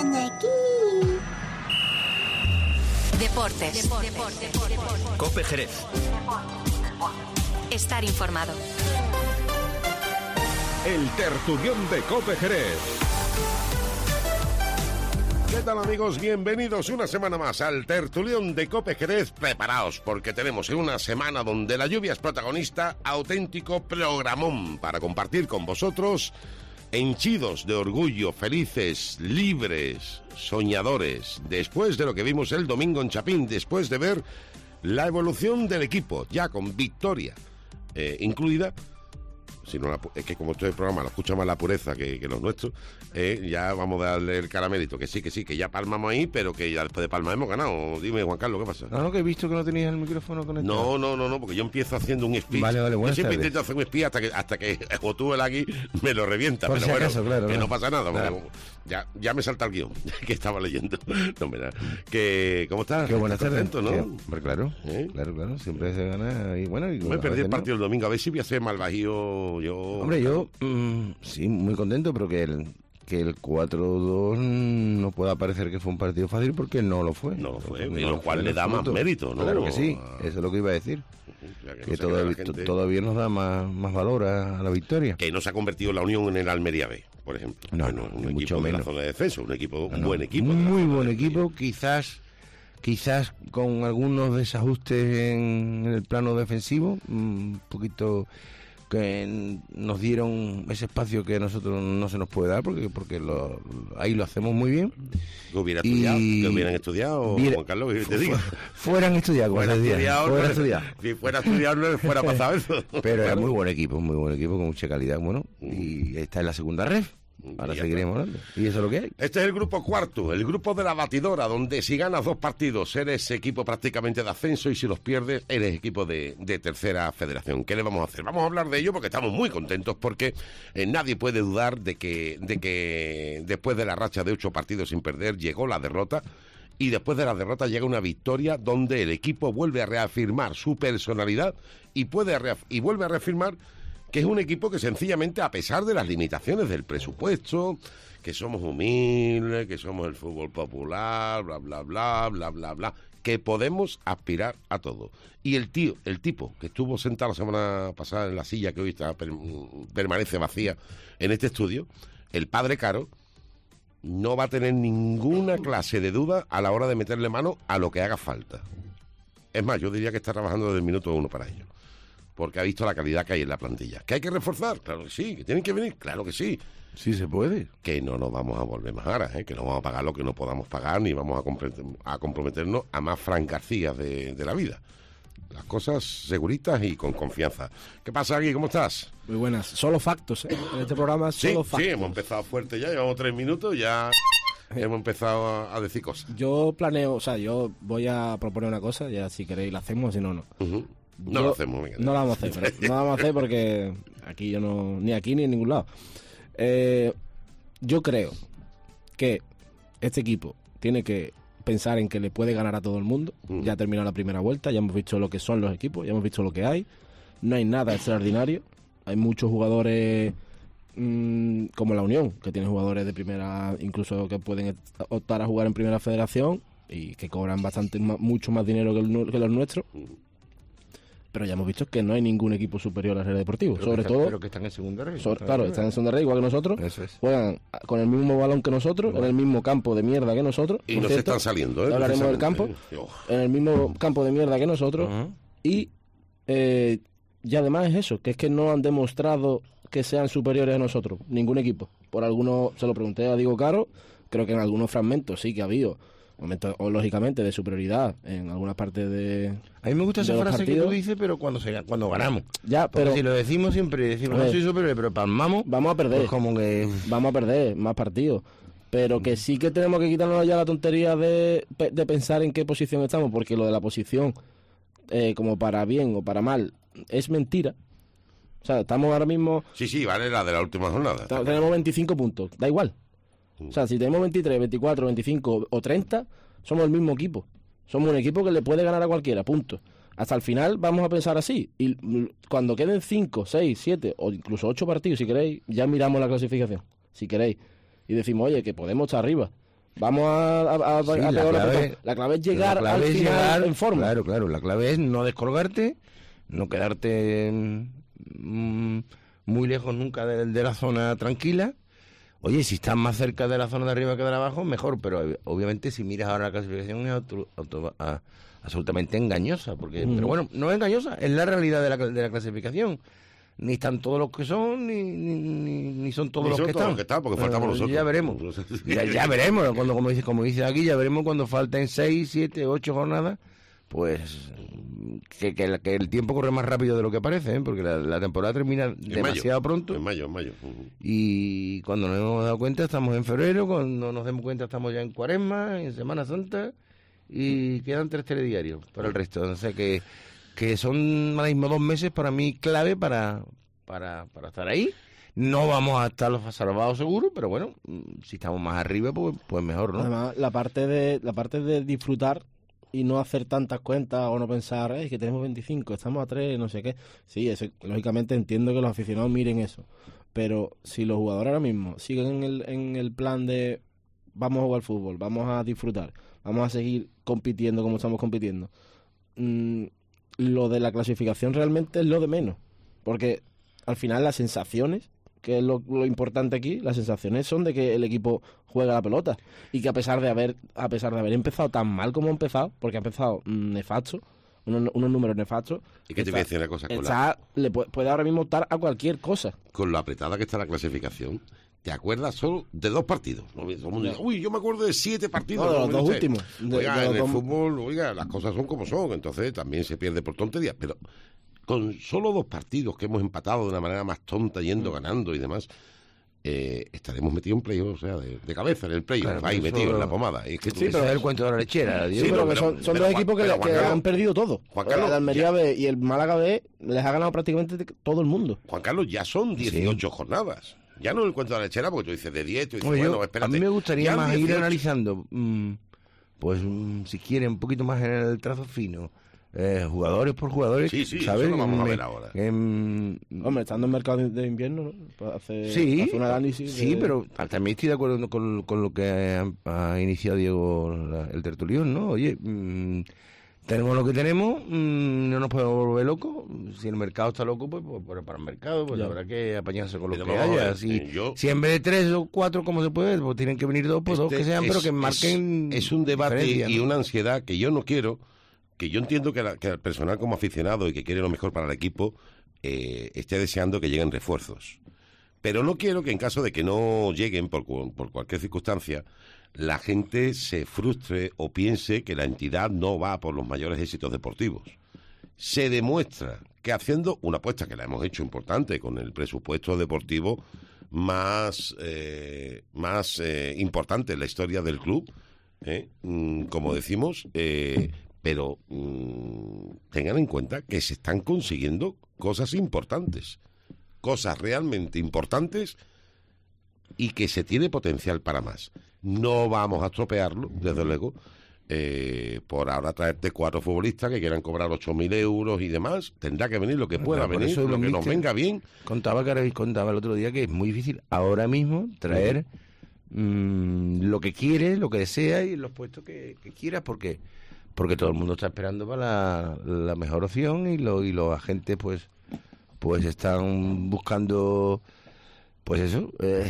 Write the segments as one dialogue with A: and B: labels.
A: aquí.
B: Deportes.
C: COPE Jerez.
B: Estar informado.
D: El tertulión de COPE Jerez. ¿Qué tal, amigos? Bienvenidos una semana más al tertulión de COPE Jerez. Preparaos, porque tenemos en una semana donde la lluvia es protagonista, auténtico programón para compartir con vosotros, henchidos de orgullo, felices, libres, soñadores, después de lo que vimos el domingo en Chapín, después de ver la evolución del equipo, ya con victoria incluida. Si no, es que como este programa lo escucha más la pureza que los nuestros, ya vamos a darle el caramelito, que sí, que ya palmamos ahí, pero que ya después de palmar hemos ganado. Dime, Juan Carlos, ¿qué pasa?
E: No, que he visto que no tenías el micrófono conectado.
D: No, porque yo empiezo haciendo un speech.
E: Vale,
D: yo
E: buenas
D: siempre
E: tardes.
D: intento hacer un speech hasta que Otúbel aquí me lo revienta.
E: Por
D: Pero
E: si
D: bueno,
E: acaso, claro,
D: que
E: claro.
D: no pasa nada, porque
E: Claro.
D: ya me salta el guión que estaba leyendo. No, mira, que ¿cómo estás?
E: Qué buenas
D: ¿Estás
E: tardes.
D: contento, no?
E: Sí, hombre, claro,
D: ¿Eh?
E: claro, siempre se gana y bueno. Y
D: Me
E: a
D: perdí el
E: veces
D: partido el domingo, a ver si voy a ser mal bajío yo.
E: Hombre, yo sí, muy contento, pero que el 4-2 no pueda parecer que fue un partido fácil, porque no lo fue.
D: No lo fue,
E: No
D: y lo cual
E: fue
D: le
E: en
D: da más
E: absoluto.
D: mérito, ¿no?
E: Claro que sí, eso es lo que iba a decir.
D: O sea,
E: Que
D: no se queda la gente-
E: todavía nos da más valor a la victoria.
D: que no se ha convertido la Unión en el Almería B, por ejemplo.
E: No,
D: Bueno,
E: no,
D: un
E: ni
D: equipo
E: mucho
D: de la
E: menos.
D: zona de descenso, un equipo, un
E: No,
D: buen equipo.
E: Muy buen equipo, quizás con algunos desajustes en el plano defensivo, un poquito que nos dieron ese espacio que a nosotros no se nos puede dar, porque ahí lo hacemos muy bien.
D: Que hubiera
E: Y-
D: estudiado, que hubieran estudiado,
E: Viera-
D: Juan Carlos, que te digo.
E: Fueran estudiados, como
D: Fuera
E: se decía,
D: estudiado,
E: fueran
D: no-
E: estudiados.
D: si fuera estudiado no le fuera pasado eso.
E: Pero es
D: Claro.
E: muy buen equipo, con mucha calidad, bueno, y está en la segunda red. Ahora
D: Y ya
E: seguiremos hablando. Y eso es lo que hay.
D: Este es el grupo cuarto, el grupo de la batidora, donde si ganas 2 partidos eres equipo prácticamente de ascenso y si los pierdes eres equipo de tercera federación. ¿Qué le vamos a hacer? Vamos a hablar de ello porque estamos muy contentos, porque nadie puede dudar de que después de la racha de 8 partidos sin perder llegó la derrota. Y después de la derrota llega una victoria donde el equipo vuelve a reafirmar su personalidad y vuelve a reafirmar que es un equipo que sencillamente, a pesar de las limitaciones del presupuesto, que somos humildes, que somos el fútbol popular, bla, bla, bla, bla, bla, bla, que podemos aspirar a todo. Y el tipo que estuvo sentado la semana pasada en la silla que hoy permanece vacía en este estudio, el padre Caro, no va a tener ninguna clase de duda a la hora de meterle mano a lo que haga falta. Es más, yo diría que está trabajando desde el minuto 1 para ello, porque ha visto la calidad que hay en la plantilla. ¿Que hay que reforzar? Claro que sí. ¿Que tienen que venir? Claro que sí.
E: Sí se puede.
D: Que no nos vamos a volver más aras, que no vamos a pagar lo que no podamos pagar, ni vamos a comprometernos a más francarcías de la vida. Las cosas seguritas y con confianza. ¿Qué pasa aquí? ¿Cómo estás?
F: Muy buenas. Solo factos, ¿eh? En este programa solo factos.
D: Sí, hemos empezado fuerte ya, llevamos 3 minutos, ya hemos empezado a decir cosas.
F: Yo planeo, yo voy a proponer una cosa, ya si queréis la hacemos, si no, no.
D: Uh-huh. No lo hacemos, venga.
F: No la vamos a hacer, pero no la vamos a hacer porque aquí yo no, ni aquí ni en ningún lado. Yo creo que este equipo tiene que pensar en que le puede ganar a todo el mundo. Ya ha terminado la primera vuelta, ya hemos visto lo que son los equipos, ya hemos visto lo que hay. No hay nada extraordinario. Hay muchos jugadores como la Unión, que tiene jugadores de primera, incluso que pueden optar a jugar en primera federación y que cobran mucho más dinero que los nuestros. Pero ya hemos visto que no hay ningún equipo superior al Real Deportivo.
E: Pero que están en segunda red.
F: Claro, están en segunda red igual que nosotros.
E: Eso es.
F: Juegan con el mismo balón que nosotros, en el mismo campo de mierda que nosotros.
D: Y
F: por
D: no se
F: cierto.
D: están saliendo,
F: Hablaremos del campo. En el mismo campo de mierda que nosotros. Y además es eso, que es que no han demostrado que sean superiores a nosotros, ningún equipo. Por algunos, se lo pregunté a Diego Caro, creo que en algunos fragmentos sí que ha habido momentos, lógicamente, de superioridad en algunas partes de.
E: A mí me gusta esa
F: los
E: frase
F: partidos.
E: que tú dices, pero cuando ganamos.
F: Ya,
E: Porque
F: pero
E: si lo decimos siempre, decimos, no soy superior, pero palmamos,
F: vamos a perder.
E: pues como que
F: Vamos a perder más partidos. Pero que sí que tenemos que quitarnos ya la tontería de pensar en qué posición estamos, porque lo de la posición, como para bien o para mal, es mentira. O sea, estamos ahora mismo.
D: Sí, vale, la de la última jornada.
F: Tenemos 25 puntos, da igual. O sea, si tenemos 23, 24, 25 o 30, somos el mismo equipo. Somos un equipo que le puede ganar a cualquiera, punto. Hasta el final vamos a pensar así. Y cuando queden 5, 6, 7 o incluso 8 partidos, si queréis, ya miramos la clasificación, si queréis. Y decimos, oye, que podemos estar arriba. Vamos a
E: Sí,
F: pegar la clave es llegar al final en forma.
E: Claro, la clave es no descolgarte, no quedarte muy lejos nunca de la zona tranquila. Oye, si estás más cerca de la zona de arriba que de la abajo, mejor, pero obviamente si miras ahora la clasificación es absolutamente engañosa, porque pero bueno, no es engañosa, es la realidad de la clasificación. Ni están todos los que son, ni son todos los que están.
D: Porque faltamos nosotros.
E: Ya veremos. ya veremos, como dice aquí, ya veremos cuando falten 6, 7, 8 jornadas, pues que el tiempo corre más rápido de lo que parece, ¿eh? Porque la temporada termina demasiado pronto.
D: En mayo.
E: Y cuando nos hemos dado cuenta estamos en febrero, cuando nos demos cuenta estamos ya en Cuaresma, en Semana Santa, y quedan 3 telediarios para el resto. O sea que son ahora mismo 2 meses para mí clave para estar ahí. No vamos a estar los salvados seguros, pero bueno, si estamos más arriba, pues mejor, ¿no?
F: Además, la parte de disfrutar y no hacer tantas cuentas o no pensar, es que tenemos 25, estamos a 3, no sé qué. Sí, eso, lógicamente entiendo que los aficionados miren eso, pero si los jugadores ahora mismo siguen en el plan de vamos a jugar fútbol, vamos a disfrutar, vamos a seguir compitiendo como estamos compitiendo, lo de la clasificación realmente es lo de menos, porque al final las sensaciones, que es lo importante aquí, las sensaciones son de que el equipo juega la pelota y que a pesar de haber empezado tan mal como ha empezado, porque ha empezado nefasto, unos números nefastos.
D: ¿Y qué te voy a decir una cosa?
F: Le puede ahora mismo optar a cualquier cosa.
D: Con lo apretada que está la clasificación, ¿te acuerdas solo de 2 partidos? Todo el mundo dice, uy, yo me acuerdo de 7 partidos.
F: No, de los 2 últimos.
D: Oiga, en el fútbol, las cosas son como son, entonces también se pierde por tonterías, pero con solo 2 partidos que hemos empatado de una manera más tonta, ganando y demás, estaremos metidos en playoff, o sea, de cabeza en el playoff, claro, ahí metidos en la pomada. Es que
E: sí, pero es el cuento de la lechera.
F: Sí, pero son 2 equipos que han perdido todo.
D: Juan Carlos,
F: el Almería B y el Málaga B les ha ganado prácticamente todo el mundo.
D: Juan Carlos, ya son 18 jornadas. Ya no el cuento de la lechera, porque tú dices de 10, tú dices, bueno, espérate.
E: A mí me gustaría
D: ya
E: más ir analizando, si quieren, un poquito más en el trazo fino. Jugadores por jugadores,
D: sí,
E: ¿sabes?
D: Eso lo vamos a ver ahora.
F: Hombre, estando en mercado de invierno, ¿no? Hace un análisis.
E: Sí, pero también estoy de acuerdo con lo que ha iniciado Diego, el tertulión, ¿no? Oye, tenemos lo que tenemos, no nos podemos volver locos. Si el mercado está loco, pues para el mercado, pues habrá que apañarse con lo que haya. Si en vez de 3 o 4, como se puede, pues tienen que venir 2, pues 2 que sean, pero que marquen.
D: Es un debate y una ansiedad que yo no quiero. Que yo entiendo que el personal como aficionado y que quiere lo mejor para el equipo esté deseando que lleguen refuerzos. Pero no quiero que en caso de que no lleguen por cualquier circunstancia, la gente se frustre o piense que la entidad no va por los mayores éxitos deportivos. Se demuestra que haciendo una apuesta que la hemos hecho importante con el presupuesto deportivo más importante en la historia del club, como decimos, pero tengan en cuenta que se están consiguiendo cosas importantes, cosas realmente importantes y que se tiene potencial para más. No vamos a estropearlo, desde luego, por ahora traerte 4 futbolistas que quieran cobrar 8.000 euros y demás. Tendrá que venir lo que pueda venir, lo que nos venga bien.
E: Contaba el otro día que es muy difícil ahora mismo traer lo que quiere, lo que desea y los puestos que quieras, porque todo el mundo está esperando para la mejor opción y los agentes pues están buscando pues eso,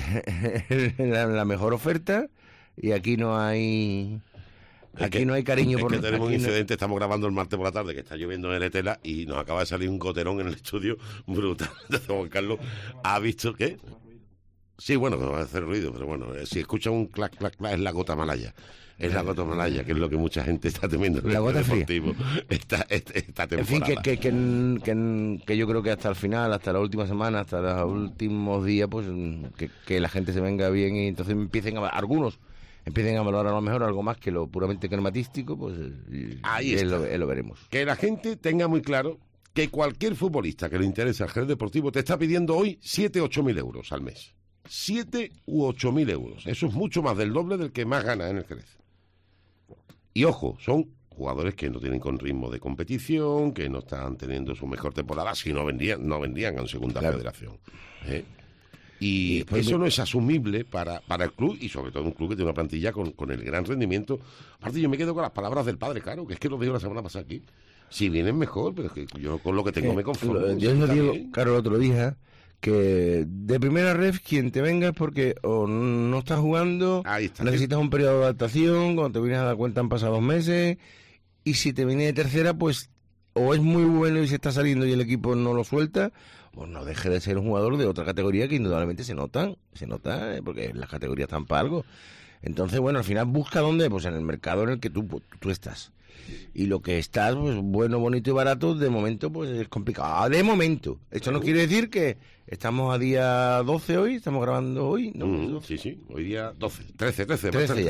E: la mejor oferta, y aquí no hay cariño por
D: que tenemos un incidente. Estamos grabando el martes por la tarde, que está lloviendo en Eletela, y nos acaba de salir un goterón en el estudio brutal. Entonces Juan Carlos ha visto que sí, bueno, que va a hacer ruido, pero bueno, si escucha un clac, clac, clac, es la gota malaya. Es la gota malaya, que es lo que mucha gente está temiendo.
E: La gota
D: deportivo esta temporada.
E: En fin, que yo creo que hasta el final, hasta la última semana, hasta los últimos días, pues que la gente se venga bien y entonces algunos empiecen a valorar a lo mejor algo más que lo puramente crematístico, pues
D: ahí está.
E: Lo veremos.
D: Que la gente tenga muy claro que cualquier futbolista que le interese al Jerez Deportivo te está pidiendo hoy 7 o 8.000 euros al mes. 7 u 8.000 euros. Eso es mucho más del doble del que más gana en el Jerez. Y ojo, son jugadores que no tienen con ritmo de competición, que no están teniendo su mejor temporada, si no vendían en segunda federación. Y
E: después
D: eso no es asumible para el club, y sobre todo un club que tiene una plantilla con el gran rendimiento. Aparte, yo me quedo con las palabras del padre Caro, que es que lo dijo la semana pasada aquí. Si vienen mejor, pero es que yo con lo que tengo me conformo.
E: Yo lo digo, claro, el otro día, que de primera ref quien te venga es porque o no estás jugando,
D: Ahí está.
E: necesitas un periodo de adaptación, cuando te vienes a dar cuenta han pasado 2 meses, y si te viene de tercera, pues o es muy bueno y se está saliendo y el equipo no lo suelta, o no deje de ser un jugador de otra categoría que indudablemente se nota, porque las categorías están para algo. Entonces, bueno, al final busca dónde, pues en el mercado en el que tú estás. Y lo que estás, pues bueno, bonito y barato, de momento, pues es complicado. De momento. Esto no quiere decir que estamos a día 12 hoy, estamos grabando hoy, ¿no?
D: Sí, hoy día 13
E: ya.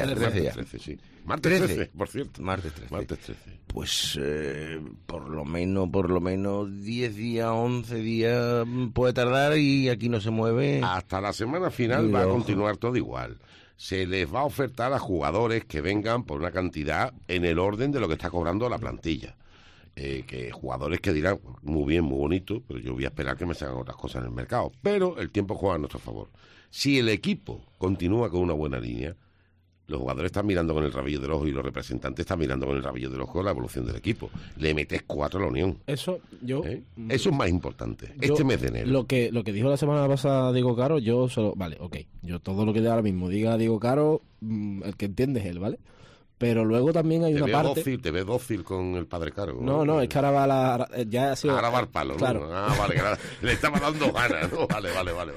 D: sí. Martes
E: 13,
D: 13, por cierto.
E: Martes 13.
D: Martes 13.
E: Pues por lo menos 10 días, 11 días puede tardar y aquí no se mueve.
D: Hasta la semana final va a continuar todo igual. Se les va a ofertar a jugadores que vengan por una cantidad en el orden de lo que está cobrando la plantilla. Que jugadores que dirán, muy bien, muy bonito, pero yo voy a esperar que me salgan otras cosas en el mercado. Pero el tiempo juega a nuestro favor. Si el equipo continúa con una buena línea, los jugadores están mirando con el rabillo del ojo y los representantes están mirando con el rabillo del ojo la evolución del equipo. Le metes 4 a la Unión.
F: Eso
D: Eso es más importante. Este mes de enero.
F: Lo que dijo la semana pasada Diego Caro, yo solo... Vale, ok. Yo todo lo que ahora mismo diga Diego Caro, el que entiende es él, ¿vale? Pero luego también hay una parte...
D: Te ves dócil con el padre Caro.
F: No, es que ahora va ya ha sido...
D: Ahora va al palo,
F: claro.
D: ¿no? Vale, le estaba dando ganas, ¿no? Vale.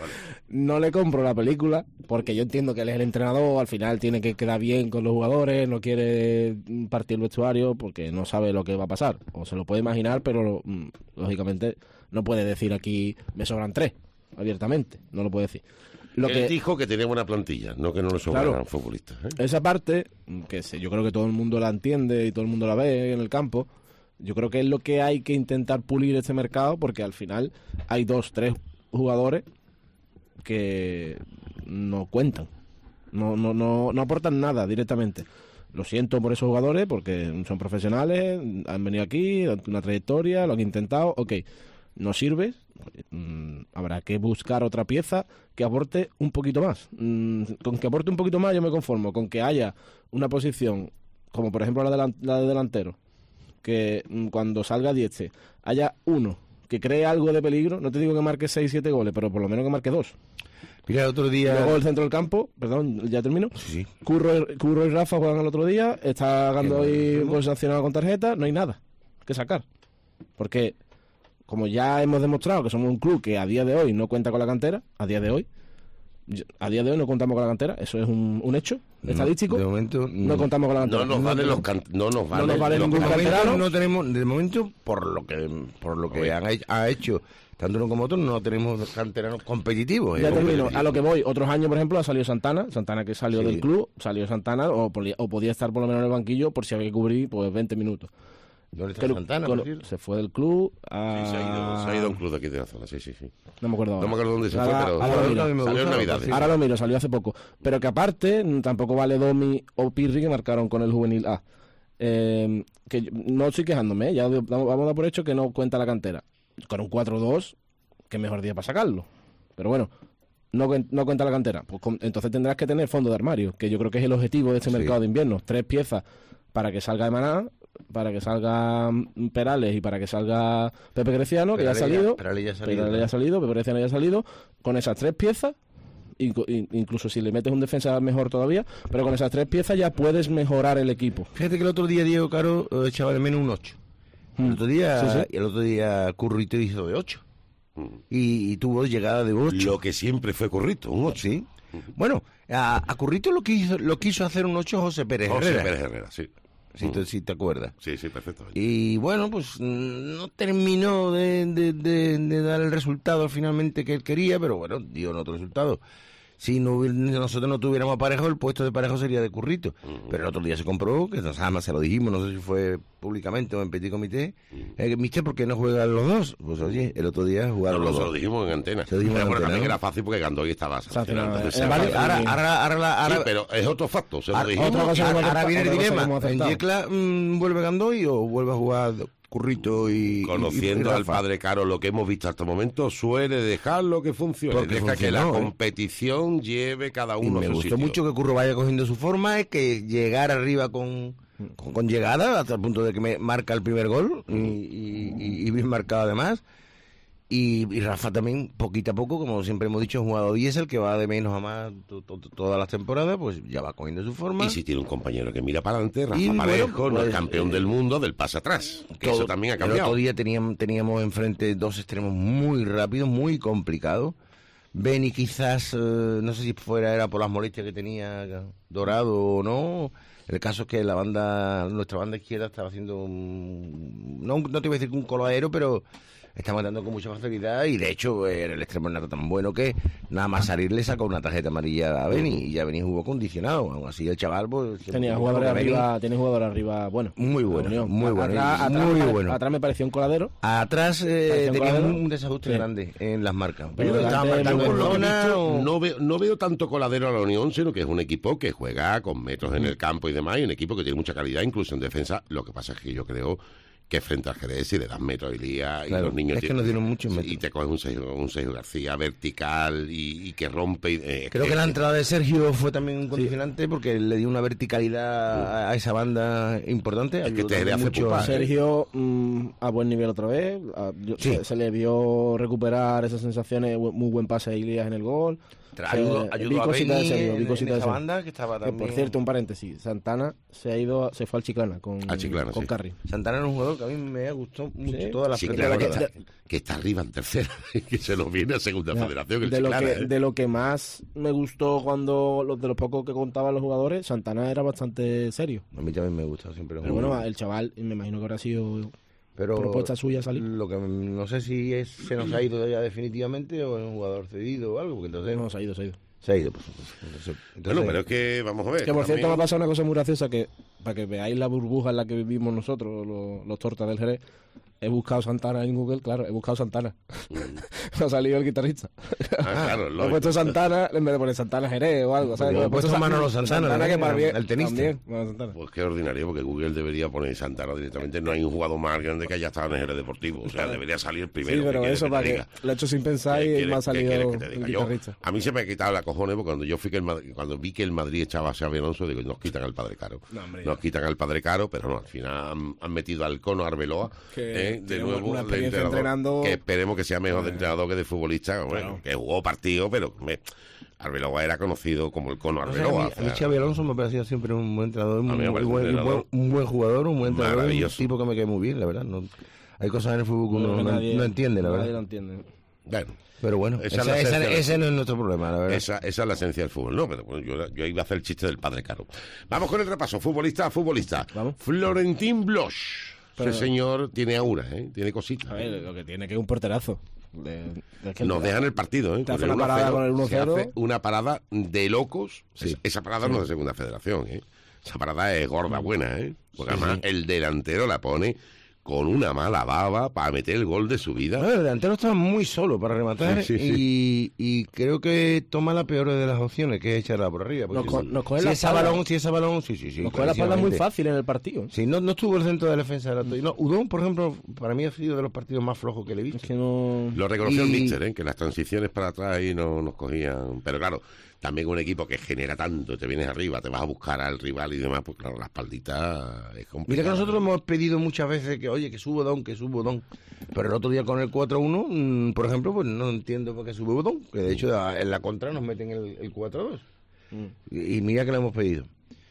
F: No le compro la película, porque yo entiendo que él es el entrenador, al final tiene que quedar bien con los jugadores, no quiere partir el vestuario porque no sabe lo que va a pasar. O se lo puede imaginar, pero lógicamente no puede decir aquí me sobran 3, abiertamente, no lo puede decir.
D: Él dijo que tenía buena plantilla, no que no le sobraran futbolistas.
F: Esa parte, que yo creo que todo el mundo la entiende y todo el mundo la ve en el campo, yo creo que es lo que hay que intentar pulir este mercado, porque al final hay 2, 3 jugadores que no cuentan, no aportan nada directamente. Lo siento por esos jugadores, porque son profesionales, han venido aquí, han una trayectoria, lo han intentado, ok, no sirve, habrá que buscar otra pieza que aporte un poquito más. Con que aporte un poquito más yo me conformo, con que haya una posición, como por ejemplo la de delantero, que cuando salga Dieste haya uno que cree algo de peligro, no te digo que marque 6-7 goles, pero por lo menos que marque 2.
E: Mira, el otro día...
F: Luego el centro del campo, perdón, ya termino.
E: Sí.
F: Curro y Rafa juegan el otro día, está Gando hoy pues, sancionado con tarjeta, no hay nada que sacar. Porque, como ya hemos demostrado que somos un club que a día de hoy no cuenta con la cantera, a día de hoy no contamos con la cantera, eso es un hecho estadístico.
E: De momento
F: no contamos con la cantera.
D: No nos vale
F: ningún canterano.
E: No tenemos, de momento, por lo que ha hecho tanto uno como otro, no tenemos canteranos competitivos.
F: Ya termino. A lo que voy, otros años, por ejemplo, ha salido Santana que salió del club, salió Santana o podía estar por lo menos en el banquillo por si había que cubrir pues 20 minutos.
E: ¿Dónde está Santana?
F: Se fue del club a...
D: Sí, se ha ido a un club de aquí de la zona, sí.
F: No me acuerdo ahora.
D: No me acuerdo dónde se fue, pero salió en Navidades.
F: Ahora lo miro, salió hace poco. Pero que aparte, tampoco vale Domi o Pirri que marcaron con el juvenil A. Que no estoy quejándome, ya vamos a dar por hecho que no cuenta la cantera. Con un 4-2, qué mejor día para sacarlo. Pero bueno, no cuenta la cantera. Pues entonces tendrás que tener fondo de armario, que yo creo que es el objetivo de este mercado de invierno. 3 piezas para que salga Emaná, para que salga Perales y para que salga Pepe Greciano, que ya ha salido. Perales ya ha salido, Pepe Greciano ya ha salido. Con esas 3 piezas, incluso si le metes un defensa mejor todavía, pero con esas 3 piezas ya puedes mejorar el equipo.
E: Fíjate que el otro día Diego Caro echaba de menos un 8. El otro día Currito hizo de 8. Y tuvo llegada de 8.
D: Lo que siempre fue Currito, un 8.
E: Sí. Bueno, a Currito lo quiso hacer un 8 José Pérez Herrera.
D: Sí.
E: Si te acuerdas.
D: Sí, perfecto.
E: Y bueno, pues no terminó de dar el resultado finalmente que él quería, pero bueno, dio otro resultado. Si nosotros no tuviéramos a Parejo, el puesto de Parejo sería de Currito. Pero el otro día se comprobó, que además se lo dijimos, no sé si fue públicamente o en petit comité, mister, ¿por qué no juegan los dos? Pues oye, el otro día jugaron los dos.
D: Lo dijimos en antena. Pero también era fácil porque Gandoy estaba sancionado.
E: Ahora,
D: pero es otro facto. Se lo dijimos.
E: Ahora viene el dilema. ¿En Yecla vuelve Gandoy o vuelve a jugar Currito y
D: conociendo
E: y
D: al
E: Rafa.
D: padre Caro, lo que hemos visto hasta el momento, suele dejar lo que funcione.
E: Porque
D: Deja que la
E: funcionó, ¿eh?
D: competición lleve cada
E: Y
D: uno a
E: me
D: su
E: gustó
D: sitio.
E: mucho que Curro vaya cogiendo su forma, es que llegar arriba con llegada, hasta el punto de que me marca el primer gol, y bien marcado además. Y Rafa también, poquito a poco, como siempre hemos dicho, es un jugador diésel que va de menos a más todas las temporadas, pues ya va cogiendo su forma.
D: Y si tiene un compañero que mira para adelante, Rafa
E: Y,
D: Parejo,
E: bueno,
D: no es
E: pues,
D: campeón del mundo del pase atrás. Que eso también ha
E: El
D: cambiado.
E: otro día teníamos enfrente dos extremos muy rápidos, muy complicados. Beni quizás, no sé si era por las molestias que tenía Dorado o no. El caso es que nuestra banda izquierda estaba haciendo no te iba a decir que un coladero, pero está matando con mucha facilidad, y de hecho era el extremo era tan bueno que nada más salir le sacó una tarjeta amarilla a Beni, y ya Beni jugó condicionado. Aún así el chaval pues,
F: Tenía jugadores arriba, bueno.
E: Muy bueno,
F: Unión.
E: muy bueno,
F: Atrás,
E: muy bueno.
F: Atrás me pareció un coladero.
E: Atrás
F: Parecía un
E: tenía
F: coladero.
E: un desajuste
F: Sí.
E: grande en las marcas.
F: Pero
E: Pero estaba
F: delante,
E: marcando
F: muy
E: por
F: bueno.
E: zona o-
D: No veo tanto coladero a la Unión, sino que es un equipo que juega con metros en el campo y demás, y un equipo que tiene mucha calidad, incluso en defensa. Lo que pasa es que yo creo que frente al Jerez, si le das metros y lía, y
E: Claro,
D: los niños
E: es que nos dieron muchos metros.
D: y te coges un Sergio García vertical y que rompe.
E: Creo que la entrada de Sergio fue también un condicionante porque le dio una verticalidad a esa banda importante.
D: Es que
E: Ayudó
D: te le hace
E: mucho
D: pupar,
F: Sergio a buen nivel otra vez.
E: Sí.
F: Se le vio recuperar esas sensaciones, muy buen pase a Ilias en el gol.
E: Ayudó
F: Vi
E: a
F: cositas de
E: Beni
F: Sergio, vi
E: en
F: cositas de
E: esa
F: Sergio.
E: banda que estaba
F: Que,
E: también...
F: por cierto, un paréntesis, Santana se fue al Chiclana con
D: Sí.
F: Carri.
E: Santana era un jugador que a mí me gustó mucho
F: Sí.
E: todas las
D: Sí,
E: temporadas.
D: claro, que está arriba en tercera, que se nos viene a segunda federación. El
F: De lo,
D: Chiclana,
F: que, de lo que más me gustó de los pocos que contaban los jugadores, Santana era bastante serio.
E: A mí también me gusta siempre.
F: Pero bueno, el chaval, me imagino que habrá sido
E: Pero
F: propuesta suya salir.
E: Lo que no sé si se nos ha ido ya definitivamente o es un jugador cedido o algo, porque entonces
F: No, se ha ido.
E: se ha ido. Pues, entonces,
D: Bueno, pero es que vamos a ver.
F: Que por cierto me ha
D: también-
F: pasado una cosa muy graciosa que, para que veáis la burbuja en la que vivimos nosotros, los tortas del Jerez, he buscado Santana en Google, claro, he buscado Santana. Me ha salido el guitarrista.
D: claro,
F: He
D: lógico.
F: puesto Santana en vez de poner Santana Jerez o algo, ¿sabes?
E: Yo he puesto Manolo Santana,
F: que
E: ¿verdad?
F: para bien,
E: El tenista.
F: también, Manolo Santana.
D: Pues qué ordinario, porque Google debería poner Santana directamente. No hay un jugador más grande que haya estado en el Jerez Deportivo. O sea, debería salir primero.
F: Sí, pero
D: ¿qué quieres
F: eso
D: te
F: para que
D: diga?
F: lo he hecho sin pensar
D: ¿Qué
F: y
D: quieres-
F: me ha
D: qué
F: salido
D: quieres que te
F: el
D: diga? Yo,
F: guitarrista.
D: a mí se me ha quitado la cojones porque cuando vi que el Madrid echaba a Xabi Alonso, digo, nos quitan al Padre Caro.
F: No, hombre,
D: Nos quitan al Padre Caro, pero no, al final han metido al Cono Arbeloa,
F: Que
D: de
F: tiene
D: nuevo,
F: una
D: de
F: experiencia
D: entrenador,
F: entrenando.
D: que esperemos que sea mejor de entrenador que de futbolista, bueno,
F: Claro.
D: que jugó partido, pero Arbeloa era conocido como el Cono
E: O sea,
D: Arbeloa.
E: a mí Xabi Alonso me ha parecido siempre un buen entrenador,
D: A mí me
E: un
D: parece
E: buen,
D: un entrenador
E: un buen jugador, un buen entrenador, un
D: maravilloso.
E: tipo que me cae muy bien, la verdad. No, hay cosas en el fútbol que uno
F: Creo que nadie-
E: no entiende, la
F: nadie
E: verdad.
F: lo entiende.
D: Bueno,
E: Pero bueno,
D: Esa es la esencia.
E: ese no es nuestro problema, la verdad.
D: esa es la esencia del fútbol, ¿no? Pero bueno, yo iba a hacer el chiste del Padre Caro. Vamos con el repaso, futbolista a futbolista.
F: Vamos.
D: Florentín Bloch.
F: Pero-
D: Ese señor tiene aura, ¿eh? Tiene cositas.
F: A ver, lo que tiene que es un porterazo. Es que
D: Nos dejan el partido, ¿eh?
F: Te hace
D: Con el
F: una parada
D: 1-0,
F: con el 1-0.
D: se hace una parada de locos.
E: Sí.
D: Esa parada no es de segunda federación, ¿eh? Esa parada es gorda, buena, ¿eh? Porque además el delantero la pone con una mala baba para meter el gol de su vida.
E: No, el delantero estaba muy solo para rematar
D: Sí, sí,
E: y creo que toma la peor de las opciones, que es echarla por arriba. porque
F: Nos coge
E: si
F: la
E: esa
F: espalda.
E: balón, sí.
F: Nos coge la espalda muy
E: clarísimamente.
F: fácil en el partido.
E: Sí, no estuvo el centro de la defensa. No, Udón, por ejemplo, para mí ha sido de los partidos más flojos que le he visto.
F: Es que no...
D: Lo reconoció el
E: Y-
D: míster, ¿eh? Que las transiciones para atrás ahí no nos cogían. Pero claro, también un equipo que genera tanto, te vienes arriba, te vas a buscar al rival y demás, pues claro, la espaldita es complicada.
E: Mira que nosotros hemos pedido muchas veces que, oye, que subo Don. Pero el otro día con el 4-1, por ejemplo, pues no entiendo por qué sube Don. Que de hecho en la contra nos meten el 4-2. Y mira que lo hemos pedido.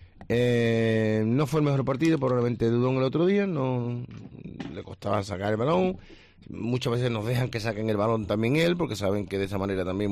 E: No fue el mejor partido, probablemente Dudón el otro día, no le costaba sacar el balón. Muchas veces nos dejan que saquen el balón también él, porque saben que de esa manera también,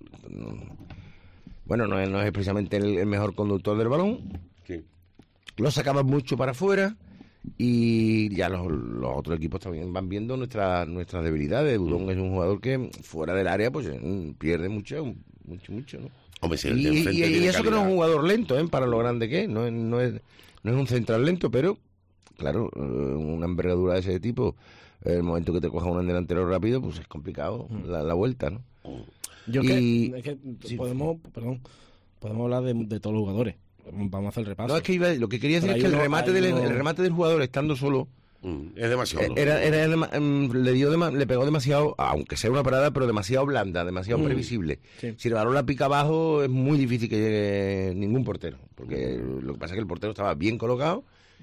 E: no es precisamente el mejor conductor del balón.
D: Sí.
E: Lo sacaban mucho para afuera y ya los otros equipos también van viendo nuestras debilidades. Dudón es un jugador que fuera del área pues pierde mucho, ¿no?
D: Hombre, si el de
E: Y
D: enfrente tiene
E: eso que no es
D: calidad.
E: un jugador lento, para lo grande que es. No es un central lento, pero claro, una envergadura de ese tipo, el momento que te coja un delantero rápido, pues es complicado la vuelta, ¿no?
F: Yo
E: Y-
F: es que
E: sí.
F: podemos hablar de todos los jugadores. Vamos a hacer el repaso.
E: No, es que lo que quería decir
F: Pero
E: es que
F: hay
E: el
F: uno-
E: remate
F: hay
E: del
F: uno-
E: el remate del jugador estando solo
D: Es demasiado.
E: Le pegó demasiado, aunque sea una parada, pero demasiado blanda, demasiado previsible.
F: Sí.
E: Si el balón la pica abajo, es muy difícil que llegue ningún portero. Porque lo que pasa es que el portero estaba bien colocado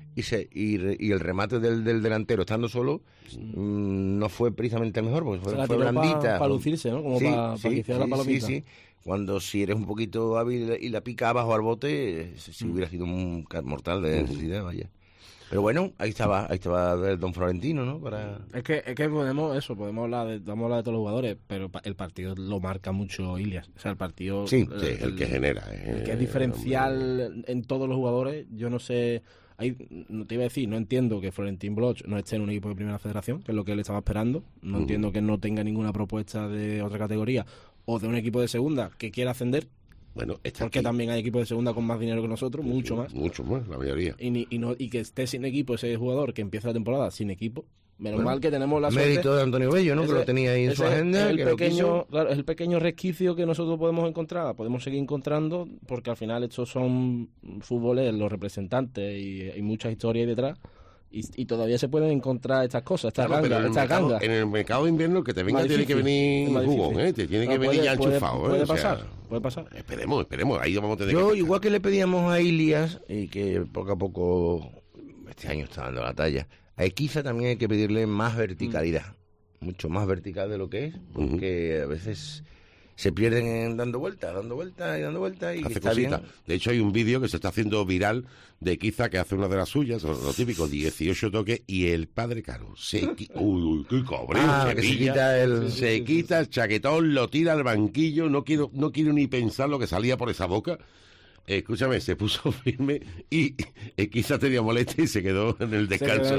E: y el remate del delantero estando solo no fue precisamente el mejor, porque fue blandita.
F: Para lucirse, ¿no? Como para que hiciera la palomita.
E: Sí. Cuando si eres un poquito hábil y la pica abajo al bote, si hubiera sido un mortal de necesidad, vaya. Pero bueno, ahí estaba el Don Florentino, ¿no?
F: Es que podemos hablar de todos los jugadores, pero el partido lo marca mucho Ilias. O sea, el partido...
D: Sí, el que genera.
F: El que es diferencial en todos los jugadores. Yo no sé... No te iba a decir, no entiendo que Florentín Bloch no esté en un equipo de Primera Federación, que es lo que él estaba esperando. No entiendo que no tenga ninguna propuesta de otra categoría o de un equipo de segunda que quiera ascender.
D: Bueno,
F: porque
D: aquí
F: también hay equipos de segunda con más dinero que nosotros, mucho más.
D: Mucho más, la mayoría.
F: Y que esté sin equipo ese jugador que empieza la temporada sin equipo. Menos mal que tenemos la suerte.
E: Mérito de Antonio Bello, ¿no? Que lo tenía ahí en su agenda.
F: Es el pequeño resquicio que nosotros podemos encontrar, podemos seguir encontrando, porque al final estos son fútboles, los representantes, y hay muchas historias detrás. Y todavía se pueden encontrar estas cosas, estas gangas.
D: En el mercado de invierno, el que te venga tiene que venir jugón, te tiene que venir ya enchufado.
F: Puede pasar.
D: Esperemos, ahí vamos a tener
E: Yo,
D: que...
E: igual que le pedíamos a Ilias, y que poco a poco este año está dando la talla, a Equiza también hay que pedirle más verticalidad, mucho más vertical de lo que es, porque a veces se pierden dando vueltas y
D: hace
E: está
D: cositas.
E: bien.
D: De hecho, hay un vídeo que se está haciendo viral de Equiza, que hace una de las suyas, lo típico, 18 toques, y el padre Caro uy, qué cabrón, se quita el chaquetón, lo tira al banquillo, no quiero ni pensar lo que salía por esa boca. Escúchame, se puso firme y quizás tenía molestia y se quedó en el descanso.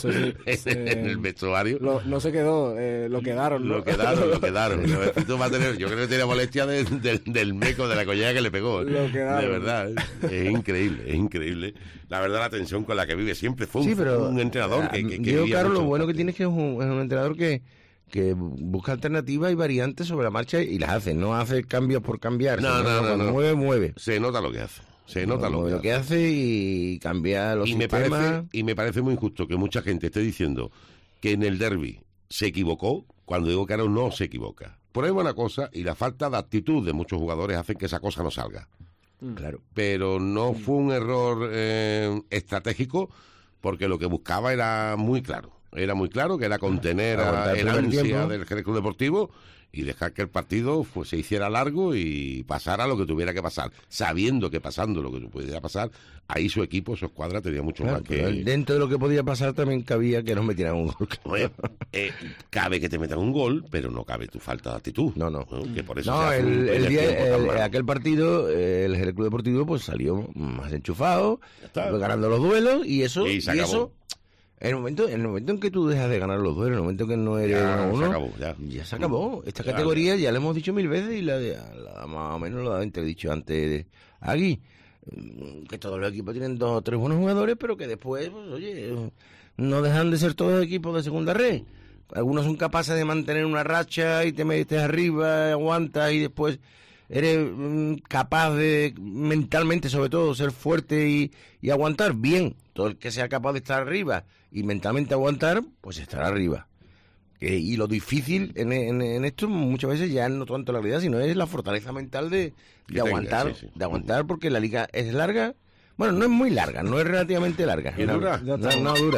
D: En el vestuario.
F: No se quedó, lo quedaron. ¿no?
D: Lo quedaron. Yo creo que tenía molestia del meco, de la collera que le pegó.
F: Lo quedaron.
D: De verdad, es increíble. La verdad, la tensión con la que vive siempre fue un entrenador que
E: yo, claro, lo bueno que tiene es que es un entrenador que busca alternativas y variantes sobre la marcha y las hace, no hace cambios por cambiar.
D: No.
E: Mueve.
D: Se nota lo que hace.
E: Lo que hace y cambia los sistemas.
D: Me parece muy injusto que mucha gente esté diciendo que en el derbi se equivocó, cuando digo que no se equivoca. Prueba una cosa y la falta de actitud de muchos jugadores hace que esa cosa no salga.
E: Claro.
D: Pero no fue un error estratégico, porque lo que buscaba era muy claro. Era muy claro que era contener el ansia del Jerez Club Deportivo y dejar que el partido se hiciera largo y pasara lo que tuviera que pasar, sabiendo que pasando lo que pudiera pasar, ahí su equipo, su escuadra tenía mucho más que...
E: Dentro de lo que podía pasar también cabía que nos metieran un gol.
D: Cabe que te metan un gol, pero no cabe tu falta de actitud.
E: No.
D: Que por eso
E: aquel partido, el Jerez Club Deportivo pues salió más enchufado, ganando los duelos y eso... En el momento en que tú dejas de ganar los duelos, en el momento que no eres uno, ya se acabó. Esta categoría ya la hemos dicho mil veces y la más o menos lo ha entredicho antes aquí, que todos los equipos tienen 2 o 3 buenos jugadores, pero que después, pues, oye, no dejan de ser todos equipos de segunda red. Algunos son capaces de mantener una racha y te metes arriba, aguantas y después eres capaz de, mentalmente sobre todo, ser fuerte y aguantar bien. Todo el que sea capaz de estar arriba y mentalmente aguantar, pues estará arriba. Y lo difícil en esto muchas veces ya no tanto la realidad, sino es la fortaleza mental de aguantar, de aguantar, porque la liga es larga. Bueno, no es muy larga, no es relativamente larga.
D: ¿Y dura?
E: No dura.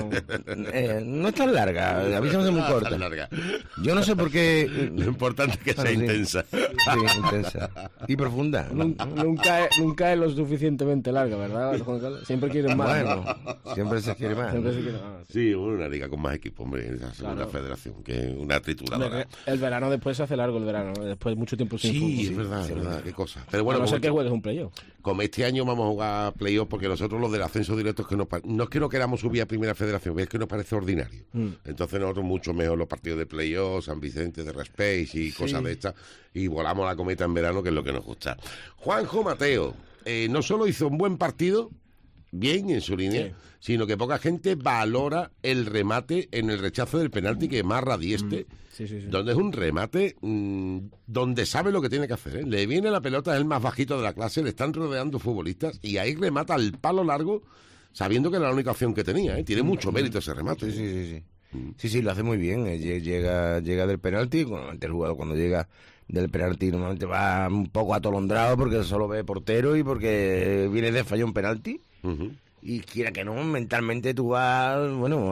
E: No es tan larga, a mí se me hace muy corta. Yo no sé por qué...
D: Lo importante es que sea intensa.
E: Sí, intensa. Y profunda.
F: Nunca es lo suficientemente larga, ¿verdad, Juan Carlos? Siempre quieres más.
E: Bueno, siempre se quiere más.
D: Sí, una liga con más equipos, hombre, esa segunda federación, que es una trituradora.
F: El verano después se hace largo, después mucho tiempo sin fútbol.
D: Sí, es verdad, qué cosa. Pero bueno,
F: a no ser que juegues un playoff.
D: Como este año vamos a jugar playoff, porque nosotros los del ascenso directo no es que no queramos subir a Primera Federación, es que nos parece ordinario. Entonces nosotros mucho mejor los partidos de playoff, San Vicente de Respace y cosas de estas, y volamos la cometa en verano, que es lo que nos gusta. Juanjo Mateo no solo hizo un buen partido, bien en su línea, sino que poca gente valora el remate en el rechazo del penalti que marra Dieste, donde es un remate donde sabe lo que tiene que hacer. Le viene la pelota, es el más bajito de la clase, le están rodeando futbolistas y ahí remata al palo largo sabiendo que era la única opción que tenía, ¿eh? Tiene mucho mérito ese remate.
E: Sí. Sí, lo hace muy bien. Llega del penalti. Normalmente el jugador cuando llega del penalti normalmente va un poco atolondrado porque solo ve portero y porque viene de fallar un penalti.
D: Ujú.
E: Y quiera que no, mentalmente tú vas, bueno,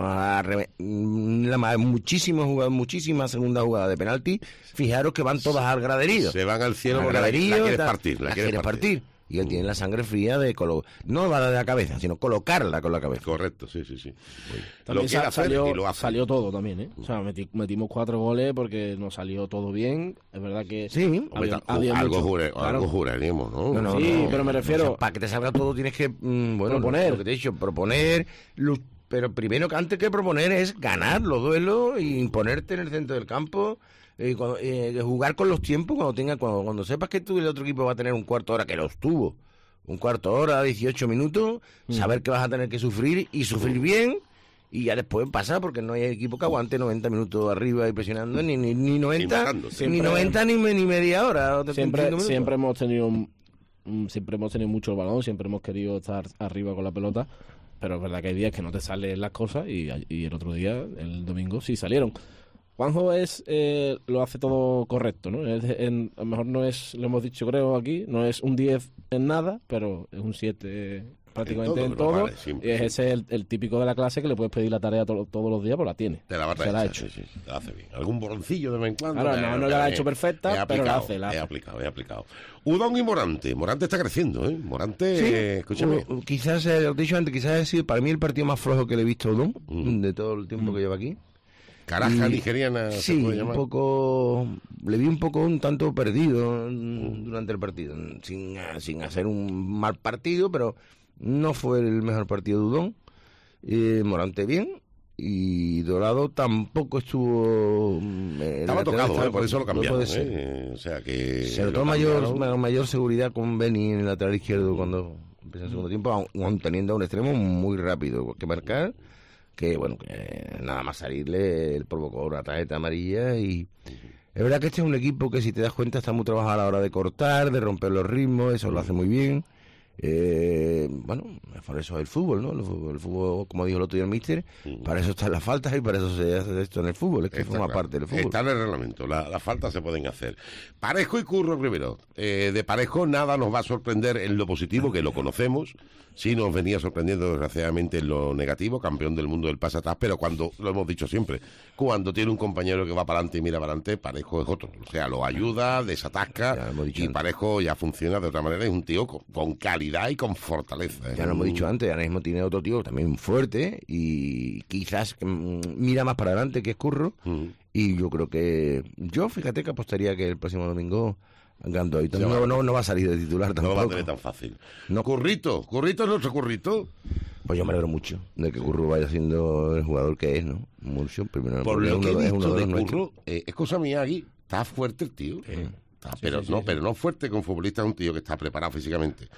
E: muchísimas segundas jugadas de penalti. Fijaros que van todas al graderío.
D: Se van al cielo
E: Al
D: porque la
E: graderío,
D: quieres
E: tal,
D: partir.
E: la quieres partir. Y él tiene la sangre fría de no va de la cabeza, sino colocarla con la cabeza.
D: Correcto, sí.
F: También
D: Lo quiere hacer y lo hace.
F: salió todo también, ¿eh? O sea, metimos 4 goles porque nos salió todo bien. Es verdad que
E: Sí.
D: Algo
F: Claro.
D: juraríamos, ¿no?
E: No,
F: Sí, pero me refiero-
E: o sea, para que te salga todo tienes que,
F: Proponer.
E: lo que te he dicho, proponer. Pero primero, que antes que proponer, es ganar los duelos y imponerte en el centro del campo. Jugar con los tiempos cuando sepas que tú y el otro equipo va a tener un cuarto de hora, que los tuvo. Un cuarto de hora, 18 minutos, saber que vas a tener que sufrir y sufrir bien. Y ya después pasa, porque no hay equipo que aguante 90 minutos arriba y presionando, ni 90,
D: matándose.
E: ni 90 ni media hora. o 35 minutos.
F: Siempre hemos tenido mucho el balón, siempre hemos querido estar arriba con la pelota, pero es verdad que hay días que no te salen las cosas y el otro día, el domingo, sí salieron. Juanjo lo hace todo correcto, ¿no? A lo mejor no es, lo hemos dicho creo aquí, no es un 10 en nada, pero es un 7 prácticamente en todo.
D: Vale, siempre,
F: Y es ese el típico de la clase que le puedes pedir la tarea todos los días, pues la tiene.
D: Te la va a
F: Se la ha
D: hecho.
F: hecho.
D: Sí, la hace bien. Algún boroncillo de vez en cuando.
F: Claro, no la ha hecho perfecta, pero la hace.
D: He aplicado. Udón y Morante. Morante está creciendo, ¿eh? Morante, escúchame.
E: Quizás, lo he dicho antes, quizás ha sido para mí el partido más flojo que le he visto a Udón, de todo el tiempo que lleva aquí.
D: Caraja
E: Y-
D: nigeriana, se
E: Sí,
D: puede llamar.
E: le vi un tanto perdido durante el partido, sin hacer un mal partido, pero no fue el mejor partido de Udón. Morante bien, y Dorado tampoco estuvo...
D: Estaba tocado, por eso lo cambiaron.
E: puede ser.
D: O sea que...
E: Se
D: lo
E: notó
D: cambiaron.
E: mayor seguridad con Beni en el lateral izquierdo cuando empezó el segundo tiempo, aun teniendo un extremo muy rápido que marcar, que bueno, que nada más salirle, él provocó una tarjeta amarilla. Y es verdad que este es un equipo que, si te das cuenta, está muy trabajado a la hora de cortar, de romper los ritmos, eso lo hace muy bien. Bueno, por eso es el fútbol, ¿no? El fútbol, como dijo el otro día el míster, para eso están las faltas y para eso se hace esto en el fútbol, es que
D: Está
E: forma
D: claro.
E: parte del fútbol.
D: Está en el reglamento, las faltas se pueden hacer. Parejo y Curro primero. De Parejo nada nos va a sorprender en lo positivo, que lo conocemos. Sí nos venía sorprendiendo desgraciadamente en lo negativo, campeón del mundo del pase atrás, pero cuando, lo hemos dicho siempre, cuando tiene un compañero que va para adelante y mira para adelante, Parejo es otro. O sea, lo ayuda,
E: Ya
D: desatasca,
E: lo hemos dicho
D: y
E: antes.
D: Parejo ya funciona de otra manera, es un tío con calidad y con fortaleza.
E: Ya lo hemos dicho antes, ahora mismo tiene otro tío también fuerte y quizás mira más para adelante, que es Curro. Y yo creo que... fíjate que apostaría que el próximo domingo Gandoito no va a salir de titular
D: No
E: tampoco.
D: va a tener tan fácil.
E: No.
D: Currito es nuestro Currito.
E: Pues yo me alegro mucho de que Curro vaya siendo el jugador que es, ¿no? Mucho, primero,
D: Por lo que he
E: es uno
D: visto
E: de
D: de
E: los nuestros.
D: Curro, es cosa mía aquí, está fuerte el tío. Pero no fuerte como futbolista, es un tío que está preparado físicamente.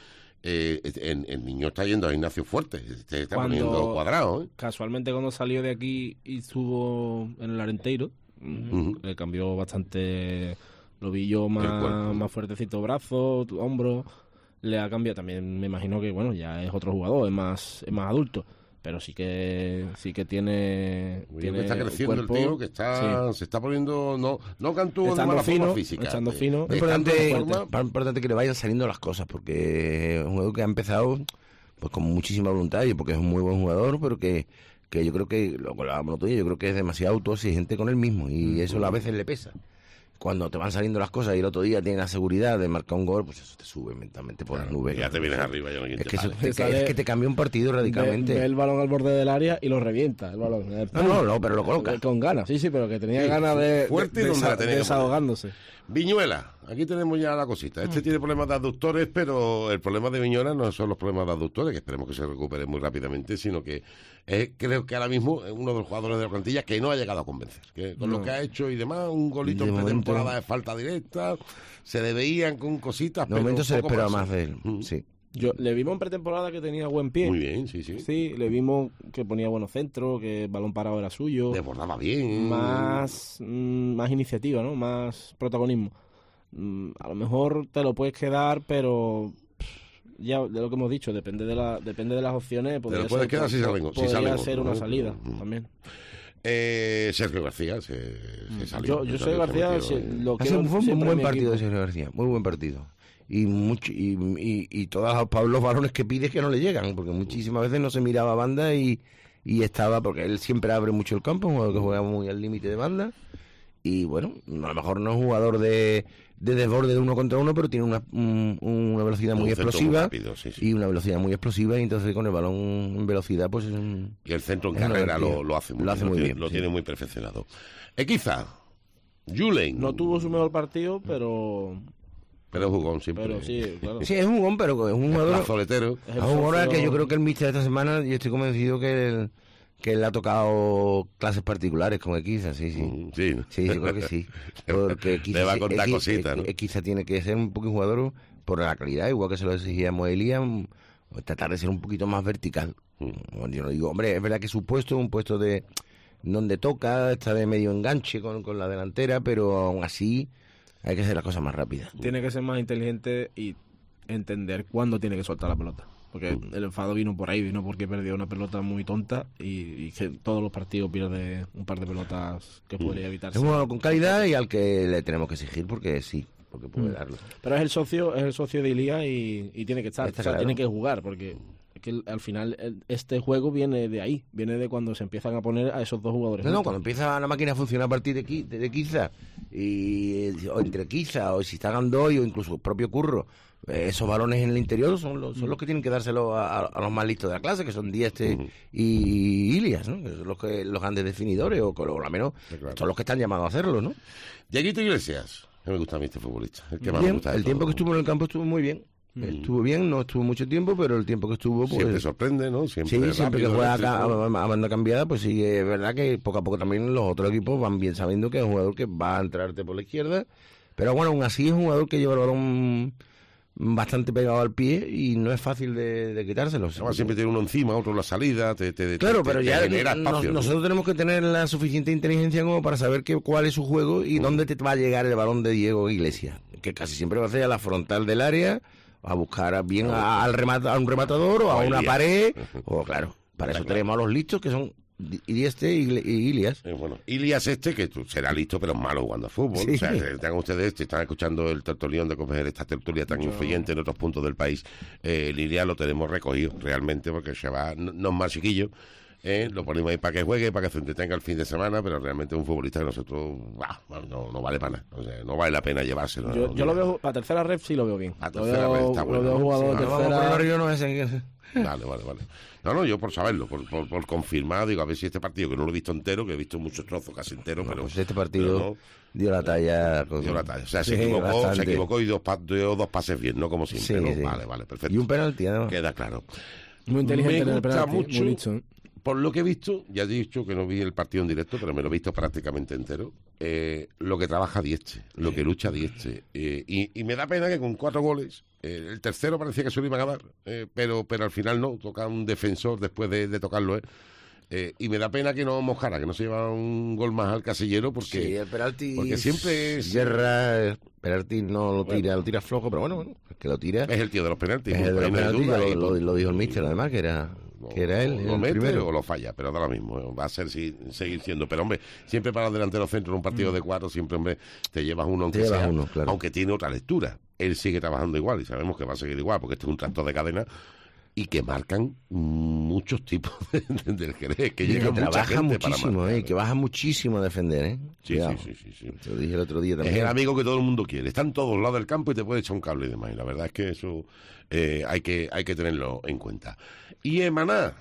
D: El niño está yendo a gimnasio fuerte, se está poniendo cuadrado, ¿eh?
F: Casualmente cuando salió de aquí y estuvo en el Arenteiro, le cambió bastante, lo vi yo
D: cuerpo.
F: más fuertecito, brazo, hombro, le ha cambiado también. Me imagino que bueno, ya es otro jugador, es más adulto, pero sí que tiene
D: Que está creciendo
F: cuerpo,
D: el tío, que está se está poniendo, no Cantú de
F: Estando
D: mala
F: fino,
D: forma física.
F: estando fino.
E: Es
D: Estando en
E: importante,
D: forma,
E: importante que le vayan saliendo las cosas, porque es un jugador que ha empezado pues con muchísima voluntad, y porque es un muy buen jugador, pero que yo creo que, lo hablábamos otro día, yo creo que es demasiado autoexigente con él mismo, y eso a veces le pesa. Cuando te van saliendo las cosas y el otro día tienes la seguridad de marcar un gol, pues eso te sube mentalmente por las nubes.
D: ya te vienes arriba, ya no hay quien
E: Es
D: te
E: que,
D: pare.
F: Sale-
E: es que te cambia un partido radicalmente.
F: Ve el balón al borde del área y lo revienta el balón.
E: No, pero lo coloca.
F: Con ganas, sí, pero que tenía
D: Sí,
F: ganas de
D: fuerte y donde la tenía que
F: desahogándose.
D: Viñuela, aquí tenemos ya la cosita. Este tiene problemas de aductores, pero el problema de Viñuela no son los problemas de aductores, que esperemos que se recupere muy rápidamente, sino que creo que ahora mismo es uno de los jugadores de la plantilla que no ha llegado a convencer. Que con lo que ha hecho y demás, un golito
E: De
D: en
E: momento
D: pretemporada de falta directa, se le veían con cositas,
E: De momento se le
D: poco
E: esperaba más de él.
D: Mm.
E: Sí.
F: Le vimos en pretemporada que tenía buen pie.
D: Muy bien, sí.
F: Sí, le vimos que ponía buenos centros, que el balón parado era suyo.
D: Desbordaba bien.
F: Más iniciativa, ¿no? Más protagonismo. A lo mejor te lo puedes quedar, pero ya de lo que hemos dicho, depende de las opciones.
D: Pero puedes quedar si salen
F: podría ser
D: otros,
F: una
D: ¿no?
F: salida también.
D: Sergio García se salió.
F: Yo Sergio García lo
E: Ha sido
F: quiero
E: un
F: siempre
E: buen
F: en mi
E: partido de
F: equipo.
E: Sergio García, muy buen partido. Y todos los balones que pide que no le llegan, porque muchísimas veces no se miraba a banda y estaba, porque él siempre abre mucho el campo, un jugador que juega muy al límite de banda. Y bueno, a lo mejor no es un jugador de desborde de 1 contra 1, pero tiene una velocidad muy explosiva
D: rápido, sí.
E: y una velocidad muy explosiva, y entonces con el balón en velocidad pues
D: Y el centro en
E: es una
D: carrera
E: garantía.
D: lo hace muy
E: Lo hace muy bien,
D: Lo
E: sí.
D: tiene muy perfeccionado. Quizá Julen.
F: No tuvo su mejor partido, pero
D: jugó siempre.
F: sí, claro.
E: sí, es un jugón, pero es un jugador
D: Plazoletero.
F: Es
E: es
F: el
E: un jugador
F: socio-
E: que yo creo que el míster de esta semana, yo estoy convencido que él ha tocado clases particulares con Equiza, sí.
D: Sí.
E: Sí, yo creo que sí. Porque
D: Le va a contar cositas, ¿no?
E: Equiza tiene que ser un poco jugador por la calidad, igual que se lo exigíamos a Elías, tratar de ser un poquito más vertical. Yo no digo, hombre, es verdad que su puesto es un puesto de donde toca, está de medio enganche con la delantera, pero aún así hay que hacer las cosas más rápidas.
F: Tiene que ser más inteligente y entender cuándo tiene que soltar la pelota. Porque el enfado vino por ahí, vino porque perdió una pelota muy tonta y que todos los partidos pierde un par de pelotas que podría evitarse.
E: Es un jugador con calidad y al que le tenemos que exigir porque puede darlo.
F: Pero es el socio de Ilía y tiene que estar,
E: Está
F: o sea,
E: claro.
F: tiene que jugar porque es que al final este juego viene de ahí, viene de cuando se empiezan a poner a esos dos jugadores.
E: No,
F: juntos.
E: cuando empieza la máquina a funcionar a partir de Kiza, o entre Kiza, o si está Gandoy, o incluso el propio Curro, esos balones en el interior son los que tienen que dárselo a los más listos de la clase, que son Dieste y Ilias, ¿no? Que son los grandes definidores, o al menos
D: claro.
E: son los que están llamados a hacerlo, ¿no?
D: Dieguito Iglesias. Que me gusta a mí este futbolista. El que más me
E: Bien,
D: gusta de
E: el tiempo que
D: todos.
E: estuvo en el campo estuvo muy bien. Estuvo bien, no estuvo mucho tiempo, pero el tiempo que estuvo, pues...
D: Siempre sorprende, ¿no? Siempre
E: Sí, siempre que
D: rápido,
E: juega
D: eléctrico.
E: a banda cambiada, pues sí, es verdad que poco a poco también los otros equipos van bien sabiendo que es un jugador que va a entrarte por la izquierda, pero bueno, aún así es un jugador que lleva el balón bastante pegado al pie y no es fácil de quitárselo.
D: Además, siempre tiene uno encima, otro en la salida,
E: Claro, pero ya
D: genera espacio, ¿no?
E: nosotros tenemos que tener la suficiente inteligencia como para saber cuál es su juego y dónde te va a llegar el balón de Diego Iglesias, que casi siempre va a ser a la frontal del área, a buscar a un rematador o a
D: O a
E: una
D: Ilias.
E: pared, o claro, para
D: Está
E: eso
D: claro.
E: tenemos a los listos que son Dieste y Ilias.
D: Bueno, Ilias que tú será listo, pero es malo jugando a fútbol.
E: Sí.
D: O sea, tengan ustedes, si están escuchando el tertulión de Copeger, esta tertulia tan influyente en otros puntos del país, el Ilias lo tenemos recogido realmente porque se va, no es más chiquillo. Lo ponemos ahí para que juegue, para que se entretenga el fin de semana, pero realmente es un futbolista que nosotros no vale para nada. O sea, no vale la pena llevárselo.
F: Yo lo veo, a tercera ref sí lo veo bien.
D: A tercera ref está bueno,
F: Lo veo
D: ¿no?
F: jugador
D: Sí,
F: de
E: Vamos por el
F: tercera.
E: barrio, no es en-
D: Vale. No, yo por saberlo, por confirmar, digo, a ver si este partido, que no lo he visto entero, que he visto muchos trozos casi enteros, pero...
E: Pues este
D: pero
E: partido
D: no,
E: dio la talla.
D: dio la talla. O sea,
E: Sí,
D: se
E: bastante.
D: equivocó y dio dos pases bien, no como siempre,
E: Sí,
D: ¿no?
E: sí.
D: Vale, perfecto.
E: Y un penalti, además.
D: Queda claro.
F: Muy inteligente
D: Me
F: en el
D: gusta
F: penalti,
D: mucho,
F: muy listo, ¿eh?
D: por lo que he visto, ya he dicho que no vi el partido en directo, pero me lo he visto prácticamente entero, lo que trabaja Dieste, lo que lucha Dieste. Y me da pena que con 4 goles, el tercero parecía que se lo iban a dar, pero al final no, toca un defensor después de tocarlo, y me da pena que no Moscara, que no se lleva un gol más al casillero, porque,
E: Sí, el penalti.
D: porque siempre es
E: Guerra, penalti no lo tira flojo, pero bueno, es que lo tira.
D: el tío de los penaltis.
E: Es el de
D: ahí
E: los
D: no hay
E: penaltis,
D: duda,
E: ya
D: y
E: lo dijo el míster, además, que era él
D: lo
E: el
D: mete
E: primero.
D: o lo falla, pero da lo mismo, va a ser seguir siendo, pero hombre, siempre para el delantero centro en un partido de 4, siempre, hombre, te llevas uno, aunque
E: llevas
D: sea,
E: uno, claro.
D: aunque tiene otra lectura, él sigue trabajando igual y sabemos que va a seguir igual, porque este es un tractor de cadena y que marcan muchos tipos del Jerez, que
E: Y
D: llega
E: que
D: mucha
E: trabaja
D: gente para
E: muchísimo,
D: marcar.
E: que baja muchísimo a defender, ¿eh?
D: Sí.
E: Te lo dije el otro día
D: Es
E: también.
D: el amigo que todo el mundo quiere. Está en todos lados del campo y te puede echar un cable y demás. Y la verdad es que eso hay que tenerlo en cuenta. Y Emaná,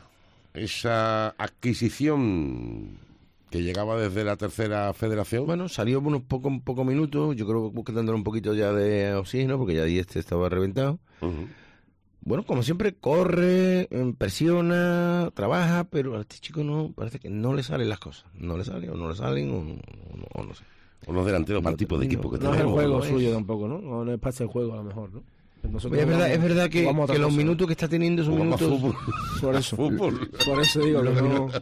D: esa adquisición que llegaba desde la tercera federación.
E: Bueno, salió unos pocos minutos, yo creo que dándole un poquito ya de oxígeno, porque ya Dieste estaba reventado.
D: Ujú.
E: Bueno, como siempre, corre, presiona, trabaja, pero a este chico no, parece que no le salen las cosas. No le salen, o no le salen, o no sé.
D: Unos delanteros para el tipo de equipo que
F: No es el
D: tenemos.
F: juego
E: no es.
F: suyo tampoco, ¿no? No es parte del juego, a lo mejor, ¿no? Nosotros
E: Oye, es verdad que
F: jugamos a otra
E: los
F: cosa.
E: minutos que está teniendo son
D: Jugamos a
E: minutos...
D: fútbol.
F: Por eso.
D: Fútbol.
F: Por eso digo que no...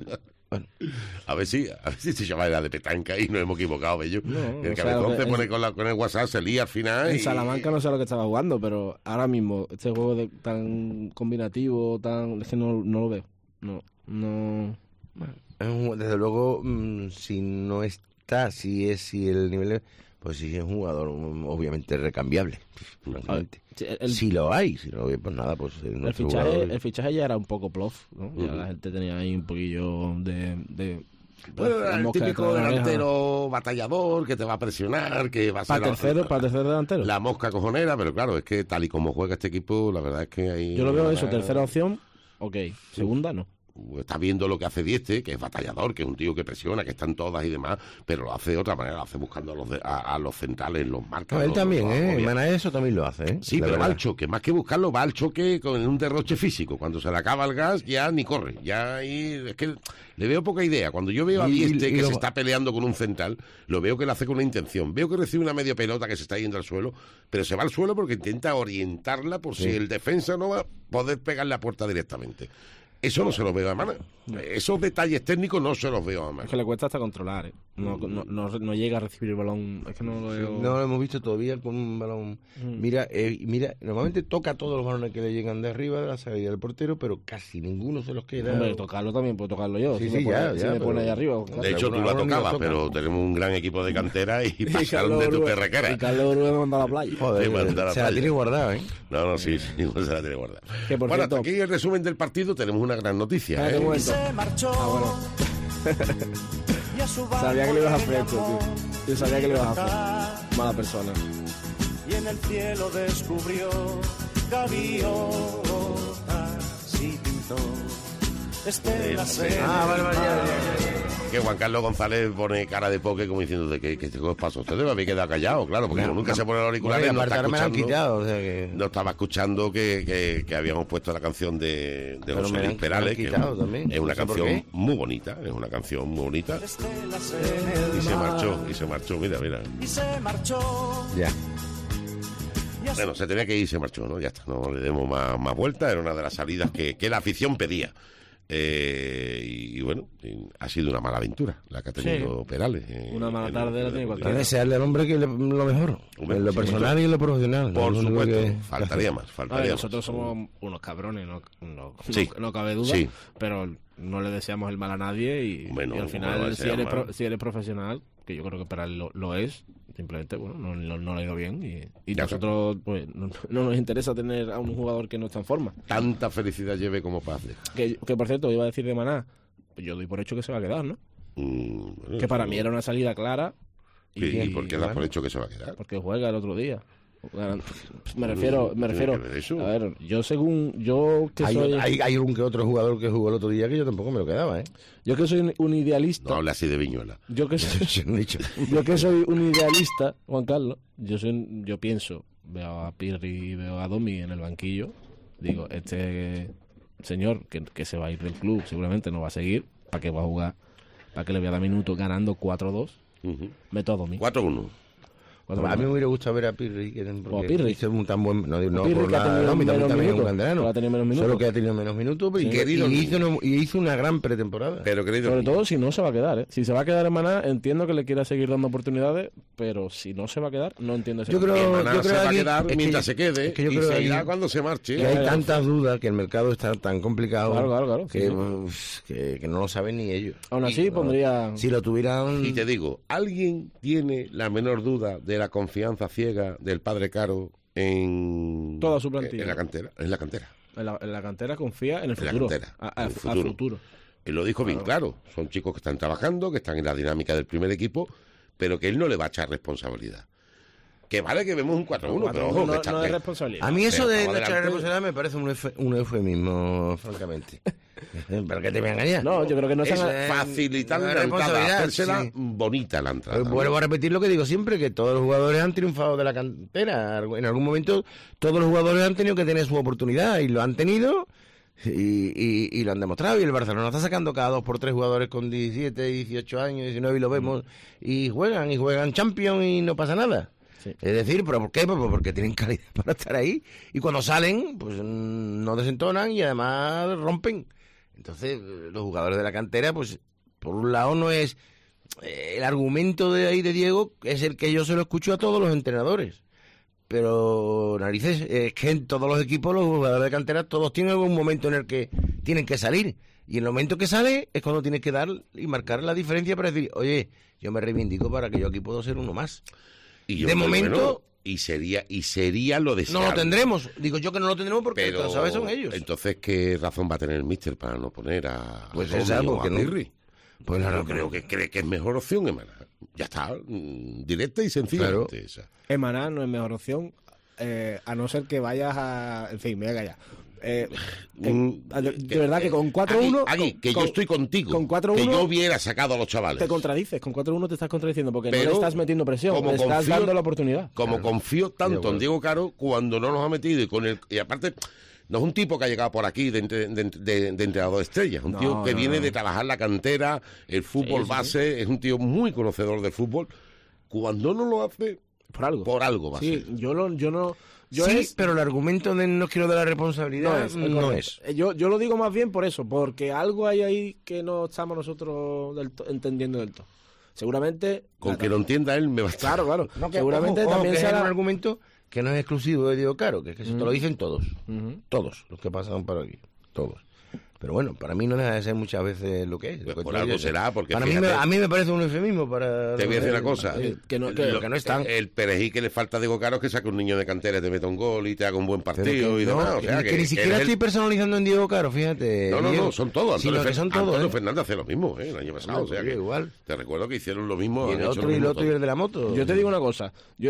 E: Bueno,
D: A ver si se llama la de petanca y nos hemos equivocado, Bello.
F: No,
D: El
F: o sea,
D: cabezón
F: lo que-
D: se pone con el WhatsApp, se lía al final.
F: En
D: y-
F: Salamanca no sé lo que estaba jugando, pero ahora mismo este juego tan combinativo, es que no lo veo. No.
E: desde luego, si no está, si el nivel, pues sí es un jugador obviamente recambiable, francamente. Si lo hay, si no lo hay, pues nada, pues nuestro jugador-
F: El fichaje ya era un poco plof, ¿no? Ya la gente tenía ahí un poquillo de
D: Bueno,
F: la
D: el
F: mosca
D: típico
F: detrás de la oreja.
D: delantero batallador que te va a presionar, que va a ser
F: Para el tercer delantero.
D: la mosca cojonera, pero claro, es que tal y como juega este equipo, la verdad es que hay...
F: Yo lo veo eso, tercera opción, ok. Segunda, no.
D: Está viendo lo que hace Dieste, que es batallador, que es un tío que presiona, que están todas y demás, pero lo hace de otra manera, lo hace buscando a los centrales, los marcas.
E: No, él
D: los
E: también,
D: agobia.
E: Mana eso también lo hace, ¿eh?
D: Sí,
E: La
D: pero va
E: verdad.
D: al choque, más que buscarlo, va al choque con un derroche físico. Cuando se le acaba el gas, ya ni corre. Ya ahí, es que le veo poca idea. Cuando yo veo a
E: Y
D: Dieste que
E: lo-
D: se está peleando con un central, lo veo que lo hace con una intención. Veo que recibe una media pelota que se está yendo al suelo, pero se va al suelo porque intenta orientarla por si el defensa no va a poder pegar la puerta directamente. Eso no se lo veo a Mana. Esos detalles técnicos no se los veo a
F: Es
D: Mana.
F: que le cuesta hasta controlar, ¿eh? No llega a recibir el balón. Es que no lo veo.
E: No lo hemos visto todavía con un balón. Mira, normalmente toca todos los balones que le llegan de arriba de la salida del portero, pero casi ninguno se los queda.
F: Hombre, tocarlo también puedo tocarlo yo.
E: Sí,
F: si
E: sí,
F: me
E: ya,
F: pone,
E: ya,
F: si me
E: pero-
F: pone ahí arriba. claro.
D: De hecho, tú la
E: Ahora ni la
D: tocabas,
E: toca.
D: pero tenemos un gran equipo de cantera y
F: Y
D: pasaron de tu
F: Carlos
D: perrequera.
F: Y Carlos Urbe me manda a la playa.
E: Joder,
D: Sí, manda la
E: se la
D: playa.
E: tiene guardada, ¿eh?
D: No, sí, igual se la tiene guardada.
F: Que, por
D: Bueno,
F: cierto-
D: hasta aquí el resumen del partido. Tenemos una gran noticia,
F: Espérate un
D: ¿eh?
F: momento. Bueno. Sabía que le ibas a hacer esto, tío. Yo sabía que le ibas a hacer. Mala persona.
A: Y en el cielo descubrió gaviotas y pintó estelas en
D: Que Juan Carlos González pone cara de poke como diciendo de que este juego es paso. Usted debe haber quedado callado, claro, porque como nunca se pone el auricular,
E: Bueno, y
D: no
E: aparte
D: está
E: ahora me la han
D: escuchando.
E: quitado, o sea que...
D: No estaba escuchando que habíamos puesto la canción de
E: Pero
D: José
E: me la
D: Luis
E: han
D: Perales, que
E: quitado también.
D: es una
E: No sé por
D: canción
E: qué.
D: muy bonita, es una canción muy bonita.
A: estelas en el
D: Y
A: mar.
D: se marchó, mira.
A: Y se marchó.
E: Ya.
A: Y así
D: Bueno, se tenía que ir y se marchó, ¿no? Ya está, no le demos más vueltas, era una de las salidas que la afición pedía. Y bueno, ha sido una mala aventura la que ha tenido Perales.
F: Una mala tarde la tiene cualquiera.
E: Para desearle al hombre que lo mejor,
D: Hombre,
E: en lo
D: sí,
E: personal y en lo profesional.
D: Por
E: Lo único
D: supuesto,
E: que-
D: faltaría más,
F: A ver,
D: faltaría más.
F: nosotros somos unos cabrones,
D: Sí.
F: no cabe duda,
D: Sí.
F: pero no le deseamos el mal a nadie y,
D: Hombre, no,
F: y al
D: ¿cómo le va a
F: final
D: desear mal?
F: si eres profesional, que yo creo que para él lo es, simplemente bueno no le ha ido bien y
D: Ya
F: nosotros pues no nos interesa tener a un jugador que no está en forma.
D: Tanta felicidad lleve como paz deja.
F: Que por cierto, iba a decir de Maná, pues yo doy por hecho que se va a quedar, ¿no?
D: Bueno,
F: Que para
D: eso-
F: mí era una salida clara
D: ¿Y por qué das por
F: bueno,
D: hecho que se va a quedar?
F: porque juega el otro día. Me refiero,
D: ¿Tiene que ver eso?
F: a ver, yo que soy
E: Hay un que otro jugador que jugó el otro día que yo tampoco me lo quedaba, ¿eh?
F: yo que soy un idealista,
D: No habla así de Viñuela.
F: yo que soy,
E: Se lo he dicho.
F: yo que soy un idealista, Juan Carlos, yo pienso, veo a Pirri y veo a Domi en el banquillo, digo, este señor que se va a ir del club, seguramente no va a seguir, ¿para qué va a jugar? ¿Para qué le voy a dar minutos ganando 4-2?
D: Ujú.
F: Meto a Domi.
D: 4-1.
E: A mí me hubiera gustado ver a Pirri.
F: O a Pirri.
E: Hizo un tan buen... No, no
F: Pirri,
E: por
F: que ha
E: nada,
F: tenido
E: no,
F: menos
E: también es un
F: minutos.
E: canterano.
F: Que ha tenido menos minutos.
E: Solo que ha tenido menos minutos
F: Sí.
E: y hizo una gran pretemporada.
D: Pero querido,
F: Sobre todo si no se va a quedar, ¿eh? Si se va a quedar en Maná, entiendo que le quiera seguir dando oportunidades, pero si no se va a quedar, no entiendo ese
E: Yo creo-
F: cambio.
D: Maná
E: yo
D: se
E: creo
D: va a
E: aquí-
D: quedar
E: es que
D: mientras
E: yo-
D: se quede
E: es que yo
D: y
E: creo
D: se irá
E: aquí-
D: cuando se marche.
E: Que hay tantas dudas, que el mercado está tan complicado
F: Claro,
E: que,
F: sí.
E: que no lo saben ni ellos.
F: Aún así, pondría...
E: Si lo tuvieran...
D: Y te digo, ¿alguien tiene la menor duda de la confianza ciega del padre Caro en
F: Toda su plantilla.
D: En la cantera, en la cantera.
F: En la cantera confía en el
D: En la
F: futuro.
D: cantera,
F: A
D: en el futuro.
F: futuro.
D: Él lo dijo bien claro. Son chicos que están trabajando, que están en la dinámica del primer equipo, pero que él no le va a echar responsabilidad. Que vale que vemos un 4-1, pero ojo,
F: no,
D: que está
F: no es
D: que-
F: responsabilidad.
E: A mí eso
D: Pero
E: de
D: estamos
E: no echar
D: adelante.
E: responsabilidad me parece un eufemismo, francamente. ¿Pero qué te voy a engañar?
F: No, yo creo que no
D: es
F: están...
D: facilitar
E: no
D: la
E: es
D: entrada,
E: responsabilidad,
D: hacérsela
E: sí.
D: bonita la entrada.
E: Pues vuelvo a repetir lo que digo siempre, que todos los jugadores han triunfado de la cantera. En algún momento todos los jugadores han tenido que tener su oportunidad y lo han tenido y lo han demostrado. Y el Barcelona está sacando cada 2 por 3 jugadores con 17, 18 años, 19 y lo vemos y juegan Champions y no pasa nada.
F: Sí.
E: Es decir, ¿pero por qué? Pues porque tienen calidad para estar ahí y cuando salen pues no desentonan y además rompen. Entonces los jugadores de la cantera pues Por un lado no es... el argumento de ahí de Diego es el que yo se lo escucho a todos los entrenadores. Pero, narices, es que en todos los equipos, los jugadores de cantera, todos tienen algún momento en el que tienen que salir. Y en el momento que sale es cuando tienes que dar y marcar la diferencia para decir, oye, yo me reivindico para que yo aquí puedo ser uno más.
D: Y yo,
E: de momento...
D: Y sería lo deseable.
E: No lo tendremos. Digo yo que no lo tendremos porque
D: pero,
E: lo sabes son ellos.
D: Entonces, ¿qué razón va a tener el míster para no poner a
E: Pues
D: Tommy
E: esa,
D: o
E: porque
D: a
E: no.
D: Pirri?
E: Pues
D: Yo
E: ahora,
D: creo que cree que es mejor opción, Emaná. Ya está, directa y sencillamente esa.
F: Emaná no es mejor opción, a no ser que vayas a... En fin, me voy a callar. De verdad que con 4-1...
D: Agui, que yo estoy contigo.
F: Con 4-1...
D: Que yo hubiera sacado a los chavales.
F: Te contradices, con 4-1 te estás contradiciendo porque
D: Pero,
F: no le estás metiendo presión,
D: como
F: le estás
D: confío-
F: dando la oportunidad.
D: Como confío tanto en Diego Caro, cuando no nos ha metido y aparte... No es un tipo que ha llegado por aquí de entrenador de estrellas, un tío que viene de trabajar la cantera, el fútbol base, es un tío muy conocedor del fútbol. Cuando no lo hace, por algo va a ser.
F: Yo no...
E: sí, pero el argumento de no quiero de la responsabilidad no es.
F: Yo lo digo más bien por eso, porque algo hay ahí que no estamos nosotros entendiendo del todo. Seguramente...
D: Con que lo entienda él me basta.
F: Claro.
E: No, que,
F: Seguramente
E: ojo,
F: también
E: que
F: será...
E: es un argumento que no es exclusivo de Diego Caro, que es que se te lo dicen todos. Todos los que pasan por aquí. Todos. Pero bueno, para mí no deja de ser muchas veces lo que es.
D: Pues por algo será, porque
E: para
D: fíjate,
E: a mí me parece un eufemismo para...
D: Te voy a decir una cosa.
F: Que no están.
D: El perejil que le falta a Diego Caro es que saque un niño de cantera y te meta un gol y te haga un buen partido y demás. O sea,
E: que ni siquiera estoy personalizando en Diego Caro, fíjate.
D: No, son todos.
E: Sino que son todos.
D: Antonio Fernández hace lo mismo el año pasado. O sea que
E: igual.
D: Te recuerdo que hicieron lo mismo.
E: Y el otro y el de la moto.
F: Yo te digo una cosa.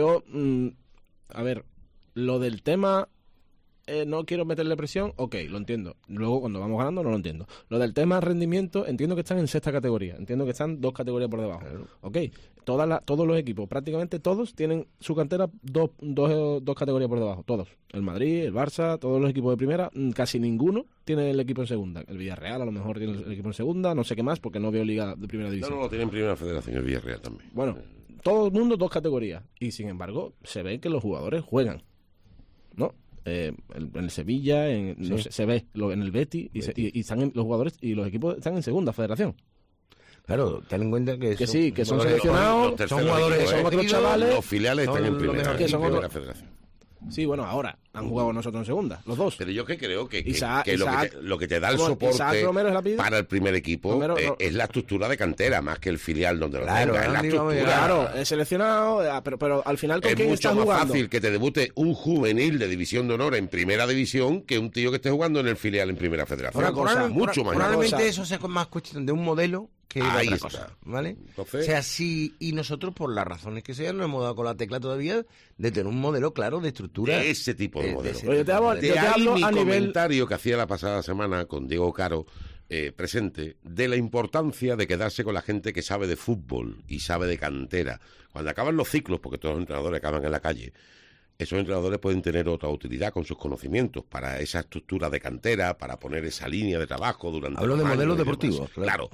F: A ver, lo del tema... no quiero meterle presión, ok, lo entiendo. Luego, cuando vamos ganando, no lo entiendo. Lo del tema rendimiento, entiendo que están en sexta categoría. Entiendo que están 2 categorías por debajo. Claro. Ok, todos los equipos, prácticamente todos, tienen su cantera dos categorías por debajo. Todos. El Madrid, el Barça, todos los equipos de primera, casi ninguno tiene el equipo en segunda. El Villarreal a lo mejor tiene el equipo en segunda, no sé qué más, porque no veo liga de primera división.
D: No, tiene en primera federación, el Villarreal también.
F: Bueno, todo el mundo 2 categorías. Y sin embargo, se ve que los jugadores juegan, ¿no? En el Sevilla, no sé, se ve en el Betis, y están los jugadores y los equipos están en segunda federación.
E: Claro, ten en cuenta que
F: son seleccionados,
D: son
F: jugadores, son otros chavales.
D: Los filiales están en primera,
F: que son
D: primera federación.
F: Sí, bueno, ahora han jugado nosotros en segunda, los dos.
D: Pero yo que creo que
F: Isaac,
D: lo que te da el soporte para el primer equipo es la estructura de cantera, más que el filial donde lo tenga, es la estructura.
F: Claro, es seleccionado, pero al final ¿con quién está jugando?
D: Es mucho más fácil que te debute un juvenil de división de honor en primera división que un tío que esté jugando en el filial en primera federación. Mucho más.
E: Probablemente eso sea más cuestión de un modelo que de
D: ahí
E: otra
D: está.
E: cosa, ¿vale?
D: Entonces,
E: o sea, sí, y nosotros, por las razones que sean, no hemos dado con la tecla todavía de tener un modelo claro de estructura.
D: De ese tipo de modelo.
F: Yo te hablo
D: mi
F: a nivel...
D: comentario que hacía la pasada semana con Diego Caro presente, de la importancia de quedarse con la gente que sabe de fútbol y sabe de cantera. Cuando acaban los ciclos, porque todos los entrenadores acaban en la calle, esos entrenadores pueden tener otra utilidad con sus conocimientos para esa estructura de cantera, para poner esa línea de trabajo durante
E: Hablo de
D: años
E: modelos
D: y
E: deportivos.
D: Claro.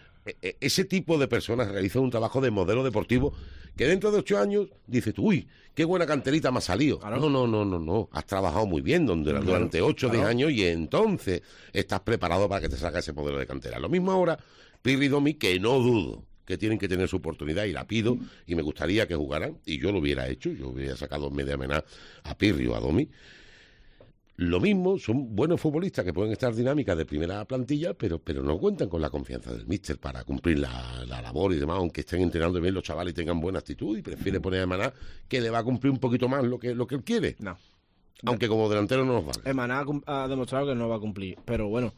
D: Ese tipo de personas realizan un trabajo de modelo deportivo que dentro de 8 años dices tú, uy, qué buena canterita me ha salido. Claro. No. Has trabajado muy bien durante 8 o 10 años y entonces estás preparado para que te salga ese modelo de cantera. Lo mismo ahora, Pirri y Domi, que no dudo que tienen que tener su oportunidad y la pido y me gustaría que jugaran y yo lo hubiera hecho, yo hubiera sacado en media mena a Pirri o a Domi. Lo mismo, son buenos futbolistas que pueden estar dinámicas de primera plantilla, pero no cuentan con la confianza del míster para cumplir la labor y demás, aunque estén entrenando bien los chavales y tengan buena actitud y prefiere poner a Emaná, que le va a cumplir un poquito más lo que él quiere.
F: No.
D: Aunque como delantero no nos vale.
F: Emaná ha demostrado que no va a cumplir, pero bueno,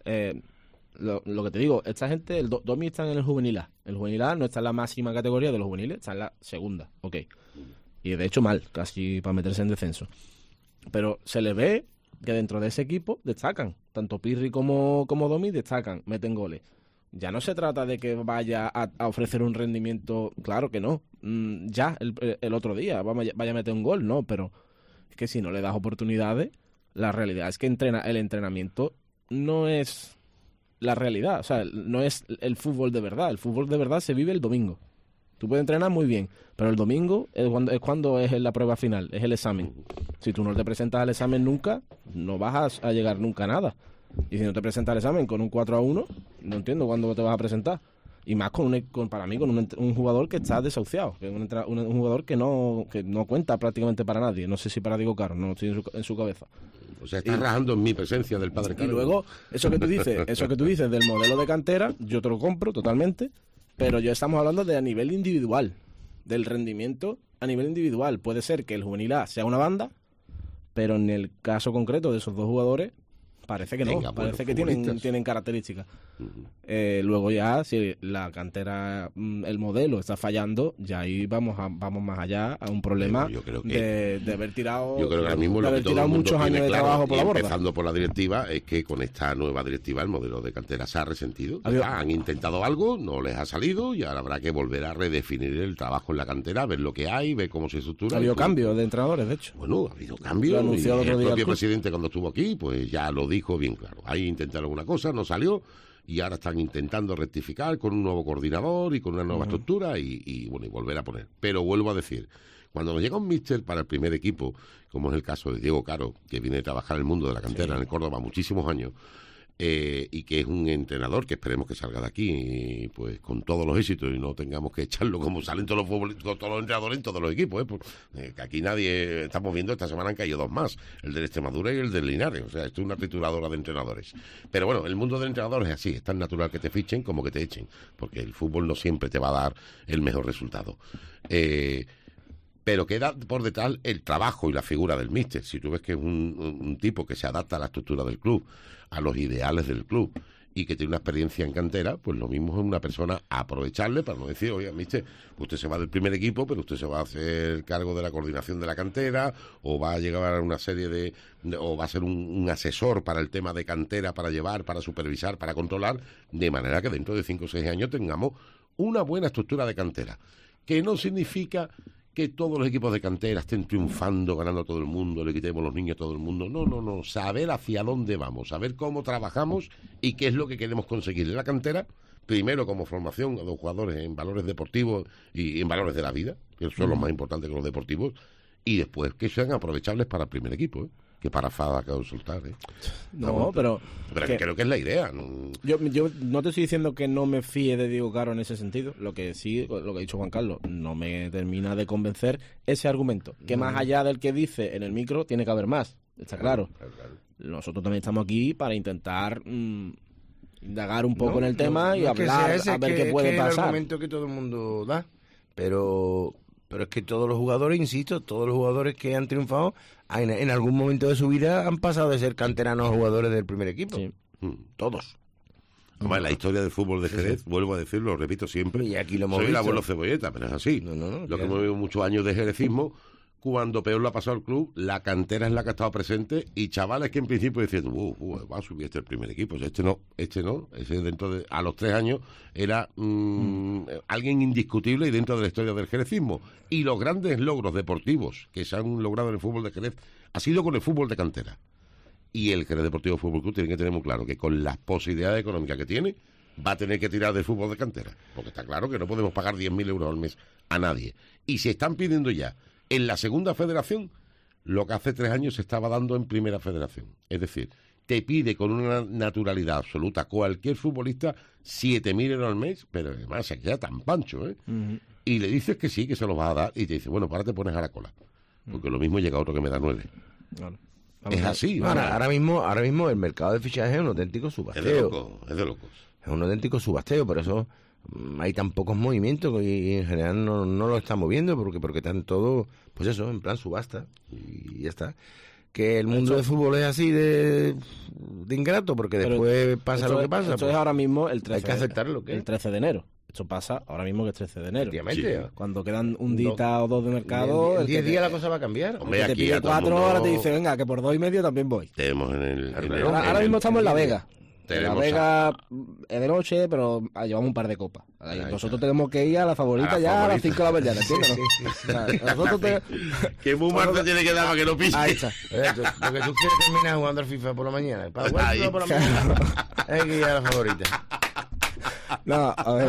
F: lo que te digo, esta gente, el Domi está en el juvenil A. El juvenil A no está en la máxima categoría de los juveniles, está en la segunda, ok. Y de hecho mal, casi para meterse en descenso. Pero se le ve que dentro de ese equipo destacan. Tanto Pirri como Domi destacan, meten goles. Ya no se trata de que vaya a ofrecer un rendimiento, claro que no. Ya el otro día vaya a meter un gol, no, pero es que si no le das oportunidades, la realidad es que el entrenamiento no es la realidad. O sea, no es el fútbol de verdad. El fútbol de verdad se vive el domingo. Tú puedes entrenar muy bien, pero el domingo es cuando es la prueba final, es el examen. Si tú no te presentas al examen nunca, no vas a llegar nunca a nada. Y si no te presentas al examen con un 4-1, no entiendo cuándo te vas a presentar. Y más para mí con un jugador que está desahuciado, que es un jugador que no cuenta prácticamente para nadie. No sé si para Diego Caro, no estoy en su cabeza.
D: O sea, está rajando en mi presencia del padre Caro.
F: Y luego, eso que tú dices del modelo de cantera, yo te lo compro totalmente, pero ya estamos hablando de a nivel individual, del rendimiento a nivel individual. Puede ser que el juvenil A sea una banda, pero en el caso concreto de esos dos jugadores, parece que no, parece que tienen características. Luego ya, si la cantera, el modelo está fallando, ya ahí vamos más allá a un problema de haber tirado,
D: yo creo que ahora mismo lo que todo el mundo
F: muchos años de trabajo por la borda.
D: Empezando por la directiva, es que con esta nueva directiva el modelo de cantera se ha resentido. Han intentado algo, no les ha salido y ahora habrá que volver a redefinir el trabajo en la cantera, ver lo que hay, ver cómo se estructura.
F: Ha habido cambios de entrenadores, de hecho.
D: Bueno, ha habido cambios. Y el propio presidente cuando estuvo aquí, pues ya lo dijo bien claro. Ahí intentaron una cosa, no salió. Y ahora están intentando rectificar con un nuevo coordinador y con una nueva estructura y volver a poner. Pero vuelvo a decir, cuando nos llega un míster para el primer equipo, como es el caso de Diego Caro, que viene a trabajar en el mundo de la cantera en el Córdoba muchísimos años, y que es un entrenador que esperemos que salga de aquí pues con todos los éxitos y no tengamos que echarlo como salen todos los entrenadores en todos los equipos, que aquí nadie, estamos viendo, esta semana han caído 2 más, el del Extremadura y el del Linares, o sea, esto es una trituradora de entrenadores. Pero bueno, el mundo del entrenador es así, es tan natural que te fichen como que te echen, porque el fútbol no siempre te va a dar el mejor resultado. Pero queda por detrás el trabajo y la figura del míster. Si tú ves que es un tipo que se adapta a la estructura del club, a los ideales del club, y que tiene una experiencia en cantera, pues lo mismo es una persona a aprovecharle para no decir, oye, míster, usted se va del primer equipo, pero usted se va a hacer cargo de la coordinación de la cantera, o va a llegar a una serie o va a ser un asesor para el tema de cantera, para llevar, para supervisar, para controlar, de manera que dentro de 5 o 6 años tengamos una buena estructura de cantera, que no significa que todos los equipos de cantera estén triunfando, ganando a todo el mundo, le quitemos los niños a todo el mundo. No. Saber hacia dónde vamos, saber cómo trabajamos y qué es lo que queremos conseguir en la cantera, primero como formación a los jugadores en valores deportivos y en valores de la vida, que son los más importantes que los deportivos, y después que sean aprovechables para el primer equipo, que para Fada acabo de soltar,
F: No, pero
D: creo que es la idea.
F: Yo no te estoy diciendo que no me fíe de Diego Caro en ese sentido. Lo que ha dicho Juan Carlos, no me termina de convencer ese argumento. Que más allá del que dice en el micro, tiene que haber más. Está claro. Nosotros también estamos aquí para intentar indagar un poco en el tema y hablar, a ver qué puede pasar.
E: Es el argumento que todo el mundo da, pero es que todos los jugadores, insisto, todos los jugadores que han triunfado en algún momento de su vida han pasado de ser canteranos a jugadores del primer equipo.
F: Sí.
E: Todos.
D: Además, la historia del fútbol de Jerez, vuelvo a decirlo, lo repito siempre,
E: y aquí lo hemos
D: soy el
E: visto.
D: abuelo cebolleta, pero es así. Lo que hemos vivido muchos años de jerecismo, cuando peor lo ha pasado el club, la cantera es la que ha estado presente y chavales que en principio decían, va a subir el primer equipo, este no, ese dentro de, a los 3 años era alguien indiscutible y dentro de la historia del jerecismo. Y los grandes logros deportivos que se han logrado en el fútbol de Jerez ha sido con el fútbol de cantera. Y el Jerez Deportivo Fútbol Club tiene que tener muy claro que con las posibilidades económicas que tiene, va a tener que tirar del fútbol de cantera. Porque está claro que no podemos pagar 10.000 euros al mes a nadie. Y se están pidiendo ya en la segunda federación lo que hace 3 años se estaba dando en primera federación. Es decir, te pide con una naturalidad absoluta cualquier futbolista 7.000 euros al mes, pero además se queda tan pancho, Y le dices que sí, que se los vas a dar, y te dice, bueno, para te pones a la cola. Porque lo mismo llega otro que me da 9.
F: Claro.
D: Es así.
E: Ahora mismo el mercado de fichajes es un auténtico subasteo.
D: Es de locos.
E: Es un auténtico subasteo, por eso hay tan pocos movimientos y en general no lo estamos viendo porque están todos, pues eso, en plan subasta y ya está. Que el mundo del fútbol es así de ingrato porque después pasa lo que pasa.
F: Esto es ahora mismo el 13,
E: hay que aceptarlo,
F: el 13 de enero. Esto pasa ahora mismo que es 13 de enero.
E: Efectivamente.
D: Sí.
F: Cuando quedan un día o 2 de mercado...
E: En 10 días la cosa va a cambiar.
D: Hombre,
F: el que te pide 4 ahora te dice, venga, que por 2,5 también voy.
D: Tenemos
F: Ahora mismo estamos en La Vega. La
D: tenemos
F: Vega es de noche, pero llevamos un par de copas. Nosotros tenemos que ir a la favorita a las 5 de la mañana, ¿entiendes? O sea, nosotros
D: que muy martes tiene que dar para que no pise.
F: Ahí está.
E: Porque tú quieres terminar jugando al FIFA por la mañana. Para jugar por la mañana hay que ir a la favorita.
F: No, a ver.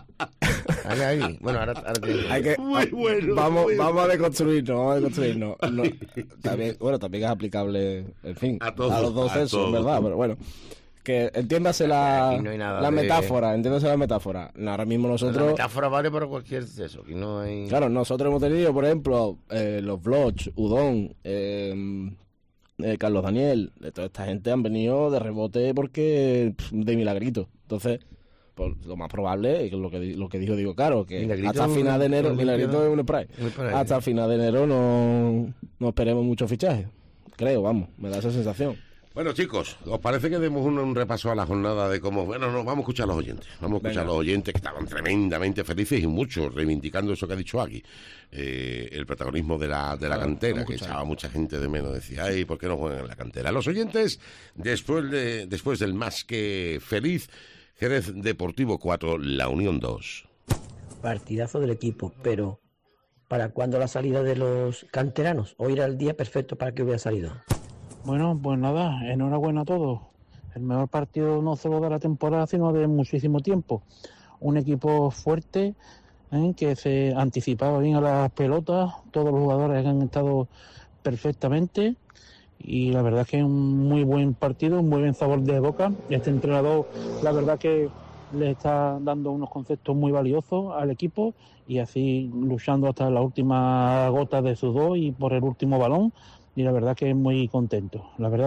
E: Ahí. Bueno, ahora
F: Hay que,
D: Muy bueno,
F: vamos
D: muy
F: a deconstruirnos. También es aplicable, en fin,
D: A todos,
F: los dos
D: a
F: eso,
D: todos.
F: ¿verdad? Pero bueno, que entiéndase
E: Aquí no hay nada
F: la
E: de-
F: metáfora, entiéndase la metáfora. Ahora mismo
E: La
F: nosotros...
E: metáfora vale para cualquier eso. Aquí no hay...
F: Claro, nosotros hemos tenido, por ejemplo, los vlogs, Udón, Carlos Daniel, de toda esta gente han venido de rebote porque de milagrito. Entonces, pues, lo más probable es lo que dijo Diego Caro, que
E: Milagrito
F: hasta final de enero,
E: un
F: milagrito es un spray.
E: un spray,
F: Hasta
E: sí.
F: el final de enero no esperemos muchos fichajes. Creo, vamos, me da esa sensación.
D: Bueno, chicos, ¿os parece que demos un repaso a la jornada de cómo... Bueno, no, vamos a escuchar a los oyentes. Vamos a escuchar a los oyentes que estaban tremendamente felices y muchos reivindicando eso que ha dicho aquí. El protagonismo de la cantera,
F: vamos a
D: que
F: escuchar.
D: echaba mucha gente de menos. Decía, ay, ¿por qué no juegan en la cantera? Los oyentes, después del más que feliz, Jerez Deportivo 4, La Unión 2.
G: Partidazo del equipo, pero ¿para cuándo la salida de los canteranos? Hoy era el día perfecto para que hubiera salido.
H: Bueno, pues nada, enhorabuena a todos. El mejor partido no solo de la temporada, sino de muchísimo tiempo. Un equipo fuerte, que se anticipaba bien a las pelotas, todos los jugadores han estado perfectamente y la verdad que es un muy buen partido, un muy buen sabor de boca. Este entrenador, la verdad que le está dando unos conceptos muy valiosos al equipo y así luchando hasta la última gota de sudor y por el último balón. Y la verdad que es muy contento,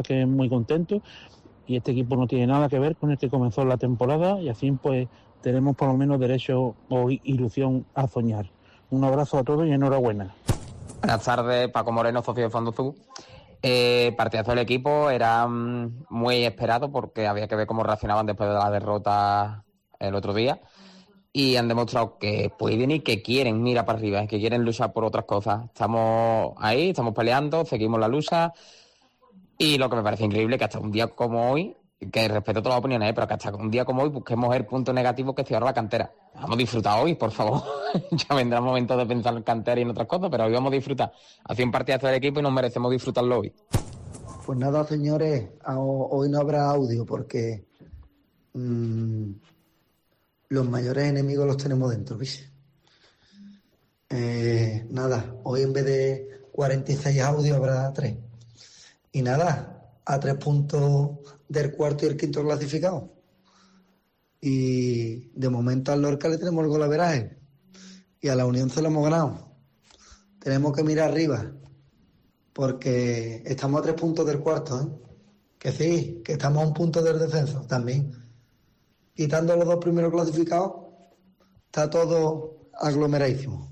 H: y este equipo no tiene nada que ver con el que comenzó la temporada y así pues tenemos por lo menos derecho o ilusión a soñar. Un abrazo a todos y enhorabuena.
I: Buenas tardes, Paco Moreno, socio de Fondo Azul. Partidazo del equipo, era muy esperado porque había que ver cómo reaccionaban después de la derrota el otro día. Y han demostrado que pueden y que quieren mirar para arriba, que quieren luchar por otras cosas. Estamos ahí, estamos peleando, seguimos la lucha. Y lo que me parece increíble es que hasta un día como hoy, que respeto todas las opiniones, pero que hasta un día como hoy busquemos el punto negativo que es ahora la cantera. Vamos a disfrutar hoy, por favor. Ya vendrá el momento de pensar en cantera y en otras cosas, pero hoy vamos a disfrutar. Ha sido un partidazo del equipo y nos merecemos disfrutarlo hoy.
J: Pues nada, señores, hoy no habrá audio porque los mayores enemigos los tenemos dentro, ¿viste? Nada, hoy en vez de 46 audios habrá 3. Y nada, a 3 puntos del cuarto y el quinto clasificado. Y de momento al Lorca le tenemos el golaveraje. Y a la Unión se lo hemos ganado. Tenemos que mirar arriba. Porque estamos a 3 puntos del cuarto, ¿eh? Que sí, que estamos a 1 punto del descenso también. Quitando los 2 primeros clasificados, está todo aglomeradísimo.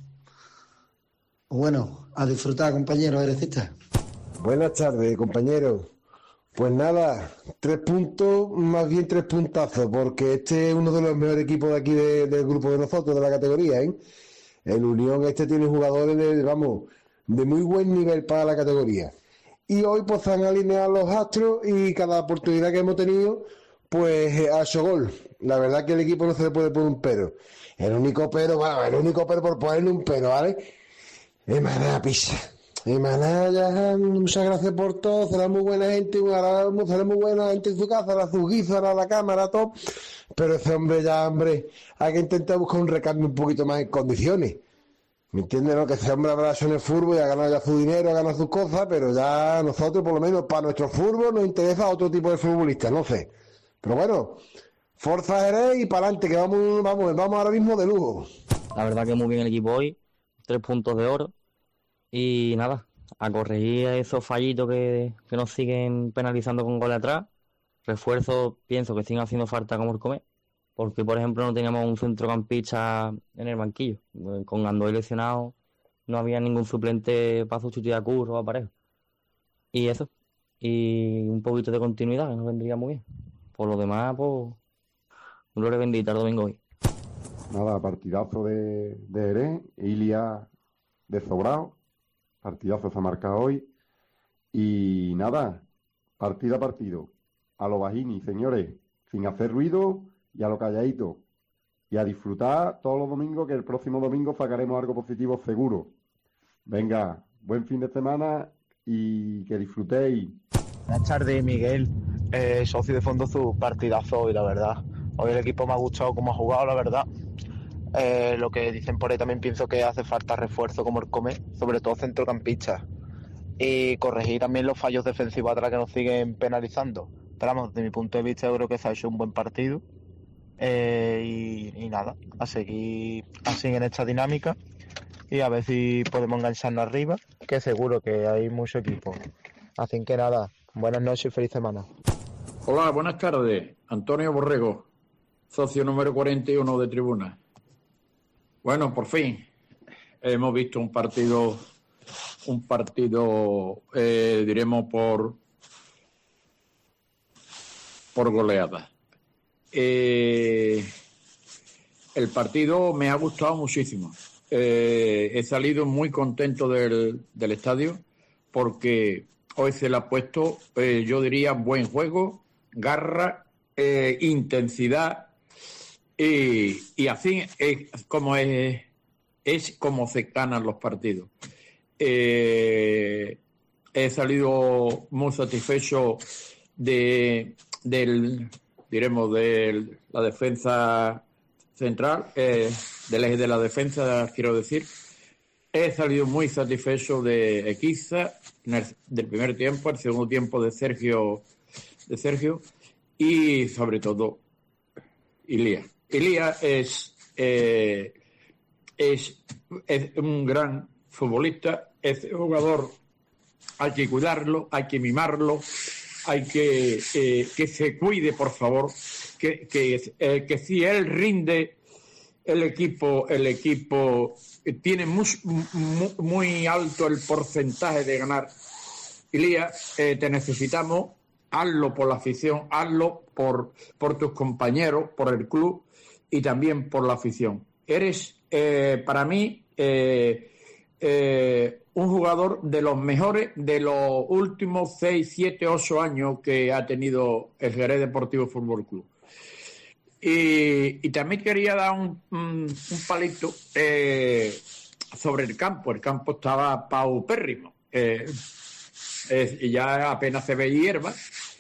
J: Bueno, a disfrutar, compañeros, herecistas.
K: Buenas tardes, compañeros. Pues nada, 3 puntos, más bien 3 puntazos, porque este es uno de los mejores equipos de aquí del grupo de nosotros, de la categoría, ¿eh? El Unión tiene jugadores de muy buen nivel para la categoría. Y hoy pues se han alineado los astros y cada oportunidad que hemos tenido, pues ha hecho gol. La verdad que el equipo no se le puede poner un pero. El único pero por ponerle un pero, ¿vale? Emaná, pisa. Emaná, ya, muchas gracias por todo, será muy buena gente, será muy buena gente en su casa, hará su guiso, hará la cámara, todo. Pero ese hombre, hay que intentar buscar un recambio un poquito más en condiciones. ¿Me entiendes, no? Que ese hombre habrá hecho en el fútbol y ha ganado ya su dinero, ha ganado sus cosas, pero ya nosotros, por lo menos, para nuestro fútbol nos interesa otro tipo de futbolista, no sé. Pero bueno, Forza Jerez y para adelante, que vamos ahora mismo de lujo.
L: La verdad que muy bien el equipo hoy, 3 puntos de oro y nada, a corregir esos fallitos que nos siguen penalizando con goles atrás. Refuerzos pienso que siguen haciendo falta como el comer, porque por ejemplo no teníamos un centrocampista en el banquillo, con Andoy lesionado no había ningún suplente para sustituir a Curro o a Parejo. Y eso, y un poquito de continuidad que nos vendría muy bien. Por lo demás, pues, gloria bendita el domingo hoy.
M: Nada, partidazo de Jerez, Ilia de sobrado, partidazo se ha marcado hoy, y nada, partido a partido, a lo bajini, señores, sin hacer ruido y a lo calladito, y a disfrutar todos los domingos, que el próximo domingo sacaremos algo positivo seguro. Venga, buen fin de semana y que disfrutéis.
N: Buenas tardes, Miguel, socio de Fondo Azul, partidazo hoy, la verdad. Hoy el equipo me ha gustado cómo ha jugado, la verdad. Lo que dicen por ahí también pienso que hace falta refuerzo como el Come, sobre todo centrocampistas. Y corregir también los fallos defensivos atrás que nos siguen penalizando. Pero vamos, desde mi punto de vista yo creo que se ha hecho un buen partido. Y nada, a seguir así en esta dinámica y a ver si podemos engancharnos arriba, que seguro que hay mucho equipo. Así que nada, buenas noches y feliz semana.
O: Hola, buenas tardes. Antonio Borrego, socio número 41 de Tribuna. Bueno, por fin hemos visto un partido, diremos, por goleada. El partido me ha gustado muchísimo. He salido muy contento del estadio porque hoy se le ha puesto, yo diría, buen juego, garra, intensidad y así es como se ganan los partidos. He salido muy satisfecho de la defensa central, del eje de la defensa, quiero decir. He salido muy satisfecho de Equiza, del primer tiempo, el segundo tiempo de Sergio y sobre todo Ilía. Ilía es un gran futbolista, es jugador, hay que cuidarlo, hay que mimarlo, hay que se cuide, por favor, que si él rinde, el equipo tiene muy alto el porcentaje de ganar. Ilía, te necesitamos, hazlo por la afición, hazlo por tus compañeros, por el club y también por la afición. Eres, para mí, un jugador de los mejores de los últimos 6, 7, 8 años que ha tenido el Jerez Deportivo Fútbol Club. Y también quería dar un palito sobre el campo. El campo estaba paupérrimo. Ya apenas se ve hierba.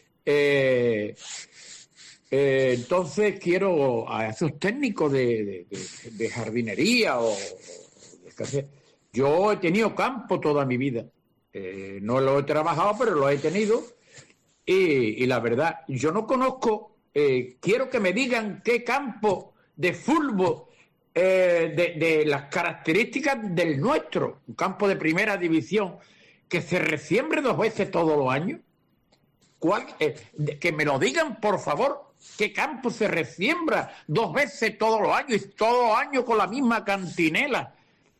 O: Entonces quiero a esos técnicos de jardinería o yo he tenido campo toda mi vida. No lo he trabajado, pero lo he tenido. Y la verdad, yo no conozco, quiero que me digan qué campo de fútbol de las características del nuestro, un campo de primera división, que se resiembre 2 veces todos los años. Que me lo digan, por favor, qué campo se resiembra 2 veces todos los años y todos los años con la misma cantinela.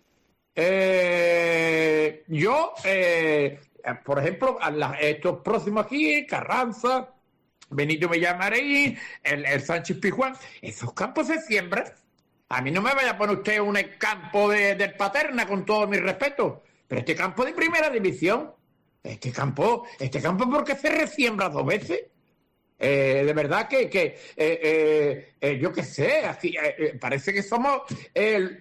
O: Por ejemplo, estos próximos aquí, Carranza, Benito Villamarín, el Sánchez Pizjuán, esos campos se siembran. A mí no me vaya a poner usted un campo del Paterna, con todo mi respeto, pero este campo de primera división, este campo, ¿por qué se resiembra 2 veces? De verdad que yo qué sé, aquí, parece que somos el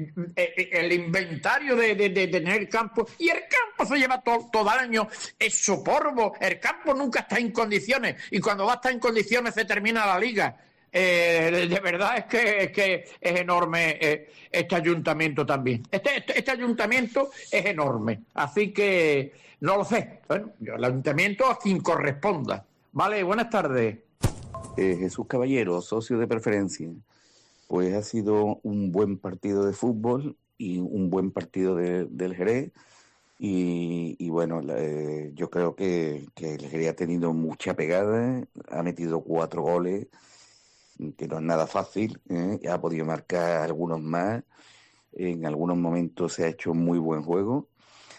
O: inventario de tener campo, y el campo se lleva todo el año hecho polvo, el campo nunca está en condiciones, y cuando va a estar en condiciones se termina la liga. De verdad es que es enorme este ayuntamiento también. Este ayuntamiento es enorme, así que no lo sé. Bueno, el ayuntamiento a quien corresponda. Vale, buenas tardes.
P: Jesús Caballero, socio de preferencia. Pues ha sido un buen partido de fútbol y un buen partido del Jerez. Y bueno, yo creo que el Jerez ha tenido mucha pegada, ha metido 4 goles, que no es nada fácil, ha podido marcar algunos más. En algunos momentos se ha hecho muy buen juego.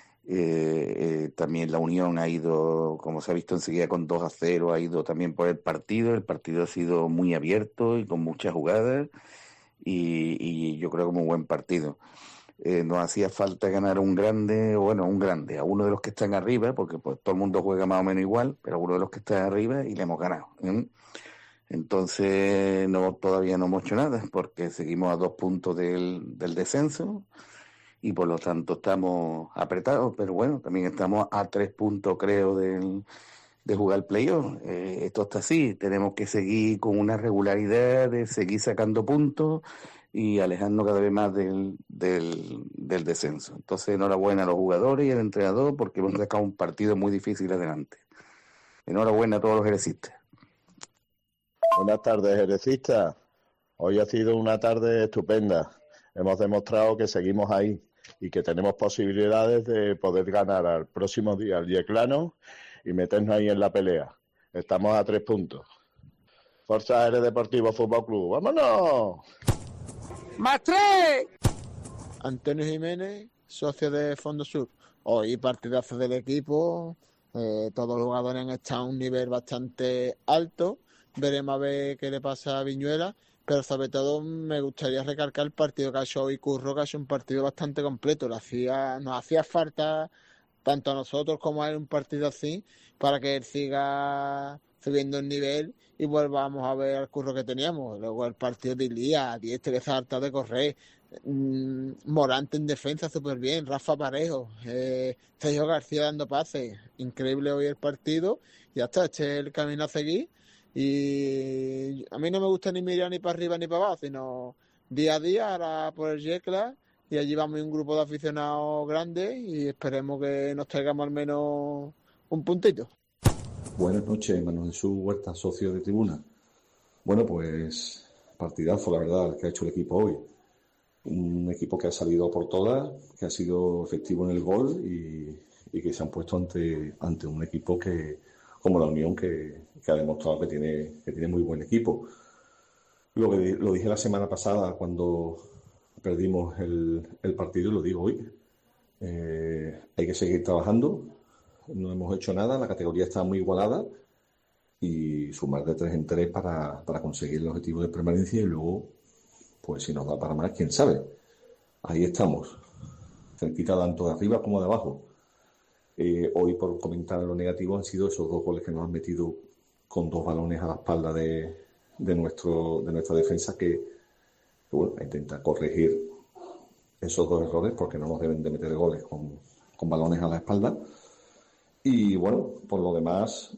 P: También la Unión ha ido, como se ha visto enseguida, con 2-0, ha ido también por el partido. El partido ha sido muy abierto y con muchas jugadas, y yo creo que un buen partido. Nos hacía falta ganar a uno de los que están arriba, porque pues todo el mundo juega más o menos igual, pero a uno de los que están arriba y le hemos ganado. Entonces todavía no hemos hecho nada, porque seguimos a 2 puntos del descenso, y por lo tanto estamos apretados, pero bueno, también estamos a 3 puntos, creo, de jugar el playoff. Esto está así, tenemos que seguir con una regularidad de seguir sacando puntos y alejarnos cada vez más del descenso. Entonces, enhorabuena a los jugadores y al entrenador, porque hemos sacado un partido muy difícil adelante. Enhorabuena a todos los jerecistas.
Q: Buenas tardes, jerecistas. Hoy ha sido una tarde estupenda. Hemos demostrado que seguimos ahí y que tenemos posibilidades de poder ganar al próximo día al Yeclano y meternos ahí en la pelea. Estamos a 3 puntos. Forza Jerez Deportivo Fútbol Club. ¡Vámonos!
R: ¡Más 3! Antonio Jiménez, socio de Fondo Sur. Hoy partidazo del equipo. Todos los jugadores han estado a un nivel bastante alto. Veremos a ver qué le pasa a Viñuela. Pero sobre todo me gustaría recalcar el partido que ha hecho hoy Curro, que ha hecho un partido bastante completo. Nos hacía falta, tanto a nosotros como a él, un partido así, para que él siga subiendo el nivel y volvamos a ver al Curro que teníamos. Luego el partido de Ilía, Dieste que se ha hartado de correr, Morante en defensa súper bien, Rafa Parejo, Sergio García dando pases. Increíble hoy el partido. Ya está, este es el camino a seguir. Y a mí no me gusta ni mirar ni para arriba ni para abajo, sino día a día, ahora por el Yecla, y allí vamos un grupo de aficionados grandes y esperemos que nos traigamos al menos un puntito.
S: Buenas noches, Manuel Jesús Huerta, socio de Tribuna. Bueno, pues partidazo, la verdad, que ha hecho el equipo hoy. Un equipo que ha salido por todas, que ha sido efectivo en el gol y que se han puesto ante un equipo como la Unión, que ha demostrado que tiene muy buen equipo. Lo dije la semana pasada cuando perdimos el partido y lo digo hoy. Hay que seguir trabajando, no hemos hecho nada, la categoría está muy igualada y sumar de 3 en 3 para conseguir el objetivo de permanencia y luego, pues si nos da para más, quién sabe. Ahí estamos, cerquita tanto de arriba como de abajo. Hoy, por comentar lo negativo, han sido esos 2 goles que nos han metido con 2 balones a la espalda de nuestra defensa que bueno, intenta corregir esos 2 errores porque no nos deben de meter goles con balones a la espalda. Y bueno, por lo demás,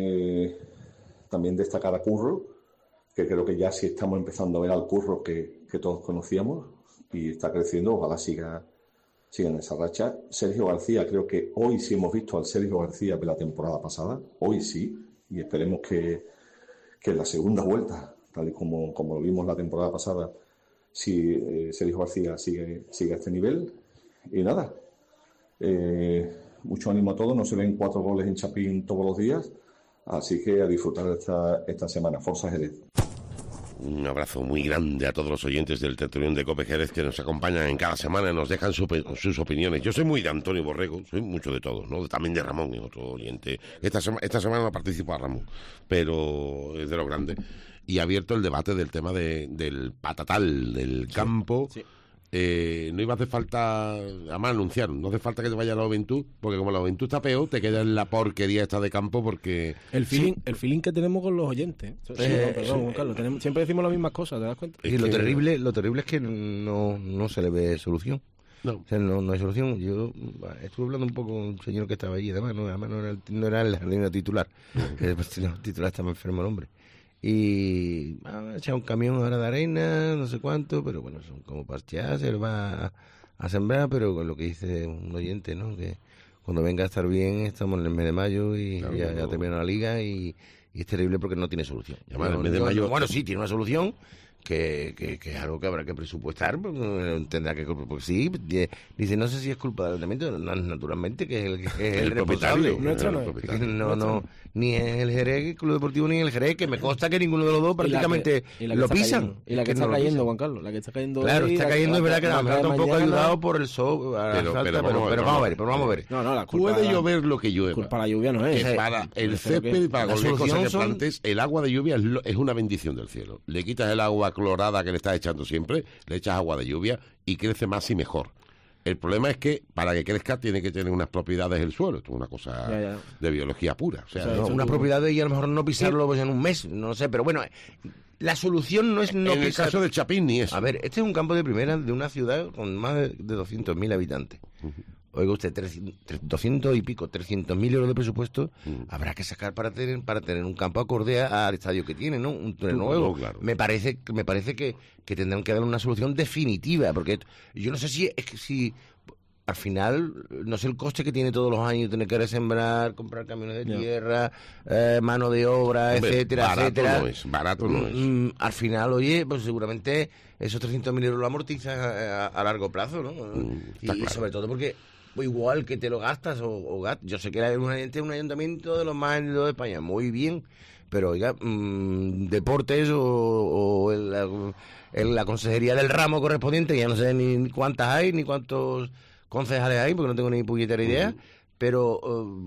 S: también destacar a Curro, que creo que ya sí estamos empezando a ver al Curro que todos conocíamos y está creciendo, ojalá sigan esa racha. Sergio García, creo que hoy sí hemos visto al Sergio García de la temporada pasada, hoy sí, y esperemos que en la segunda vuelta, tal y como lo vimos la temporada pasada, si Sergio García sigue a este nivel. Y nada, mucho ánimo a todos, no se ven 4 goles en Chapín todos los días, así que a disfrutar esta semana. Forza Jerez.
D: Un abrazo muy grande a todos los oyentes del Tertulión de Cope Jerez que nos acompañan en cada semana y nos dejan sus opiniones. Yo soy muy de Antonio Borrego, soy mucho de todos, ¿no? También de Ramón, otro oyente. Esta semana no participa Ramón, pero es de los grandes. Y ha abierto el debate del tema del patatal, del campo. Sí. No iba a hacer falta, además anunciaron, no hace falta que te vaya a la Juventud, porque como la Juventud está peor, te queda en la porquería esta de campo porque...
F: El feeling que tenemos con los oyentes. Perdón, Juan Carlos, siempre decimos las mismas cosas, ¿te das cuenta?
E: Y lo terrible es que no se le ve solución. No. O sea, no hay solución. Yo estuve hablando un poco con un señor que estaba allí, además no era el jardinero titular, el titular estaba enfermo el hombre. Y va a echar un camión ahora de arena, no sé cuánto, pero bueno, son como parcheadas, se va a sembrar, pero con lo que dice un oyente, ¿no? Que cuando venga a estar bien, estamos en el mes de mayo y claro, ya termina la liga y es terrible porque no tiene solución.
D: Además, el mes de mayo...
E: Bueno, sí, tiene una solución, que es algo que habrá que presupuestar, tendrá que, porque sí, dice, no sé si es culpa del ayuntamiento, naturalmente que es el responsable. No, ni el Jerez, el Club Deportivo, ni el Jerez, que me consta que ninguno de los dos prácticamente lo pisan.
F: Y la que está cayendo, Juan Carlos, la que está cayendo.
E: Claro, está cayendo, es verdad que a lo mejor tampoco ayudado por el sol, pero vamos a ver.
F: No,
D: puede llover lo que llueva.
F: Culpa la lluvia no es.
D: Para el césped y para cualquier cosa que plantes, el agua de lluvia es una bendición del cielo. Le quitas el agua clorada que le estás echando siempre, le echas agua de lluvia y crece más y mejor. El problema es que para que crezca tiene que tener unas propiedades el suelo. Esto es una cosa de biología pura. O sea,
E: unas propiedades y a lo mejor no pisarlo pues, en un mes, no sé, pero bueno, la solución no es no
D: en
E: pisar.
D: El caso del Chapín ni eso.
E: A ver, este es un campo de primera de una ciudad con más de 200.000 habitantes. Oiga usted, 200 y pico, 300.000 euros de presupuesto habrá que sacar para tener un campo acorde al estadio que tiene, ¿no? Un terreno nuevo. Claro. Me parece que tendrán que dar una solución definitiva, porque yo no sé si al final, no sé el coste que tiene todos los años tener que resembrar, comprar camiones de tierra, mano de obra,
D: Hombre,
E: etcétera,
D: barato
E: etcétera.
D: barato no es.
E: Al final, oye, pues seguramente esos 300.000 euros lo amortizas a largo plazo, ¿no? Y
D: claro.
E: sobre todo porque igual que te lo gastas yo sé que era un ayuntamiento de los más vendidos de España, muy bien, pero oiga, deportes o la consejería del ramo correspondiente, ya no sé ni cuántas hay, ni cuántos concejales hay, porque no tengo ni puñetera idea, pero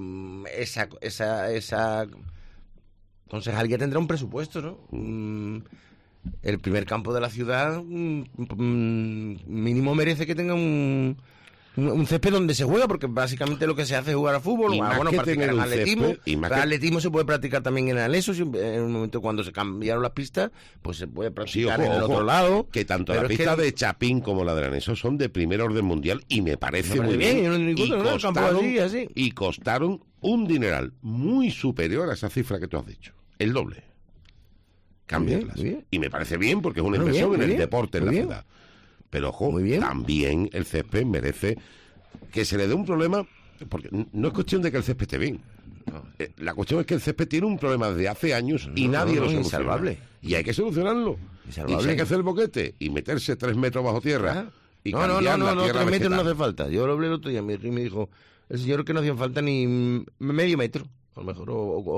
E: esa concejalía tendrá un presupuesto, ¿no? El primer campo de la ciudad mínimo merece que tenga un césped donde se juega, porque básicamente lo que se hace es jugar a fútbol,
D: Y más que
E: practicar
D: tener un
E: atletismo.
D: césped, y más
E: El
D: que-
E: atletismo se puede practicar también en el ESO, en un momento cuando se cambiaron las pistas, pues se puede
D: Sí,
E: practicar
D: ojo,
E: en el
D: ojo,
E: otro lado.
D: que tanto
E: pero
D: la
E: es
D: pista
E: que-
D: de Chapín como la de Laneso son de primer orden mundial y me parece muy
E: bien,
D: bien.
E: yo no tengo ningún problema, campo así.
D: Y costaron un dineral muy superior a esa cifra que tú has dicho. El doble. Cámbiatlas.
E: Muy bien.
D: Y me parece bien porque es una
E: Muy
D: inversión
E: bien,
D: en
E: muy
D: el
E: bien,
D: deporte en
E: muy
D: la
E: bien.
D: ciudad. Pero ojo, también el césped merece que se le dé un problema, porque no es cuestión de que el césped esté bien. La cuestión es que el césped tiene un problema desde hace años y nadie lo soluciona.
E: insalvable.
D: Y hay que solucionarlo. Y si hay que hacer el boquete y meterse 3 metros bajo tierra y
E: No,
D: cambiar la tierra
E: 3 metros no
D: vegetal.
E: hace falta. Yo lo hablé el otro día, me dijo el señor que no hacía falta ni medio metro, a lo mejor,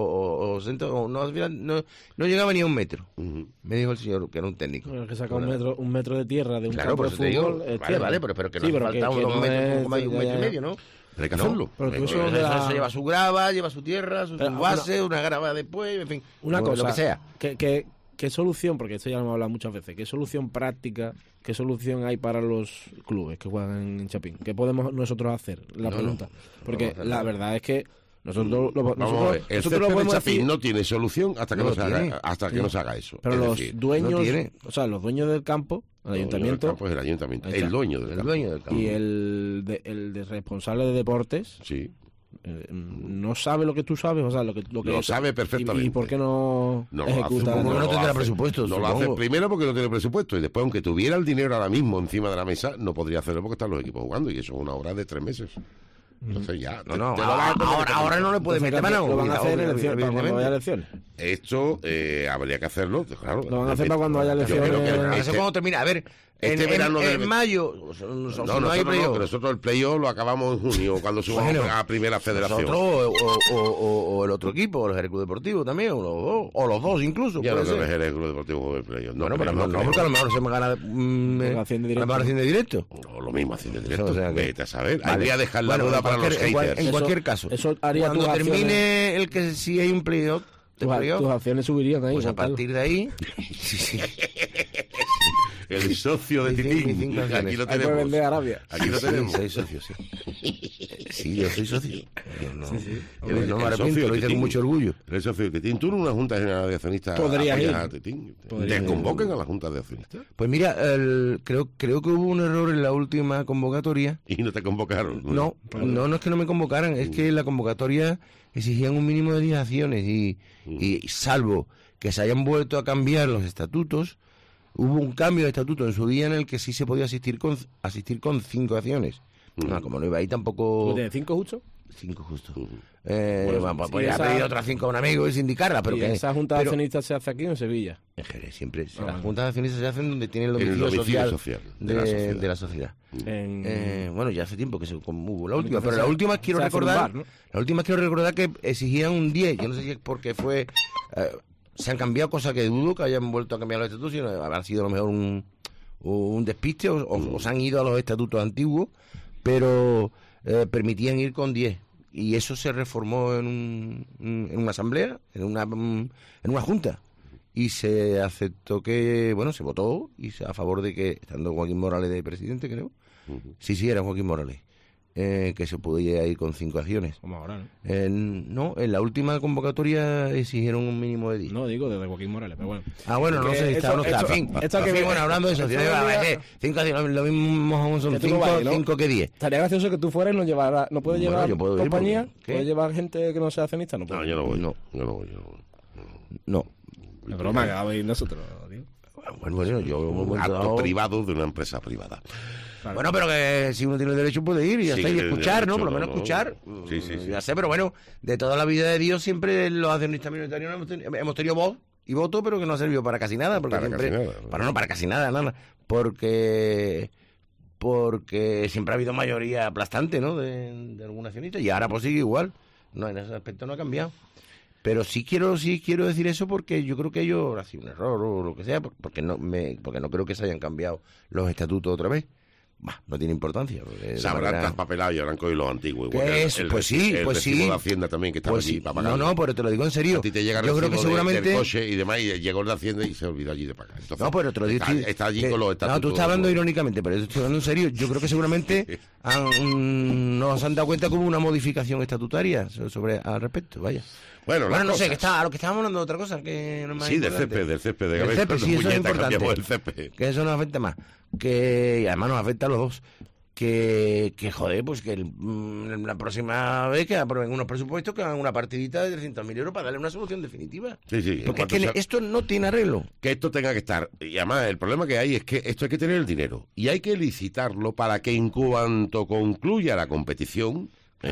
E: no llegaba ni a un metro. Me dijo el señor, que era un técnico.
F: Bueno, que saca un metro de tierra de un
E: Claro,
F: campo
E: por
F: de
E: eso te digo,
F: fútbol. es
E: vale,
F: tierra.
E: vale, pero que no
F: Sí,
E: hace falta
F: que
E: unos
F: no
E: metros,
F: es-
E: un poco más de un metro y medio, ¿no?
D: Pero hay que hacerlo.
F: Pero tú eso
E: Eso
F: de la-
E: lleva su grava, lleva su tierra, su
F: Pero
E: base, una grava después, en fin,
F: Una
E: lo
F: cosa,
E: que sea.
F: ¿Qué solución, porque esto ya lo hemos hablado muchas veces, qué solución práctica, qué solución hay para los clubes que juegan en Chapín? ¿Qué podemos nosotros hacer? La
D: No,
F: pregunta.
D: no
F: Porque
D: vamos a hacer
F: la
D: nada.
F: verdad es que nosotros lo
D: Vamos a ver, el
F: nosotros
D: césped
F: lo
D: de
F: podemos
D: Chapín
F: decir,
D: no tiene solución hasta que
E: No
D: no, se
E: lo
D: haga,
E: tiene.
D: hasta que no se haga eso.
F: pero
D: Es
F: los
D: decir,
F: dueños,
E: no tiene.
F: o sea, los dueños del campo, el ayuntamiento,
D: El campo es el ayuntamiento,
F: Ahí
D: el
F: está.
D: dueño del campo.
F: y el de responsable de deportes,
D: Sí.
F: no sabe lo que tú sabes, o sea, lo que
D: Lo sabe perfectamente.
F: ¿Y por qué no,
D: No lo hace
F: ejecuta?
D: porque
E: no
D: lo
E: tendrá
D: hace.
E: presupuesto,
D: No lo hace
E: supongo.
D: primero porque no tiene presupuesto y después, aunque tuviera el dinero ahora mismo encima de la mesa, no podría hacerlo porque están los equipos jugando y eso es una hora de 3 meses. Entonces ya.
E: No, no,
D: te lo vas a tener que
E: ahora no le puede
F: Entonces,
E: meter mano.
F: lo van a hacer en elecciones, para cuando haya
E: elecciones.
F: elecciones.
D: Esto habría que hacerlo, claro.
F: Lo van a hacer para cuando haya
D: Yo
F: elecciones.
D: creo que
E: Eso
D: este-
E: cuando termina. A ver,
D: este verano
E: en
D: debe-
E: mayo,
D: No,
E: si no hay
D: nosotros
E: playoff.
D: que nosotros el playoff lo acabamos en junio, cuando subamos
E: Bueno,
D: a primera federación.
E: Nosotros o el otro equipo, o el Jerez Club Deportivo también, o los dos incluso.
D: Ya no
E: puede
D: creo que
E: ser.
D: Jerez Club Deportivo juegue el playoff. No,
E: Bueno, pero
D: creo,
E: no, porque a lo mejor se me gana
F: asciende directo.
E: a lo mejor asciende directo.
D: No, lo mismo haciendo directo.
E: O sea que-
D: Vete a saber.
E: Vale.
D: Ahí voy a dejar la
E: Bueno,
D: duda
E: en
D: para los
E: cualquier-
D: haters.
E: En
F: Eso-
E: cualquier caso,
F: eso haría
E: cuando
F: tus
E: termine
F: acciones-
E: el que sí hay un playoff,
F: Tus acciones subirían ahí.
E: pues a
F: Juan Carlos.
E: partir de ahí, sí, sí.
D: El socio de
E: Mis
D: Titín.
E: cinco acciones.
D: Aquí lo
F: Ahí puede
D: tenemos.
F: vender Arabia.
D: Aquí lo
E: Sí,
D: tenemos.
E: soy socio, sí. Sí, yo soy socio. Yo no,
D: El
E: no me
D: socio
E: arrepiento,
D: de
E: lo hice con
D: Titín.
E: mucho orgullo.
D: El socio de Titín. Tú en una junta general de accionistas
F: Podrías
D: apoyas
F: ir.
D: a Titín.
F: Podrías
D: ¿Te
F: ir.
D: convocan a la junta de accionistas?
E: Pues mira, creo que hubo un error en la última convocatoria.
D: Y no te convocaron.
E: No es que no me convocaran, es que la convocatoria exigían un mínimo de 10 acciones y salvo que se hayan vuelto a cambiar los estatutos, hubo un cambio de estatuto en su día en el que sí se podía asistir con 5 acciones. No, como no iba ahí tampoco...
F: ¿Tiene 5 justo?
E: 5 justo.
F: Bueno,
E: Pues
F: y
E: podría
F: esa-
E: haber pedido otras 5 a un amigo y sindicarla, pero
F: ¿Y
E: que...
F: esa junta de
E: pero-
F: accionistas se hace aquí o en Sevilla?
E: En Jerez, siempre. Las juntas de accionistas se hacen donde tienen el
D: En el
E: domicilio,
D: domicilio
E: social,
D: social
E: de,
D: de la sociedad.
E: de la sociedad.
F: En-
E: Bueno, ya hace tiempo que se hubo la última,
F: Entonces
E: pero la última quiero
F: se hace en un
E: recordar,
F: bar, ¿no?
E: la última quiero recordar que exigían un 10. Yo no sé si es porque fue se han cambiado cosas que dudo que hayan vuelto a cambiar los estatutos, sino habrá sido a lo mejor un despiste o se han ido a los estatutos antiguos, pero permitían ir con 10. Y eso se reformó en una asamblea, en una junta. Y se aceptó que, bueno, se votó a favor de que, estando Joaquín Morales de presidente, creo. Sí, era Joaquín Morales. Que se podía ir con 5 acciones.
F: Como ahora, ¿no?
E: No, en la última convocatoria exigieron un mínimo de 10.
F: No, digo desde Joaquín Morales, pero bueno.
E: Ah, bueno, no
F: Que
E: sé si está o no está. En fin, bueno, hablando de eso, cinco acciones, lo mismo son
F: Que tú no vayas, ¿no?
E: 5 que 10.
F: Estaría gracioso que tú fueras y nos llevaras. ¿No puedes
E: Bueno,
F: llevar
E: yo puedo ir,
F: compañía?
E: porque- ¿qué?
F: ¿Puedes llevar gente que no sea accionista? No,
D: No,
F: puedo.
D: yo no voy.
E: No.
D: Yo no voy.
E: No.
F: Es broma que vamos a ir nosotros, tío.
E: Bueno, yo
D: Un acto privado de una empresa privada.
E: Bueno, pero que si uno tiene el derecho puede ir y
D: Sí,
E: hasta y escuchar,
D: derecho,
E: ¿no? Por lo menos escuchar.
D: Sí.
E: Ya sé, pero bueno, de toda la vida de Dios siempre los accionistas minoritarios hemos tenido voz y voto, pero que no ha servido para casi nada. Porque
D: Para
E: siempre,
D: casi nada, ¿no?
E: para casi nada. Porque siempre ha habido mayoría aplastante, ¿no? De algún accionista, y ahora pues sigue igual. No, en ese aspecto no ha cambiado. Pero sí quiero decir eso porque yo creo que ellos ha sido un error o lo que sea, porque no creo que se hayan cambiado los estatutos otra vez. Bah, no tiene importancia.
P: Se habrán traspapelado y habrán cogido los antiguos.
E: Pues sí.
P: El recibo de Hacienda también que estaba allí para pagar.
E: No, pero te lo digo en serio.
P: A ti te llega el
E: yo creo que seguramente
P: del coche y demás, y llegó el de Hacienda y se olvidó allí de pagar. Entonces,
E: no, pero te lo digo.
P: Está allí con los estatutos.
E: No, tú estás hablando irónicamente, pero yo estoy hablando en serio. Yo creo que seguramente no se han dado cuenta como una modificación estatutaria al respecto, vaya.
D: Bueno,
E: no sé, a lo que estábamos hablando de otra cosa. Que no es más importante.
D: del césped.
E: El césped, sí, eso es importante.
D: El césped.
E: Que eso nos afecta más. Y además nos afecta a los dos. Que joder, pues que la próxima vez que aprueben unos presupuestos que hagan una partidita de 300.000 euros para darle una solución definitiva.
D: Sí.
E: Porque es que esto no tiene arreglo.
D: Que esto tenga que estar. Y además, el problema que hay es que esto hay que tener el dinero. Y hay que licitarlo para que en cuanto concluya la competición,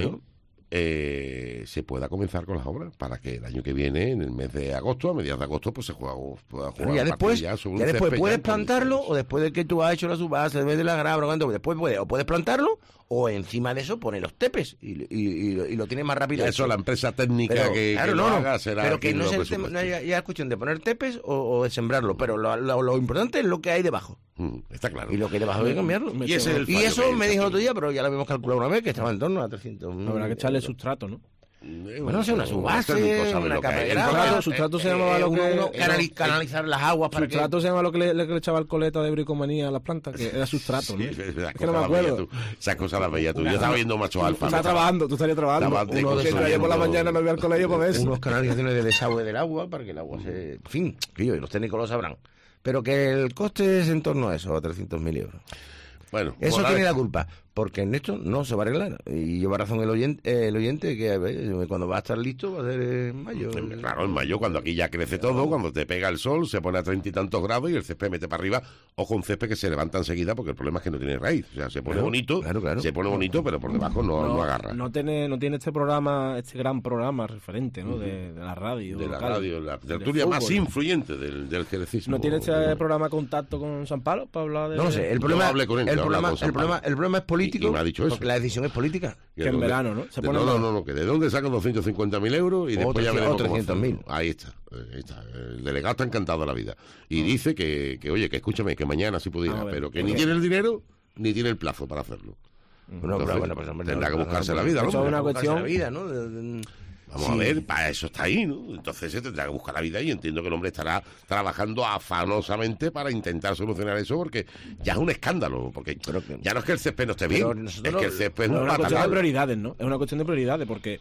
D: se pueda comenzar con las obras. Para que el año que viene, en el mes de agosto, a mediados de agosto, pues se pueda jugar.
E: Pero ya después puedes plantarlo, o después de que tú has hecho la subasta, después de la grabra, después puedes plantarlo, o encima de eso poner los tepes y lo tienes más rápido.
D: Eso, la empresa técnica lo haga será.
E: Pero que no es cuestión de poner tepes o de sembrarlo, pero lo importante es lo que hay debajo.
D: Está claro.
E: Y lo que hay debajo hay que cambiarlo.
D: Y
E: eso me dijo el otro día, pero ya lo habíamos calculado una vez, que estaba en torno a 300.
F: Habrá que echarle sustrato, ¿no?
E: Bueno, sea una subase, una capa de grava.
F: Sustrato se llamaba lo que...
E: Canalizar las aguas para
F: sustrato se llama lo que le echaba el coleta de bricomanía a las plantas, que era sustrato, ¿no?
D: Es
F: que no me acuerdo.
D: Esas cosas las veías tú. Yo estaba viendo Macho Alfa.
F: Tú estarías trabajando. Uno que traía por la mañana no iba al colegio por eso.
E: Unos canalizaciones de desagüe del agua para que el agua se... En fin, los técnicos lo sabrán. Pero que el coste es en torno a eso, a 300.000 euros.
D: Bueno,
E: eso tiene la culpa, porque en esto no se va a arreglar. Y lleva razón el oyente que cuando va a estar listo va a ser en mayo.
D: Claro, en mayo, cuando aquí ya crece todo, cuando te pega el sol, se pone a 30 y tantos grados y el césped mete para arriba. Ojo, un césped que se levanta enseguida porque el problema es que no tiene raíz. O sea, se pone bonito, se pone bonito, pero por debajo no agarra.
F: No tiene este programa, este gran programa referente, ¿no? De la radio.
D: De la radio, la tertulia más influyente del jerecismo.
F: ¿No tiene este programa contacto con San Palo para hablar de...?
E: No sé, el problema...
D: Yo hablé con él,
E: el problema es político,
D: y me ha dicho eso.
E: Porque la decisión es política.
F: Que en verano, ¿no?
D: No, que de dónde sacan 250.000 euros y después ya veremos cómo
E: 300.000.
D: Ahí está. El delegado está encantado de la vida. Y dice que oye, que escúchame, que mañana sí pudiera, pero que ni tiene el dinero ni tiene el plazo para hacerlo. Entonces, pues tendrá que buscarse la vida, ¿no?
F: Eso es una cuestión...
D: Vamos a ver, para eso está ahí, ¿no? Entonces se tendrá que buscar la vida y entiendo que el hombre estará trabajando afanosamente para intentar solucionar eso, porque ya es un escándalo, porque ya no es que el césped no esté bien, es que el césped es un
F: una cuestión de prioridades, ¿no? Es una cuestión de prioridades, porque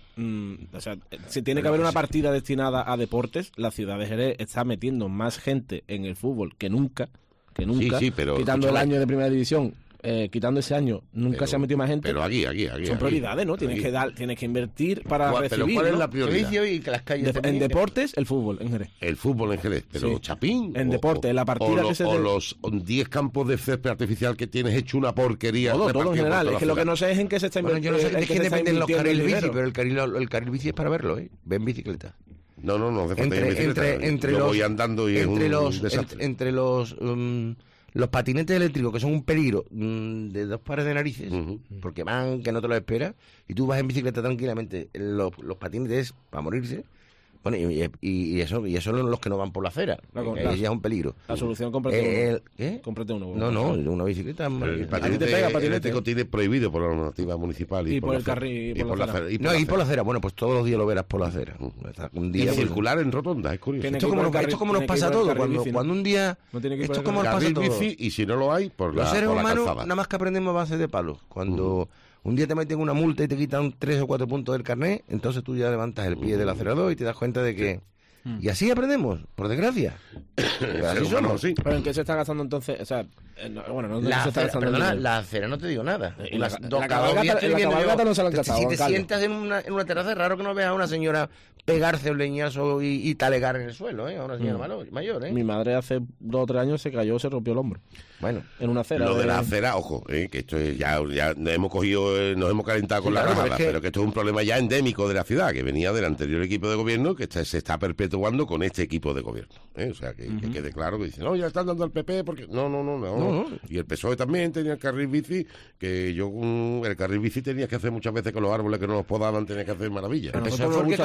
F: si tiene que haber una partida destinada a deportes, la ciudad de Jerez está metiendo más gente en el fútbol que nunca,
D: pero,
F: quitando el año de primera división. Quitando ese año, nunca se ha metido más gente.
D: Pero aquí.
F: Son prioridades, ¿no? Tienes que invertir para recibir.
D: Pero ¿cuál es la prioridad?
E: Y que las calles
F: en deportes, el fútbol en Jerez.
D: El fútbol en Jerez, pero Chapín.
F: En deportes, en la partida que se...
D: O los 10 campos de césped artificial que tienes hecho una porquería.
F: Todo en general. Es que lo que no sé es en qué se está invirtiendo.
E: Yo no sé de qué dependen los carriles bici, pero el carril bici es para verlo, ¿eh? Ven bicicleta.
D: No hace falta ir en bicicleta. Yo voy andando y es un desastre.
E: Entre los patinetes eléctricos, que son un peligro de dos pares de narices, porque van que no te lo esperas, y tú vas en bicicleta tranquilamente, los patinetes para morirse. Bueno, y eso son los que no van por la acera, que ya es un peligro.
F: La solución, cómprate uno.
E: ¿Qué?
F: Cómprate uno.
E: No, una bicicleta.
D: El patinete eléctrico tiene prohibido por la normativa municipal y por el carril y por la acera.
E: Y por la acera. Bueno, pues todos los días lo verás por la acera.
D: Un día circular en rotonda, es curioso.
E: Esto es como nos pasa a todos. Cuando un día... Esto es como nos pasa a todos.
D: Y si no lo hay, por la calzada.
E: Los seres humanos nada más que aprendemos a base de palos. Cuando... Un día te meten una multa y te quitan 3 o 4 puntos del carnet, entonces tú ya levantas el pie del acelerador y te das cuenta de que... Y así aprendemos, por desgracia.
F: ¿Pero en qué se está gastando entonces? O sea, no se está gastando
E: perdona,
F: dinero.
E: la acera no te digo nada.
F: Y la cabalgata no se la han gastado,
E: Si te
F: Juan Carlos.
E: sientas en una terraza, es raro que no veas a una señora pegarse un leñazo y talegar en el suelo, a una señora mayor,
F: Mi madre hace 2 o 3 años se cayó, se rompió el hombro.
E: Bueno,
F: en una acera.
D: Lo de la acera, ojo, que esto es, ya nos hemos cogido, nos hemos calentado con la rajada, pero que esto es un problema ya endémico de la ciudad, que venía del anterior equipo de gobierno, que se está perpetuando con este equipo de gobierno. O sea, que quede claro que dicen, no, ya están dando al PP, porque no. Y el PSOE también tenía el carril bici, que el carril bici tenías que hacer muchas veces con los árboles que no los podaban, tenías que hacer maravillas.
F: El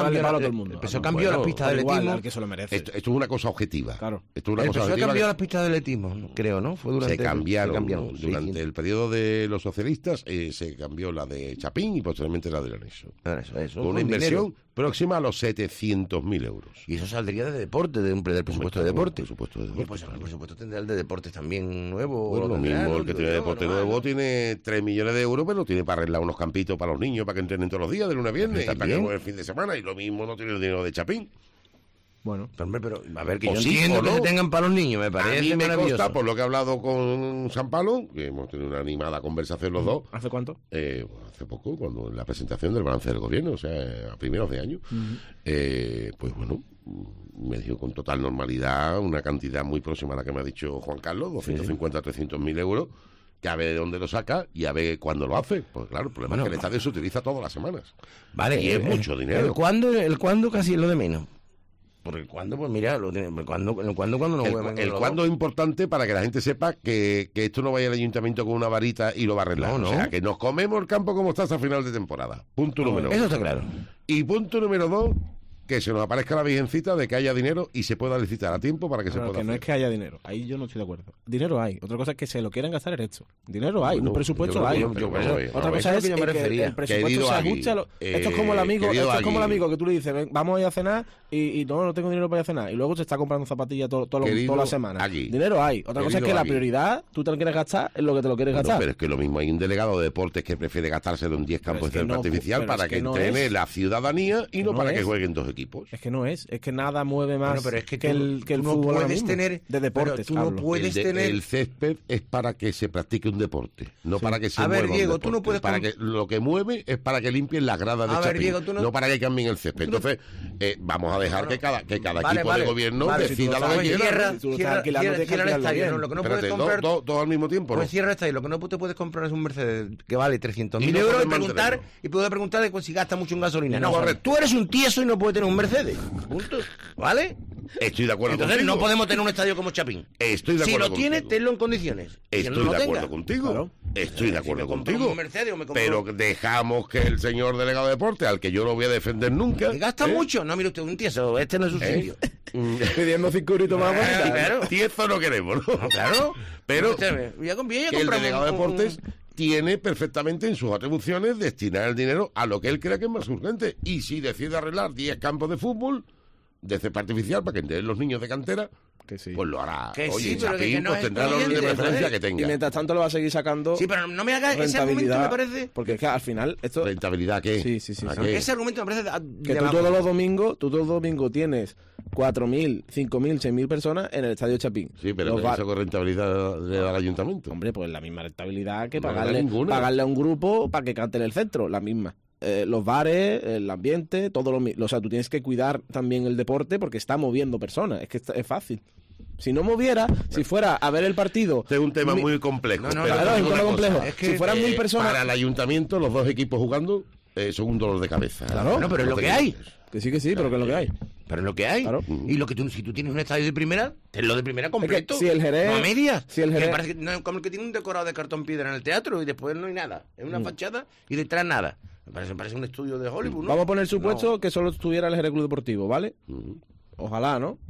F: PSOE cambió las pistas de atletismo.
D: Que se lo merece. Esto es una cosa objetiva.
F: Claro.
D: Esto es una
E: el
D: cosa
E: PSOE cambió las pistas de atletismo, creo, ¿no? Fue durante
D: se cambiaron.
E: Sí,
D: Durante el periodo de los socialistas se cambió la de Chapín y posteriormente la del Anexo.
E: Eso,
D: con una inversión próxima a los 700.000 euros.
E: Y eso saldría de deporte, del presupuesto de deporte.
D: Pues
E: el presupuesto tendrá el de deportes también nuevo.
D: Bueno, lo mismo, el que tiene deporte nuevo tiene 3 millones de euros, pero tiene para arreglar unos campitos para los niños, para que entrenen todos los días, de lunes a viernes, y para que jueguen el fin de semana, y lo mismo no tiene el dinero de Chapín.
F: Bueno,
E: pero a ver, que
D: o
E: yo
D: sí,
E: entiendo
D: o
E: que
D: no.
E: se tengan para los niños, me parece
D: a mí me
E: maravilloso.
D: consta, por lo que he hablado con San Palo, que hemos tenido una animada conversación los dos.
F: ¿Hace cuánto?
D: Hace poco, cuando en la presentación del balance del gobierno, o sea, a primeros de año. Pues bueno, me dijo con total normalidad una cantidad muy próxima a la que me ha dicho Juan Carlos, 250 a 300.000 euros, que a ver de dónde lo saca y a ver cuándo lo hace. Pues claro, el problema es que el estadio se utiliza todas las semanas.
E: Vale,
D: y es mucho dinero.
E: El cuándo casi es lo de menos. Porque el cuándo, pues mira, cuando no
D: el cuándo es importante para que la gente sepa que esto no vaya al ayuntamiento con una varita y lo va a arreglar.
E: No.
D: O sea, que nos comemos el campo como está hasta final de temporada. Punto número 1.
E: Eso está claro.
D: Y punto número 2, que se nos aparezca la virgencita de que haya dinero y se pueda licitar a tiempo para que se pueda
F: que no
D: hacer.
F: es que haya dinero, ahí yo no estoy de acuerdo. Dinero hay, otra cosa es que se lo quieran gastar en esto. Dinero hay, un presupuesto hay. Otra cosa es que el presupuesto se ajuste. Esto es como el amigo que tú le dices, ven, vamos a ir a cenar y no tengo dinero para ir a cenar, y luego se está comprando zapatillas toda la semana. Dinero hay. Otra cosa es que la prioridad tú te lo quieres gastar en lo que te lo quieres gastar.
D: Pero es que lo mismo, hay un delegado de deportes que prefiere gastárselo en 10 campos de césped artificial para que entrene la ciudadanía y no para que jueguen 2 equipos.
F: Es que no es que nada mueve más
E: pero es que
F: el
E: no
F: fútbol
E: puedes tener
F: de deportes.
E: Tú no puedes tener
D: el césped es para que se practique un deporte, no para que se mueva.
E: A ver, Diego,
D: un
E: tú no puedes
D: para que lo que mueve es para que limpien las gradas de Chapín,
E: Diego,
D: no para que cambien el césped. Entonces, vamos a dejar que cada equipo de gobierno decida lo que quiera.
E: Cierra el estadio, lo que no puedes comprar
D: todo al mismo tiempo.
E: Pues cierra el estadio, lo que no te puedes comprar es un Mercedes que vale 300.000 euros y poder preguntarle si gasta mucho en gasolina. No, tú eres un tieso y no puedes tener un Mercedes. Punto. ¿Vale?
D: Estoy de acuerdo
E: Entonces
D: contigo.
E: no podemos tener un estadio como Chapín.
D: Estoy de acuerdo
E: Si lo
D: contigo.
E: tienes, tenlo en condiciones.
D: Estoy de acuerdo contigo. Claro. Estoy de acuerdo contigo. Pero dejamos que el señor delegado de deporte, al que yo no voy a defender nunca.
E: Gasta mucho. No, mire usted, un tieso. Este no es su sitio.
F: Pidiendo 5 euritos más.
D: Claro. Tieso no queremos, ¿no?
E: Claro.
D: Pero que el delegado de deportes tiene perfectamente en sus atribuciones destinar el dinero a lo que él cree que es más urgente. Y si decide arreglar 10 campos de fútbol de césped artificial para que entren los niños de cantera, pues lo hará. Oye, Chapín pues tendrá la referencia que tenga.
F: Y mientras tanto le va a seguir sacando.
E: Sí, pero no me hagas ese argumento, me parece.
F: Porque es que al final esto.
D: ¿Rentabilidad qué?
F: Sí.
E: Ese argumento me parece.
F: Que tú todos los domingos tienes 4.000, 5.000, 6.000 personas en el estadio Chapín.
D: Sí, pero eso con rentabilidad le da al ayuntamiento.
F: Hombre, pues la misma rentabilidad que pagarle a un grupo para que cante en el centro, la misma. Los bares, el ambiente, todo lo mismo. O sea, tú tienes que cuidar también el deporte porque está moviendo personas. Es que es fácil. Si no moviera, si fuera a ver el partido...
D: Este es un tema muy complejo.
F: Claro, es un tema complejo. Es que si fueran 1.000 personas...
D: Para el ayuntamiento, los 2 equipos jugando son un dolor de cabeza.
F: Claro,
E: pero es lo que hay.
F: Que sí, pero que es lo que hay.
E: Pero es lo que hay.
F: Claro.
E: Y lo que si tú tienes un estadio de primera, tenlo de primera completo.
F: Es que si el Jerez...
E: No a medias.
F: Si el Jerez...
E: Me parece que no es como el que tiene un decorado de cartón piedra en el teatro y después no hay nada. Es una fachada y detrás nada. Me parece un estudio de Hollywood, ¿no?
F: Vamos a poner supuesto que solo estuviera el Jerez Club Deportivo, ¿vale? Ojalá, ¿no?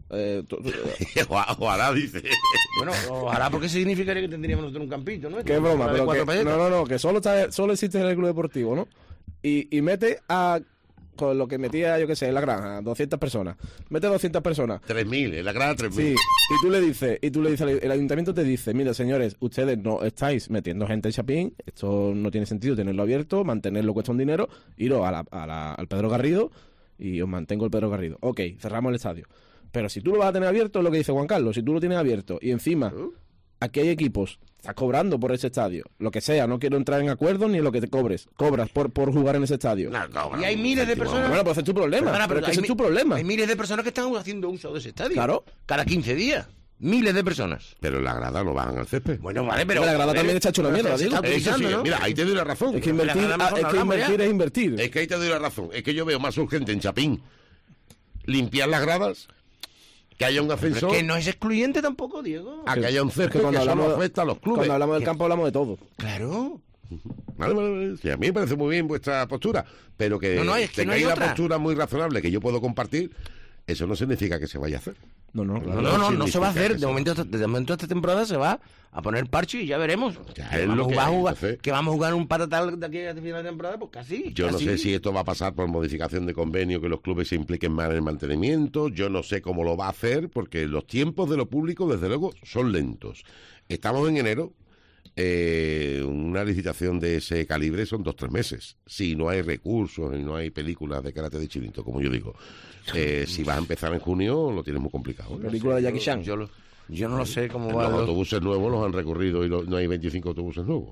D: Ojalá, dice.
E: Bueno, ojalá, porque significaría que tendríamos nosotros un campito, ¿no?
F: Qué broma, pero que solo existe el Jerez Club Deportivo, ¿no? Y mete con lo que metía, yo qué sé, en la granja, 200 personas. Mete 200 personas.
D: 3.000, en la granja 3.000.
F: Sí, y tú le dices, el ayuntamiento te dice, mira, señores, ustedes no estáis metiendo gente en Chapín, esto no tiene sentido tenerlo abierto, mantenerlo cuesta un dinero, iros al Pedro Garrido y os mantengo el Pedro Garrido. Ok, cerramos el estadio. Pero si tú lo vas a tener abierto, es lo que dice Juan Carlos, si tú lo tienes abierto y encima aquí hay equipos, estás cobrando por ese estadio, lo que sea, no quiero entrar en acuerdos ni en lo que te cobras por jugar en ese estadio.
E: Y hay miles de personas...
F: Bueno, pues ese es tu problema.
E: Perdona, pero
F: ese es tu problema.
E: Hay miles de personas que están haciendo uso de ese estadio.
F: Claro.
E: Cada 15 días. Miles de personas.
D: Pero en la grada no bajan al césped.
E: Bueno, vale, pero...
F: La grada también está hecho una mierda, digo.
D: ¿no? Mira, ahí te doy la razón.
F: Es que invertir es invertir.
D: Es que ahí te doy la razón. Es que yo veo más urgente en Chapín limpiar las gradas, que haya un ascensor...
E: Es que no es excluyente tampoco, Diego.
D: A que haya un césped que solo afecta a los clubes.
F: Cuando hablamos del campo hablamos de todo.
E: Claro.
D: Vale. Sí, a mí me parece muy bien vuestra postura, pero que
E: es que no
D: tengáis
E: hay
D: la
E: otra.
D: postura muy razonable que yo puedo compartir, eso no significa que se vaya a hacer.
F: No
E: se va a hacer. De momento esta temporada se va a poner parche y ya veremos.
D: Es lo que hay, entonces.
E: Que vamos a jugar un patatal de aquí a final de temporada, pues casi.
D: Yo no sé si esto va a pasar por modificación de convenio, que los clubes se impliquen más en el mantenimiento. Yo no sé cómo lo va a hacer, porque los tiempos de lo público, desde luego, son lentos. Estamos en enero. Una licitación de ese calibre son 2-3 meses. Si no hay recursos y no hay películas de karate de Chilito, como yo digo. Si vas a empezar en junio, lo tienes muy complicado.
F: Película de Jackie Chan.
E: Yo no lo sé cómo va.
D: Los autobuses nuevos los han recorrido y no hay 25 autobuses nuevos.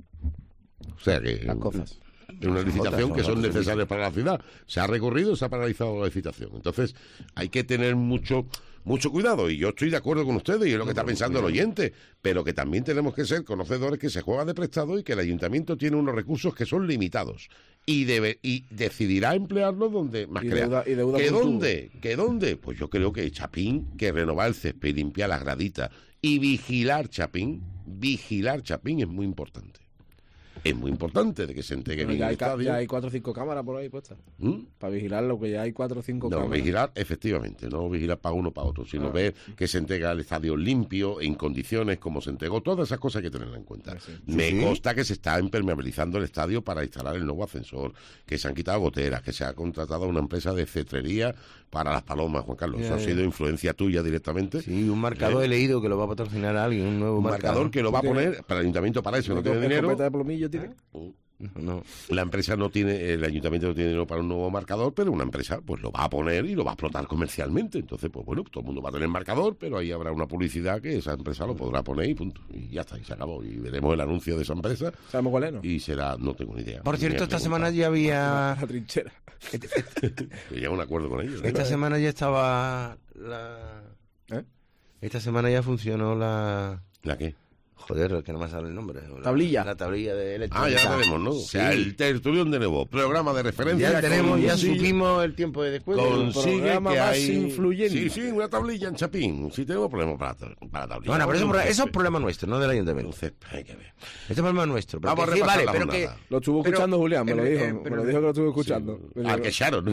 D: O sea que...
F: Las cosas.
D: Es una licitación que son necesarias para la ciudad. Se ha recorrido, se ha paralizado la licitación. Entonces, hay que tener mucho cuidado. Y yo estoy de acuerdo con ustedes y es lo que está pensando el oyente. Pero que también tenemos que ser conocedores que se juega de prestado y que el ayuntamiento tiene unos recursos que son limitados. Y decidirá emplearlos donde más crea. ¿Que dónde? Pues yo creo que Chapín, que renovar el césped y limpiar las graditas y vigilar Chapín es muy importante. Es muy importante de que se entregue bien el estadio.
F: Ya hay 4 o 5 cámaras por ahí puestas. Para vigilar lo que ya hay 4 o 5 cámaras.
D: No, vigilar, efectivamente, no vigilar para uno o para otro, sino ver que se entrega el estadio limpio, en condiciones como se entregó. Todas esas cosas hay que tenerlas en cuenta. Me consta que se está impermeabilizando el estadio para instalar el nuevo ascensor, que se han quitado goteras, que se ha contratado a una empresa de cetrería para las palomas, Juan Carlos. Eso ha sido influencia tuya directamente.
E: Sí, un marcador he leído que lo va a patrocinar alguien, un nuevo
D: marcador que lo va a poner para el ayuntamiento, para eso no tiene dinero.
F: ¿De plomillo tiene?
D: No, la empresa no tiene, el ayuntamiento no tiene dinero para un nuevo marcador, pero una empresa pues lo va a poner y lo va a explotar comercialmente. Entonces, pues bueno, todo el mundo va a tener marcador, pero ahí habrá una publicidad que esa empresa lo podrá poner y punto. Y ya está, y se acabó. Y veremos el anuncio de esa empresa.
F: ¿Sabemos cuál es, no?
D: Y será, no tengo ni idea.
E: Por cierto, esta semana ya había...
F: La trinchera.
D: Ya un acuerdo con ellos.
E: Esta semana ya estaba la... Esta semana ya funcionó la...
D: ¿La qué?
E: Joder, que no me sale el nombre.
F: Tablilla.
E: La tablilla de electrónica.
D: Ya la tenemos, ¿no? Sí. O sea, el Tertulión de Nuevo, programa de referencia.
E: Ya tenemos, ya supimos el tiempo de después.
D: Consigue
F: programa
D: que
F: más
D: hay...
F: influyente.
D: Sí, una tablilla en Chapín. Sí tenemos problemas para tablilla.
E: Bueno, pero eso es problema nuestro, no del ayuntamiento.
D: Entonces, hay que ver.
E: Este es problema nuestro.
D: Vamos a repasar la
E: que
F: lo estuvo escuchando Julián, me lo dijo. Me lo dijo que lo estuvo escuchando.
D: Arquecharon,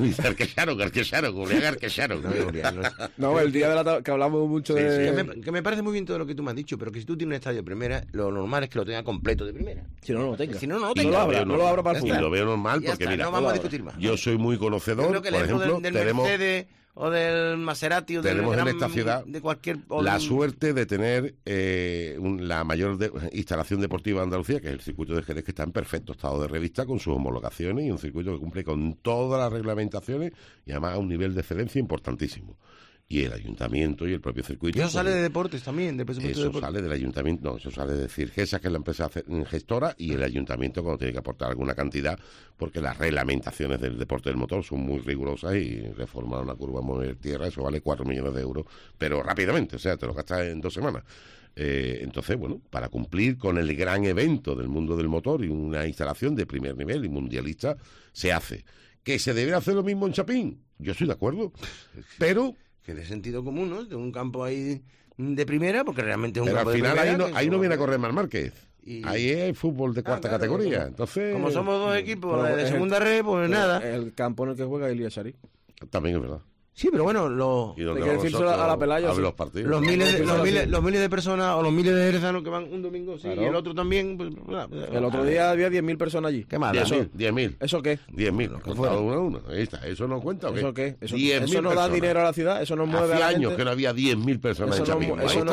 D: Julián Arquecharon.
F: No, el día de la que hablamos mucho de...
E: Que me parece muy bien todo lo que tú me has dicho, pero que si tú tienes un estadio de primera, lo normal es que lo tenga completo de primera.
F: Si no lo tenga.
E: Si no lo
F: tenga. No lo abra para el fútbol.
D: Lo veo normal porque, mira,
E: no vamos a discutir más.
D: Yo soy muy conocedor, por ejemplo,
E: del
D: tenemos...
E: Mercedes o del Maserati o
D: tenemos
E: del
D: en esta ciudad
E: de cualquier
D: la suerte de tener la mayor instalación deportiva de Andalucía, que es el circuito de Jerez, que está en perfecto estado de revista con sus homologaciones y un circuito que cumple con todas las reglamentaciones y además a un nivel de excelencia importantísimo. Y el ayuntamiento y el propio circuito.
E: ¿Y eso sale de deportes también? ¿De presupuesto de
D: eso
E: deportes?
D: Sale del ayuntamiento, no, eso sale de Cirgesa, que es la empresa gestora, y el ayuntamiento cuando tiene que aportar alguna cantidad, porque las reglamentaciones del deporte del motor son muy rigurosas y reformar una curva, mover tierra, eso vale 4 millones de euros, pero rápidamente, o sea, te lo gastas en 2 semanas. Entonces, bueno, para cumplir con el gran evento del mundo del motor y una instalación de primer nivel y mundialista, se hace. ¿Que se debe hacer lo mismo en Chapín? Yo estoy de acuerdo, pero...
E: Que de sentido común, ¿no? De un campo ahí de primera, porque realmente es un campo
D: de primera. Pero al final ahí no viene a correr Mar Márquez.
E: Y...
D: Ahí es fútbol de cuarta categoría. Entonces,
E: como somos dos equipos de segunda red, pues nada.
F: El campo en el que juega Elías Sharí.
D: También es verdad.
E: Sí, pero bueno,
F: hay que decirlo a la Pelaya.
D: Los
E: miles de personas o los miles de jerezanos que van un domingo, sí, claro. Y el otro también. Pues,
F: el otro día había 10.000 personas allí.
E: ¿Qué más?
D: 10.000.
F: ¿Eso qué?
D: 10.000. Contado uno a uno. Ahí está. ¿Eso no cuenta o qué?
F: ¿Eso qué?
D: Eso
F: no da dinero a la ciudad. Eso no mueve a la gente.
D: Hace años que no había 10.000 personas en Chapín.
F: Eso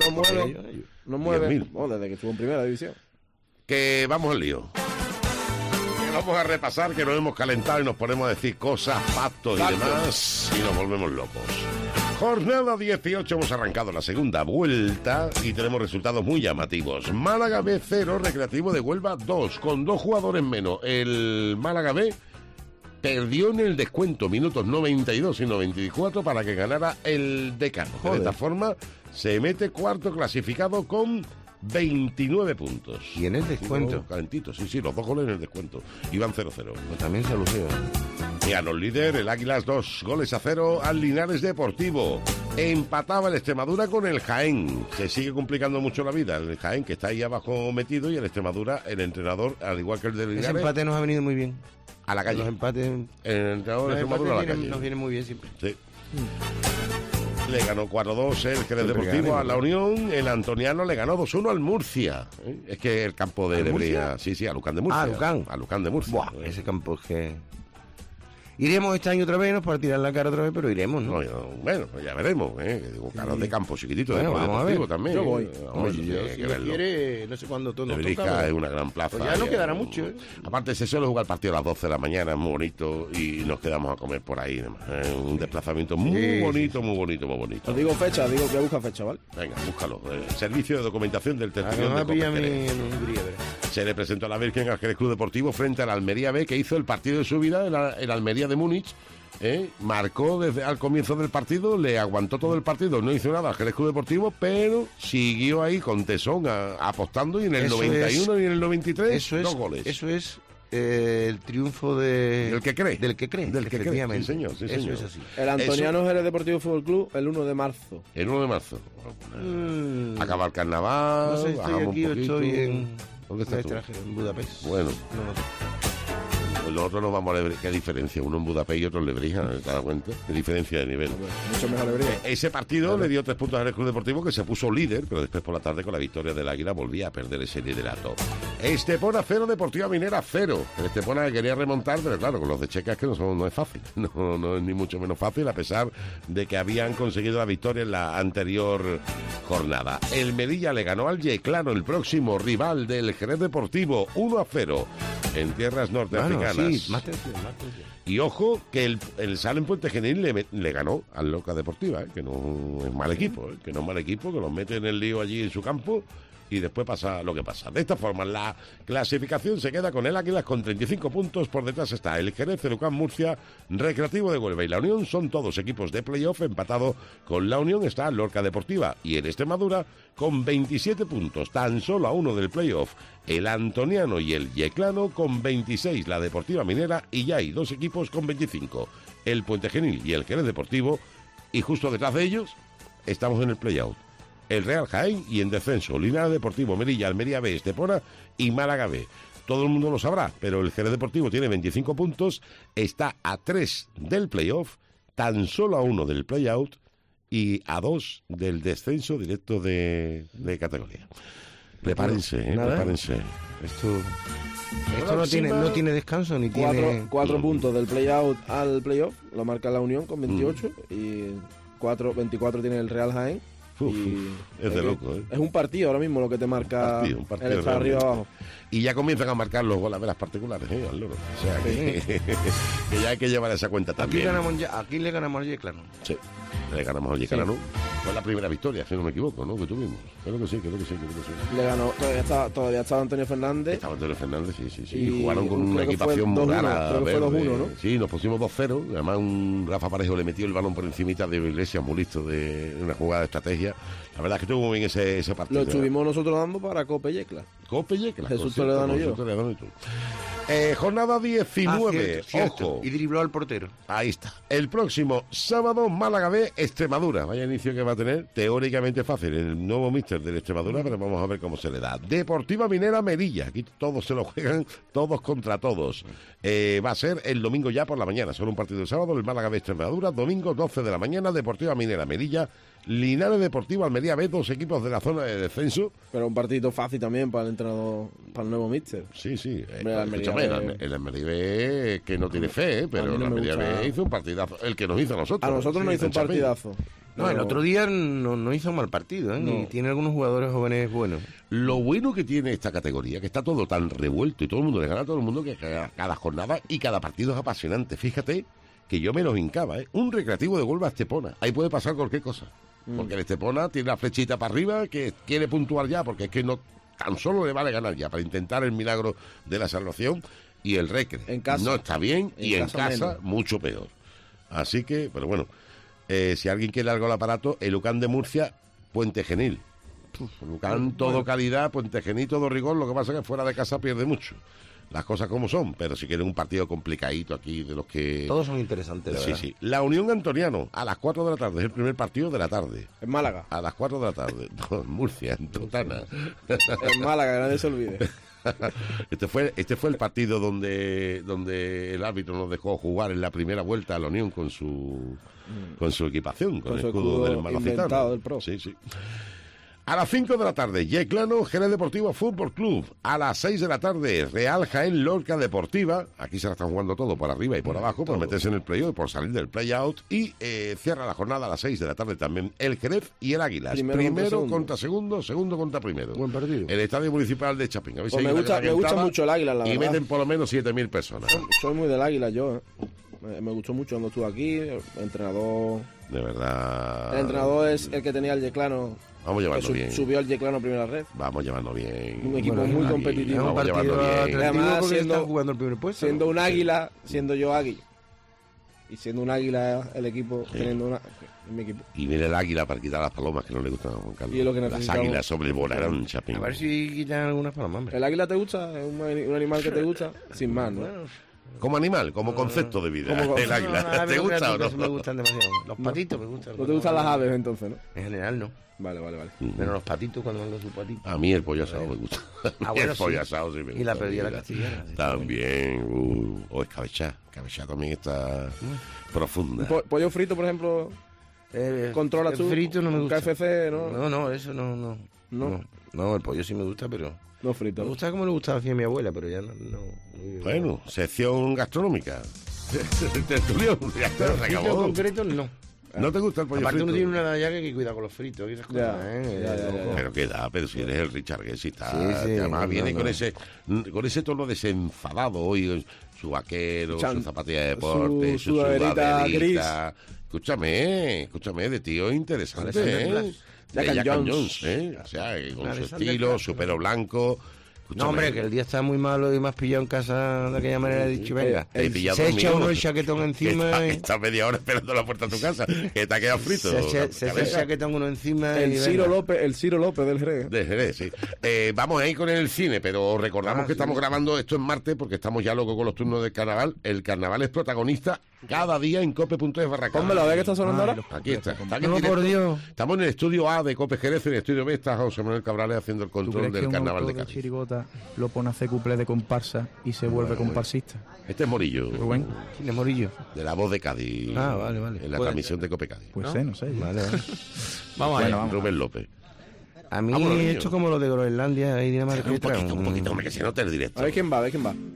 F: no mueve. Desde que estuvo en primera división.
D: Que vamos al lío. Vamos a repasar que nos hemos calentado y nos ponemos a decir cosas, pactos y demás y nos volvemos locos. Jornada 18, hemos arrancado la segunda vuelta y tenemos resultados muy llamativos. Málaga B 0, Recreativo de Huelva 2, con 2 jugadores menos. El Málaga B perdió en el descuento minutos 92 y 94 para que ganara el Decano. De esta forma se mete cuarto clasificado con 29 puntos.
E: ¿Y en el descuento?
D: Calentitos, sí, los 2 goles en el descuento. Iban 0-0.
E: Pues también se lució.
D: Y ganó el líder, el Águilas, 2-0 al Linares Deportivo. Empataba el Extremadura con el Jaén. Se sigue complicando mucho la vida. El Jaén, que está ahí abajo metido, y el Extremadura, el entrenador, al igual que el de Linares.
E: Ese empate nos ha venido muy bien.
D: A la calle.
E: Los empates.
D: El entrenador de Extremadura a la calle.
E: Nos viene muy bien siempre.
D: Sí. Le ganó 4-2 el Jerez Deportivo a la Unión. El Antoniano le ganó 2-1 al Murcia. Es que el campo de Lebría. Sí, a Lucán de Murcia.
E: A
D: Lucán de Murcia.
E: Buah, ese campo es que... Iremos este año otra vez, para tirar la cara otra vez, pero iremos, ¿no?
D: Bueno, ya veremos, Caras de campo chiquitito,
E: bueno,
D: vamos a ver. También.
E: Yo voy.
D: Si
E: quiere, no sé cuándo todo nos
D: toca. Es una gran plaza.
E: Pues ya no quedará mucho,
D: Aparte, se suele jugar el partido a las 12 de la mañana, es muy bonito, y nos quedamos a comer por ahí. Un desplazamiento muy bonito.
F: Os digo fecha, voy a buscar fecha, ¿vale?
D: Venga, búscalo. Servicio de documentación del Tertulión de Cope. Se le presentó a la Virgen al Jerez Club Deportivo frente al Almería B, que hizo el partido de su vida, el Almería de Múnich. Marcó desde al comienzo del partido, le aguantó todo el partido, no hizo nada al Jerez Club Deportivo, pero siguió ahí con tesón apostando, y en el 91 y en el 93 2 goles.
E: Eso es el triunfo del que cree.
D: Del que cree, sí señor.
E: Eso es así.
F: El Antoniano Jerez Deportivo Fútbol Club el 1 de marzo.
D: El 1 de marzo. Acaba el carnaval.
E: No sé, estoy aquí o estoy en...
D: ¿Dónde estás tú?
E: En Budapest.
D: Bueno. Nosotros nos vamos a Lebrija. ¿Qué diferencia? Uno en Budapest y otro en Lebrija, ¿te das cuenta? ¿Qué diferencia de nivel?
F: Mucho mejor Lebrija.
D: Ese partido le dio 3 puntos al Club Deportivo, que se puso líder, pero después por la tarde, con la victoria del Águila, volvía a perder ese liderato. Estepona 0, Deportiva Minera 0. El Estepona que quería remontar, pero claro, con los de Checa es que no es fácil. No es ni mucho menos fácil, a pesar de que habían conseguido la victoria en la anterior jornada. El Melilla le ganó al Yeclano, el próximo rival del Jerez Deportivo, 1-0 en tierras norteafricanas.
E: Sí, más atención.
D: Y ojo que el Salem Puente Genil le ganó al Lorca Deportiva, que no es mal equipo, que los mete en el lío allí en su campo y después pasa lo que pasa. De esta forma, la clasificación se queda con el Águilas con 35 puntos. Por detrás está el Jerez, el UCAM Murcia, Recreativo de Huelva y la Unión. Son todos equipos de playoff. Empatado con la Unión está el Lorca Deportiva y el Extremadura con 27 puntos, tan solo a 1 del playoff. El Antoniano y el Yeclano con 26, la Deportiva Minera, y ya hay 2 equipos con 25, el Puente Genil y el Jerez Deportivo, y justo detrás de ellos estamos en el playout. El Real Jaén y en descenso, Linares Deportivo, Melilla, Almería B, Estepona y Málaga B. Todo el mundo lo sabrá, pero el Jerez Deportivo tiene 25 puntos, está a 3 del playoff, tan solo a 1 del playout y a 2 del descenso directo de categoría. Prepárense, prepárense.
E: Esto no tiene descanso ni tiene...
F: 4 puntos del playout al playoff, lo marca la Unión con 28 y 24 tiene el Real Jaén.
D: Es de loco,
F: Es un partido ahora mismo lo que te marca
D: un partido
F: el estar arriba abajo.
D: Y ya comienzan a marcar los golaveras particulares, al loro. O sea, que ya hay que llevar esa cuenta también.
E: Aquí le ganamos al Yeclano.
D: Sí, le ganamos al Yeclano. Fue la primera victoria, si no me equivoco, ¿no? Que tuvimos. Creo que sí.
F: Le ganó, todavía estaba Antonio Fernández.
D: Estaba Antonio Fernández, sí. Y jugaron con una equipación muy rara.
F: Creo que fue 2-1, ¿no?
D: Sí, nos pusimos 2-0. Además, un Rafa Parejo le metió el balón por encimita de Iglesias, muy listo, de una jugada de estrategia. La verdad es que estuvo muy bien ese partido.
F: Lo estuvimos nosotros dando para Cope Yecla.
D: Jesús Toledano y yo. Jornada 19.
E: Cierto.
D: Ojo.
E: Y dribló al portero.
D: Ahí está. El próximo sábado, Málaga B, Extremadura. Vaya inicio que va a tener. Teóricamente fácil el nuevo míster del Extremadura, pero vamos a ver cómo se le da. Deportiva Minera Melilla. Aquí todos se lo juegan, todos contra todos. Va a ser el domingo ya por la mañana. Solo un partido el sábado, el Málaga B Extremadura. Domingo 12 de la mañana, Deportiva Minera Melilla. Linares Deportivo Almería B, 2 equipos de la zona de descenso.
F: Pero un partido fácil también para el entrenador, para el nuevo míster.
D: Sí. El Almería B que no tiene fe, pero el Almería B hizo un partidazo. El que nos hizo a nosotros.
F: A nosotros nos hizo un partidazo.
E: No, el otro día no hizo un mal partido, y tiene algunos jugadores jóvenes buenos.
D: Lo bueno que tiene esta categoría, que está todo tan revuelto y todo el mundo le gana a todo el mundo, que cada jornada y cada partido es apasionante. Fíjate que yo me los hincaba, un Recreativo de Huelva Estepona. Ahí puede pasar cualquier cosa. Porque el Estepona tiene la flechita para arriba que quiere puntuar ya, porque es que no tan solo le vale ganar ya para intentar el milagro de la salvación. Y el Recre
F: en casa,
D: no está bien y en casa mucho peor. Así que, pero bueno, si alguien quiere algo al aparato, el UCAN de Murcia, Puente Genil. UCAN todo calidad, Puente Genil todo rigor, lo que pasa es que fuera de casa pierde mucho. Las cosas como son, pero si quieren un partido complicadito aquí de los que...
E: Todos son interesantes, la verdad.
D: Sí. La Unión Antoniano, a las 4 de la tarde, es el primer partido de la tarde.
F: En Málaga.
D: A las 4 de la tarde. No, en Murcia, en Totana.
F: En Málaga, que nadie se olvide.
D: Este fue el partido donde el árbitro nos dejó jugar en la primera vuelta a la Unión con su equipación, con el escudo del Malacitano.
F: Del Pro.
D: Sí. A las 5 de la tarde, Yeclano, Jerez Deportivo Fútbol Club. A las 6 de la tarde, Real Jaén Lorca Deportiva. Aquí se la están jugando todo por arriba y por abajo, por meterse en el playoff y por salir del playout. Y cierra la jornada a las 6 de la tarde también el Jerez y el Águilas. Primero contra segundo, segundo contra primero.
E: Buen partido.
D: El Estadio Municipal de Chapín.
F: Pues me gusta mucho el Águila, la verdad.
D: Y meten por lo menos 7.000 personas.
F: Soy muy del Águila yo, Me gustó mucho cuando estuve aquí. El entrenador...
D: De verdad...
F: El entrenador es el que tenía el Yeclano.
D: Vamos llevando bien.
F: Subió el Yeclano a primera red.
D: Vamos llevando bien.
F: Un equipo muy competitivo.
D: Vamos llevando bien.
F: Además,
E: jugando el primer puesto.
F: Siendo un Águila, siendo yo Águila. Y siendo un Águila el equipo, teniendo mi equipo.
D: Y viene el Águila para quitar las palomas que no le gustan a Juan Carlos.
F: Y lo que
D: las águilas sobrevolarán Chapín.
E: A ver si quitan algunas palomas, hombre.
F: ¿El águila te gusta? ¿Es un animal que te gusta? Sin más, ¿no?
D: Como animal, como concepto de vida. El águila. ¿Te gusta o no?
E: Me gustan demasiado. Los patitos me gustan.
F: ¿No te gustan las aves entonces, no?
E: En general no.
F: Vale.
E: Menos los patitos cuando van con sus patitos.
D: A mí el pollo asado me gusta.
E: Bueno,
D: el pollo asado sí me gusta.
E: Y la pedida castellana.
D: También. O escabechá. Escabechá también está profunda.
F: Pollo frito, por ejemplo, ¿controlas tú?
E: El frito no me gusta.
F: KFC, ¿no?
E: No, eso no. No, el pollo sí me gusta, pero...
F: No frito.
E: Me gusta como le gustaba a mi abuela, pero ya no.
D: Bueno, sección gastronómica. Tertulión. Ya se acabó.
E: En concreto, no.
D: ¿No te gusta el pollo
E: Aparte
D: frito?
E: uno tiene una edad ya que hay que cuidar con los fritos y esas cosas,
D: Ya. Pero qué da, pero si eres el Richard Guess y está.
E: Sí,
D: además viene con ese tono desenfadado hoy, su vaquero, su zapatilla de deporte, su
F: sudaderita gris.
D: Escúchame, de tío interesante, Jack Jones, O sea, con su estilo, su pelo blanco.
E: No, hombre, que el día está muy malo y me has pillado en casa de aquella manera. He dicho, venga, se echa uno el chaquetón encima.
D: Está media hora esperando la puerta de tu casa, que te ha quedado frito.
E: Se echa el chaquetón uno encima.
F: El Ciro López del Jerez.
D: De Jerez, sí. Vamos a ir con el cine, pero recordamos que estamos grabando esto en martes porque estamos ya locos con los turnos del carnaval. El carnaval es protagonista cada día en cope.es/.
F: Pónmelo, a ver qué está sonando ahora.
D: Aquí está.
E: No, por Dios.
D: Estamos en el estudio A de Cope Jerez, en el estudio B está José Manuel Cabrales haciendo el control del carnaval de Cádiz.
T: Chirigota lo pone a hacer cuplé de comparsa y se vuelve comparsista.
D: Este es Morillo.
T: Rubén.
E: ¿Quién es Morillo?
D: De La Voz de Cádiz.
E: Vale.
D: En la transmisión de Cope Cádiz.
T: Pues no sé.
E: Vale.
T: Vamos allá.
D: Rubén López.
E: A mí esto es como lo de Groenlandia y Dinamarca.
D: Un poquito, hombre, que se note el directo.
F: A ver quién va.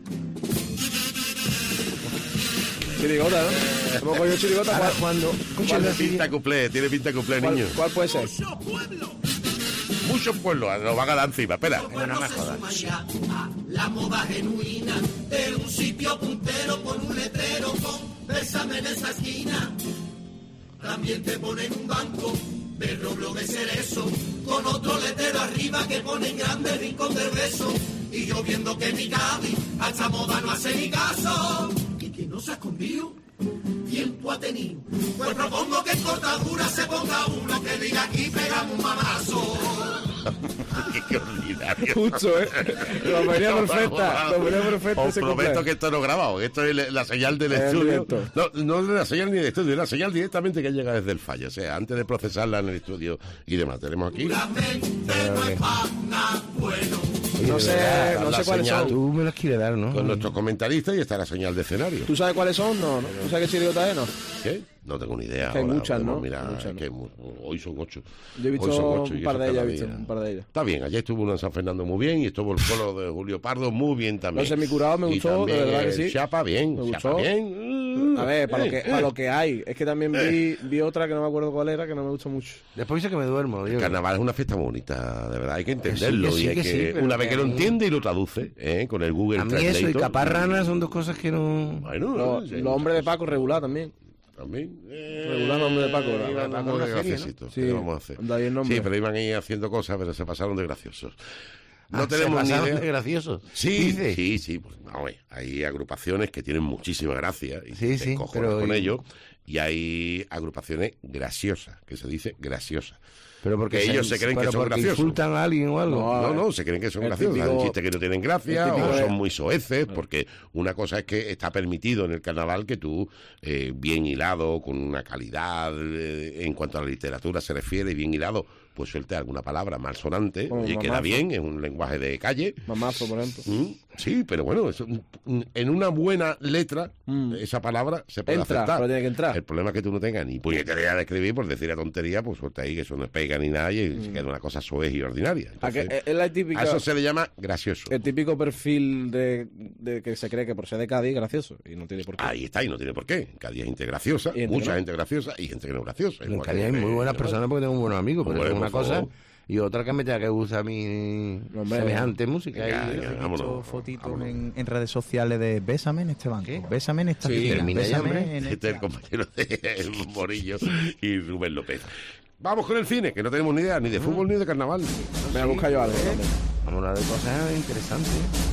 F: Chirigota, ¿no? Hemos cogido chirigota
E: cuando...
D: Tiene pinta cuplé, niño.
F: ¿Cuál puede ser?
D: Muchos pueblos, nos van a dar encima, espera.
E: No me jodas.
U: La moda genuina de un sitio puntero con un letrero con bésame en esa esquina. También te ponen un banco de roble de cerezo con otro letrero arriba que pone en grande rincón del beso. Y yo viendo que mi Cádiz a esta moda no hace ni caso. ¿Y quién no se ha escondido? Tiempo ha tenido. Pues propongo que en cortadura se ponga uno que diga aquí pegamos un mamazo.
D: Qué ordinario.
F: Justo, Lo venía perfecta.
D: Os prometo que esto no es grabado, que esto es la señal del estudio. No es la señal ni del estudio, es la señal directamente que llega desde el fallo. O sea, antes de procesarla en el estudio y demás. Tenemos aquí.
F: No sé cuáles son.
E: Tú me las quieres dar, ¿no?
D: Con nuestros comentaristas y está la señal de escenario.
F: ¿Tú sabes cuáles son? No. ¿Tú sabes qué chirigota es, no?
D: ¿Qué? No tengo ni idea.
F: Que hay muchas, ¿no?
D: Mira, que hoy son 8.
F: Yo he visto un par de ellas.
D: Está bien, ayer estuvo uno en San Fernando muy bien y estuvo el coro de Julio Pardo muy bien también.
F: Los semicurados me gustó, de verdad que sí.
D: Chapa bien,
F: me gustó.
D: bien.
F: A ver, para lo que hay. Es que también vi otra que no me acuerdo cuál era, que no me gustó mucho.
E: Después dice que me duermo, Diego.
D: El carnaval es una fiesta bonita, de verdad, hay que entenderlo.
E: Sí,
D: y hay que una vez que lo entiende y lo traduce, con el Google
E: A mí
D: Translator.
E: eso y caparrana son dos cosas que no...
D: Bueno,
F: Los hombres de Paco regular también.
D: También.
F: Regular nombre de Paco.
D: Una graciosito.
F: Sí,
D: ¿Qué vamos a hacer?
F: anda ahí el nombre.
D: Sí, pero iban ahí haciendo cosas, pero se pasaron de graciosos. No
E: Ah,
D: tenemos
E: se
D: ni
E: pasaron
D: idea.
E: de graciosos.
D: Sí,
E: ¿Dice?
D: sí. Pues, no, hay agrupaciones que tienen muchísima gracia y
E: Sí,
D: te
E: sí,
D: cojonas
E: pero
D: con ello. Y hay agrupaciones graciosas, que se dice graciosas.
E: Pero porque
D: que ellos se creen que son graciosos.
E: ¿Insultan a alguien o algo?
D: No, se creen que son graciosos. Hacen chistes que no tienen gracia o son muy soeces, porque una cosa es que está permitido en el carnaval que tú, bien hilado, con una calidad en cuanto a la literatura se refiere, bien hilado, pues suelte alguna palabra malsonante,
F: Como
D: y queda
F: mamazo.
D: bien, es un lenguaje de calle.
F: Mamazo, por ejemplo.
D: Sí, pero bueno, en una buena letra, esa palabra se puede
F: Entra,
D: aceptar.
F: pero tiene que entrar.
D: El problema es que tú no tengas ni puñetera idea de escribir por decir la tontería, pues suelta ahí que eso no pega ni nada y se queda una cosa soez y ordinaria. Entonces,
F: Es la típica,
D: a eso se le llama gracioso.
F: el típico perfil de que se cree que por ser de Cádiz es gracioso y no tiene por qué.
D: Ahí está, y no tiene por qué. Cada día hay gente graciosa,
F: Y gente
D: mucha
F: que no.
D: gente graciosa y gente que no es graciosa.
E: En
D: Igual
E: Cádiz hay
D: que-
E: muy buenas personas porque tengo buenos amigos, pero
D: Hombre,
E: es una
D: por
E: cosa...
D: favor.
E: Y otra que me tenga que gustar a mí semejante música.
D: Venga,
E: y-
D: venga,
T: He
D: vámonos.
T: visto fotitos en redes sociales de bésame en este banco, bésame en esta
E: Sí,
T: piscina,
E: termina ya,
T: bésame
E: hombre.
T: en
D: Este es el compañero de Morillo y Rubén López. Vamos con el cine, que no tenemos ni idea ni de fútbol ni de carnaval.
F: Me voy a buscar yo algo. también.
E: Vamos a hablar de cosas interesantes.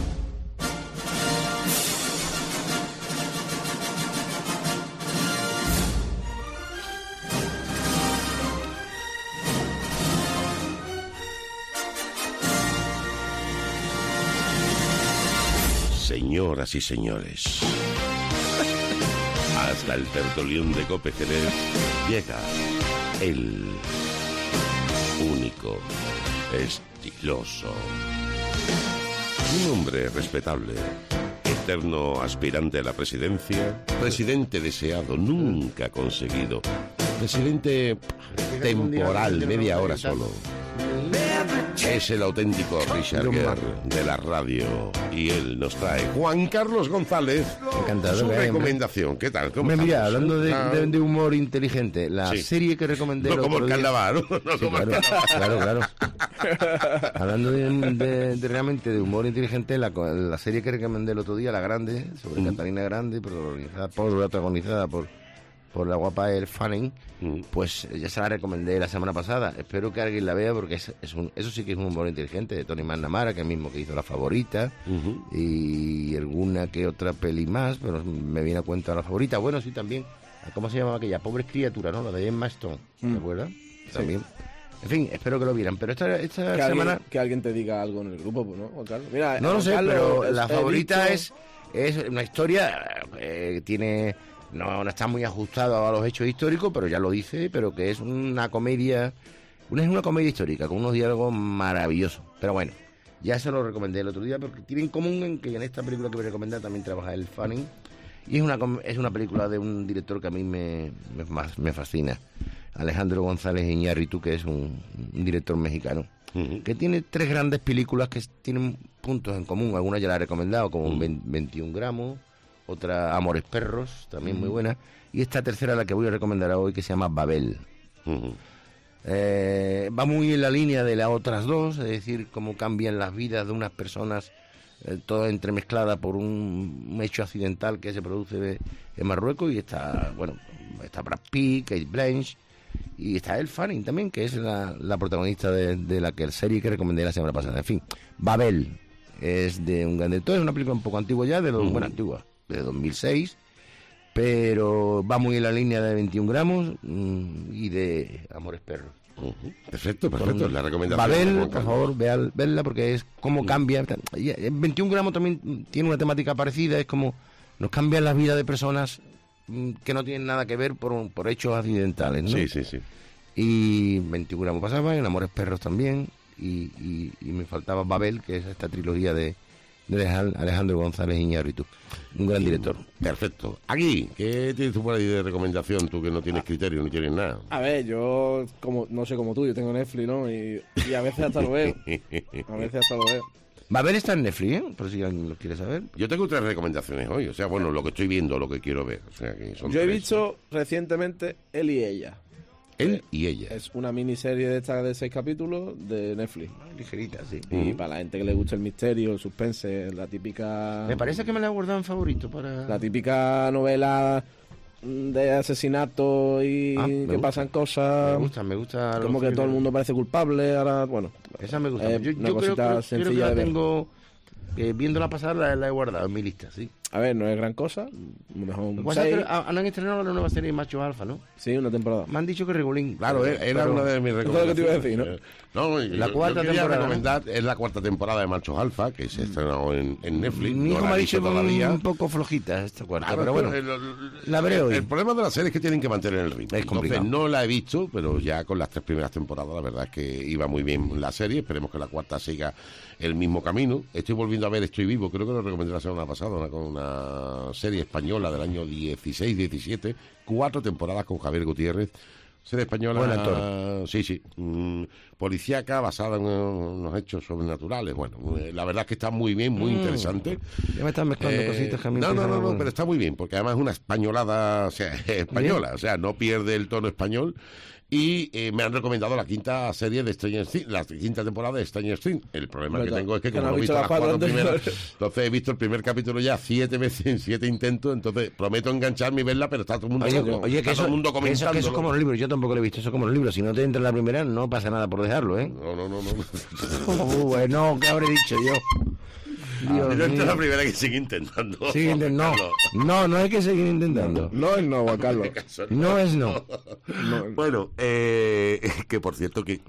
D: Señoras y señores, hasta el tertulión de Cope Jerez llega el único, estiloso, un hombre respetable, eterno aspirante a la presidencia, presidente deseado, nunca conseguido, presidente temporal, media hora solo. Es el auténtico Richard Gere de la radio y él nos trae Juan Carlos González.
E: Encantado,
D: Su
E: hombre.
D: recomendación. ¿Qué tal? ¿Cómo
E: Hombre, mira,
D: estamos?
E: hablando de humor inteligente, la
D: Sí.
E: serie que recomendé
D: No
E: el
D: como
E: otro
D: el
E: día-
D: carnaval, ¿no? No
E: Sí,
D: como el
E: claro. Hablando de realmente de humor inteligente, la serie que recomendé el otro día, La Grande, sobre Catalina Grande, protagonizada por la guapa El Fanning, pues ya se la recomendé la semana pasada. Espero que alguien la vea porque eso sí que es un humor inteligente, de Tony McNamara, que es el mismo que hizo La Favorita, y alguna que otra peli más, pero me viene a cuenta La Favorita. Bueno, sí, también. ¿Cómo se llamaba aquella? Pobres criaturas, ¿no? La de Emma Stone, ¿te acuerdas? También. En fin, espero que lo vieran. Pero esta
F: Que
E: semana...
F: que alguien te diga algo en el grupo, pues, ¿no, Juan Carlos? Mira,
E: No lo
F: Juan
E: sé,
F: Carlos,
E: pero La
F: he
E: Favorita
F: visto-
E: es una historia tiene... No está muy ajustado a los hechos históricos, pero ya lo dice, pero que es una comedia... Es una comedia histórica, con unos diálogos maravillosos. Pero bueno, ya se lo recomendé el otro día, porque tiene en común en que en esta película que voy a recomendar también trabaja El Fanning. Y es una película de un director que a mí me fascina. Alejandro González Iñárritu, que es un director mexicano, que tiene 3 grandes películas que tienen puntos en común. Algunas ya las he recomendado, como 21 gramos, otra Amores Perros, también muy buena, y esta tercera la que voy a recomendar hoy, que se llama Babel. Va muy en la línea de las otras dos, es decir, cómo cambian las vidas de unas personas, todas entremezcladas por un hecho accidental que se produce en Marruecos, y está Brad Pitt, Kate Blanchett, y está Elle Fanning también, que es la protagonista de la serie que recomendé la semana pasada. En fin, Babel es de un gran director, es una película un poco antigua ya, antigua, de 2006, pero va muy en la línea de 21 gramos y de Amores Perros.
D: Perfecto, la recomendación.
E: Babel, por favor, verla, porque es como cambia. Y en 21 gramos también tiene una temática parecida, es como nos cambian las vidas de personas que no tienen nada que ver por hechos accidentales, ¿no?
D: Sí.
E: Y 21 gramos pasaba, en Amores Perros también, y me faltaba Babel, que es esta trilogía de Alejandro González Iñárritu, un gran director.
D: Perfecto. Aquí, ¿qué tienes tú por ahí de recomendación? Tú que no tienes criterio, ni tienes nada.
F: A ver, yo no sé como tú, yo tengo Netflix, ¿no? Y a veces hasta lo veo. A veces hasta lo veo.
E: Va a haber esta en Netflix, ¿eh? Por si alguien lo quiere saber.
D: Yo tengo 3 recomendaciones hoy, o sea, bueno, lo que estoy viendo, lo que quiero ver. O sea, que son
F: Yo he
D: 3.
F: visto recientemente Él y Ella.
D: Él y Ella.
F: Es una miniserie de esta de 6 capítulos de Netflix.
E: Ligerita, sí.
F: Y para la gente que le gusta el misterio, el suspense, la típica...
E: Me parece que me la he guardado en favorito para...
F: La típica novela de asesinato y que
E: gusta.
F: pasan cosas...
E: Me gusta.
F: Como que todo el mundo parece culpable, ahora, bueno...
E: Esa me gusta. Yo
F: una
E: creo
F: cosita
E: que
F: sencilla
E: la
F: de ver.
E: tengo... viéndola pasar la he guardado en mi lista, sí.
F: A ver, no es gran cosa. Mejor un 6.
E: Han estrenado la nueva serie de Macho Alfa, ¿no?
F: Sí, una temporada.
E: Me han dicho que regulín.
D: Claro, era una de mis recomendaciones.
F: Eso es lo que te iba a decir, ¿no?
D: No,
E: La
D: yo
E: cuarta
D: quería
E: temporada,
D: recomendar, es la 4ª temporada de Machos Alfa, que se estrenó en Netflix.
E: Mi
D: No
E: hijo
D: la
E: me ha
D: he
E: dicho
D: visto todavía.
E: un poco flojita esta cuarta,
D: Claro,
E: pero bueno, la veré hoy.
D: El problema de la serie es que tienen que mantener el ritmo.
E: Es complicado.
D: Entonces no la he visto, pero ya con las 3 primeras temporadas la verdad es que iba muy bien la serie. Esperemos que la cuarta siga el mismo camino. Estoy volviendo a ver Estoy Vivo, creo que lo recomendé la semana pasada, con una serie española del año 16-17, 4 temporadas con Javier Gutiérrez. Serie española,
E: Buen actor.
D: sí, policíaca, basada en unos hechos sobrenaturales. Bueno, la verdad es que está muy bien, muy interesante.
E: Ya me están mezclando cositas que a mí me
D: No,
E: interesan, bueno.
D: pero está muy bien, porque además es una españolada, o sea, española, o sea, no pierde el tono español. Y me han recomendado la 5ª serie de Stranger Things, la 5ª temporada de Stranger Things. El problema que tengo es que como no he visto las 4 primeras, entonces he visto el primer capítulo ya 7 veces en 7 intentos, entonces prometo engancharme y verla, pero está todo el mundo
E: Oye, que
D: todo el mundo
E: eso es como los libros, yo tampoco lo he visto, eso es como los libros, si no te entra en la primera no pasa nada por dejarlo, ¿eh?
D: No.
E: Bueno, ¿qué habré dicho yo? Dios
D: Esta es
E: mío.
D: la primera que sigue intentando.
E: No es que seguir intentando.
F: No es no, Juan Carlos.
E: No es no.
D: Bueno, que por cierto que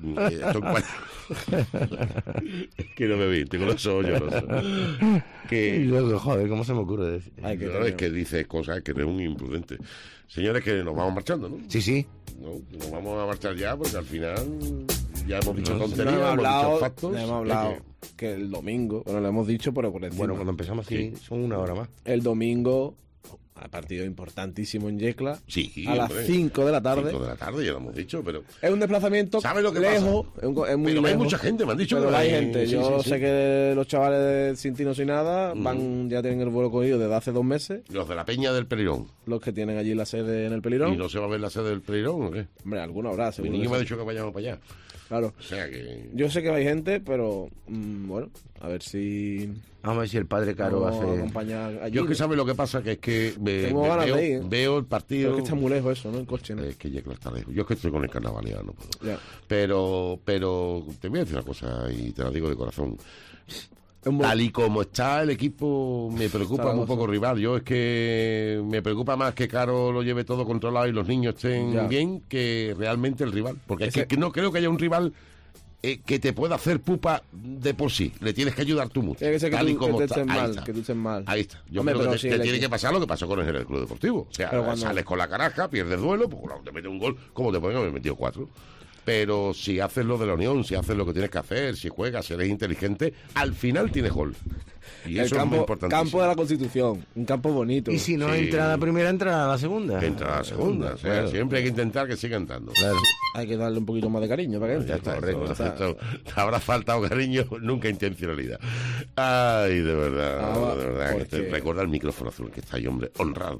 D: que no me vi, tengo los ojos llorosos. Que
E: Y luego, joder, ¿cómo se me ocurre decir?
D: no, es que dices cosas que eres un imprudente. Señores, que nos vamos marchando, ¿no?
E: Sí.
D: No, nos vamos a marchar ya porque al final ya hemos dicho
F: No
D: tonterías,
F: hemos
D: hemos
F: hablado,
D: dicho factos.
F: le hemos hablado que el domingo, bueno, lo hemos dicho, pero por encima.
E: Bueno, cuando empezamos así, son 1 hora más.
F: El domingo, a partido importantísimo en Yecla,
D: Sí,
F: a las
D: hombre.
F: 5 de la tarde.
D: 5 de la tarde, ya lo hemos dicho, pero
F: Es un desplazamiento
D: ¿sabes lo que
F: lejos,
D: pasa?
F: es muy
D: Pero
F: lejos.
D: hay mucha gente, me han dicho
F: pero
D: que
F: hay
D: hay-
F: gente.
D: sí,
F: Yo
D: sí.
F: sé que los chavales de Sin Ti No Soy Nada van, ya tienen el vuelo cogido desde hace 2 meses,
D: los de la Peña del Pelirón.
F: los que tienen allí la sede en el Pelirón.
D: ¿Y no se va a ver la sede del Pelirón o qué?
F: Hombre, alguno habrá,
D: Mi
F: seguro.
D: niño
F: que
D: me ha
F: sí.
D: dicho que vayamos para allá.
F: Claro.
D: O sea que...
F: Yo sé que hay gente, pero bueno, a ver si
E: Vamos a ver si el padre Caro
F: vamos a
E: hace...
F: acompañar allí.
D: Yo es que sabe lo que pasa, que es que
F: Tengo ganas
D: veo,
F: de ir.
D: veo el partido...
F: Pero es que está muy lejos eso, ¿no? En coche, ¿no?
D: Es que Yecla está lejos. Yo es que estoy con el carnaval ya, no puedo.
F: Ya.
D: Pero te voy a decir una cosa y te la digo de corazón.
F: Un
D: Tal y como está el equipo, me preocupa
F: Zaragoza.
D: un poco rival. Yo es que me preocupa más que Caro lo lleve todo controlado y los niños estén
F: Ya.
D: bien que realmente el rival. Porque es
F: Ese-
D: que no creo que haya un rival que te pueda hacer pupa de por sí. Le tienes que ayudar tú mucho.
F: Tiene que ser que
D: Tal y
F: tú,
D: como
F: que
D: está.
F: tú estés
D: Ahí
F: mal,
D: está.
F: que tú estés mal.
D: Ahí está. Yo
F: Hombre,
D: creo
F: pero
D: que
F: si
D: te
F: el
D: tiene
F: equipo-
D: que pasar lo que pasó con el Jerez Club Deportivo. O sea,
F: Pero cuando-
D: sales con la caraja, pierdes duelo, pues claro, te mete un gol, como te pueden haber metido 4. Pero si haces lo de la Unión, si haces lo que tienes que hacer, si juegas, si eres inteligente, al final tienes gol. Y
F: El
D: eso es muy
F: campo,
D: importante.
F: campo de la Constitución, un campo bonito.
E: Y si no
D: Sí.
E: entra a la primera, entra a la segunda.
D: Entra a la segunda. O sea,
E: Claro.
D: siempre hay que intentar que siga entrando.
E: Claro.
F: Hay que darle un poquito más de cariño para que entre.
D: Ya está,
F: Correcto.
D: esto habrá faltado cariño, nunca intencionalidad. Ay, de verdad, de verdad. Que
F: porque-
D: recuerda el micrófono azul que está ahí, hombre. Honradlo.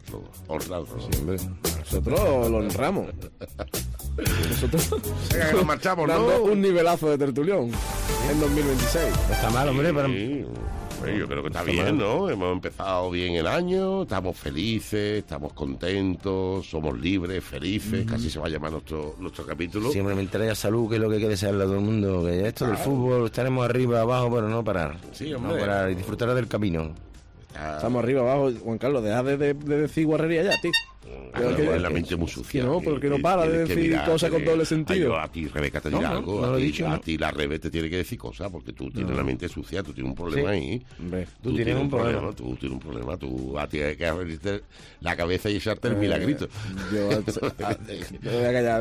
F: Nosotros lo honramos. Nosotros
D: Venga, que nos marchamos, ¿no?
F: dando un nivelazo de tertulión en 2026.
E: Está mal, hombre, para...
D: Sí, hombre, yo creo que está bien, ¿no? Hemos empezado bien el año, estamos felices, estamos contentos, somos libres, felices, casi se va a llamar nuestro capítulo.
E: Siempre me trae salud, que es lo que hay que desearle a todo el mundo. Que esto del fútbol, estaremos arriba, abajo, pero no parar.
D: Sí,
E: no
D: hombre.
E: parar y disfrutar del camino.
F: Estamos arriba, abajo. Juan Carlos, deja de decir guarrería ya, tío.
D: Claro,
F: que-
D: la mente muy sucia.
F: que no, porque no para de
D: tienes que
F: decir
D: mirar,
F: cosas con doble sentido.
D: A ti, Rebeca, te
E: No,
D: dirá
E: no,
D: algo.
E: no lo
D: a
E: he
D: ti,
E: dicho,
D: a
E: no.
D: ti la Rebe te tiene que decir cosas, porque tú tienes
F: No.
D: la mente sucia, tú tienes un problema
E: Sí.
D: ahí.
F: Hombre,
D: Tú tienes un problema. Tú tienes un problema. Tú a ti hay que abrirte la cabeza y echarte el milagrito.
F: Yo me voy a callar.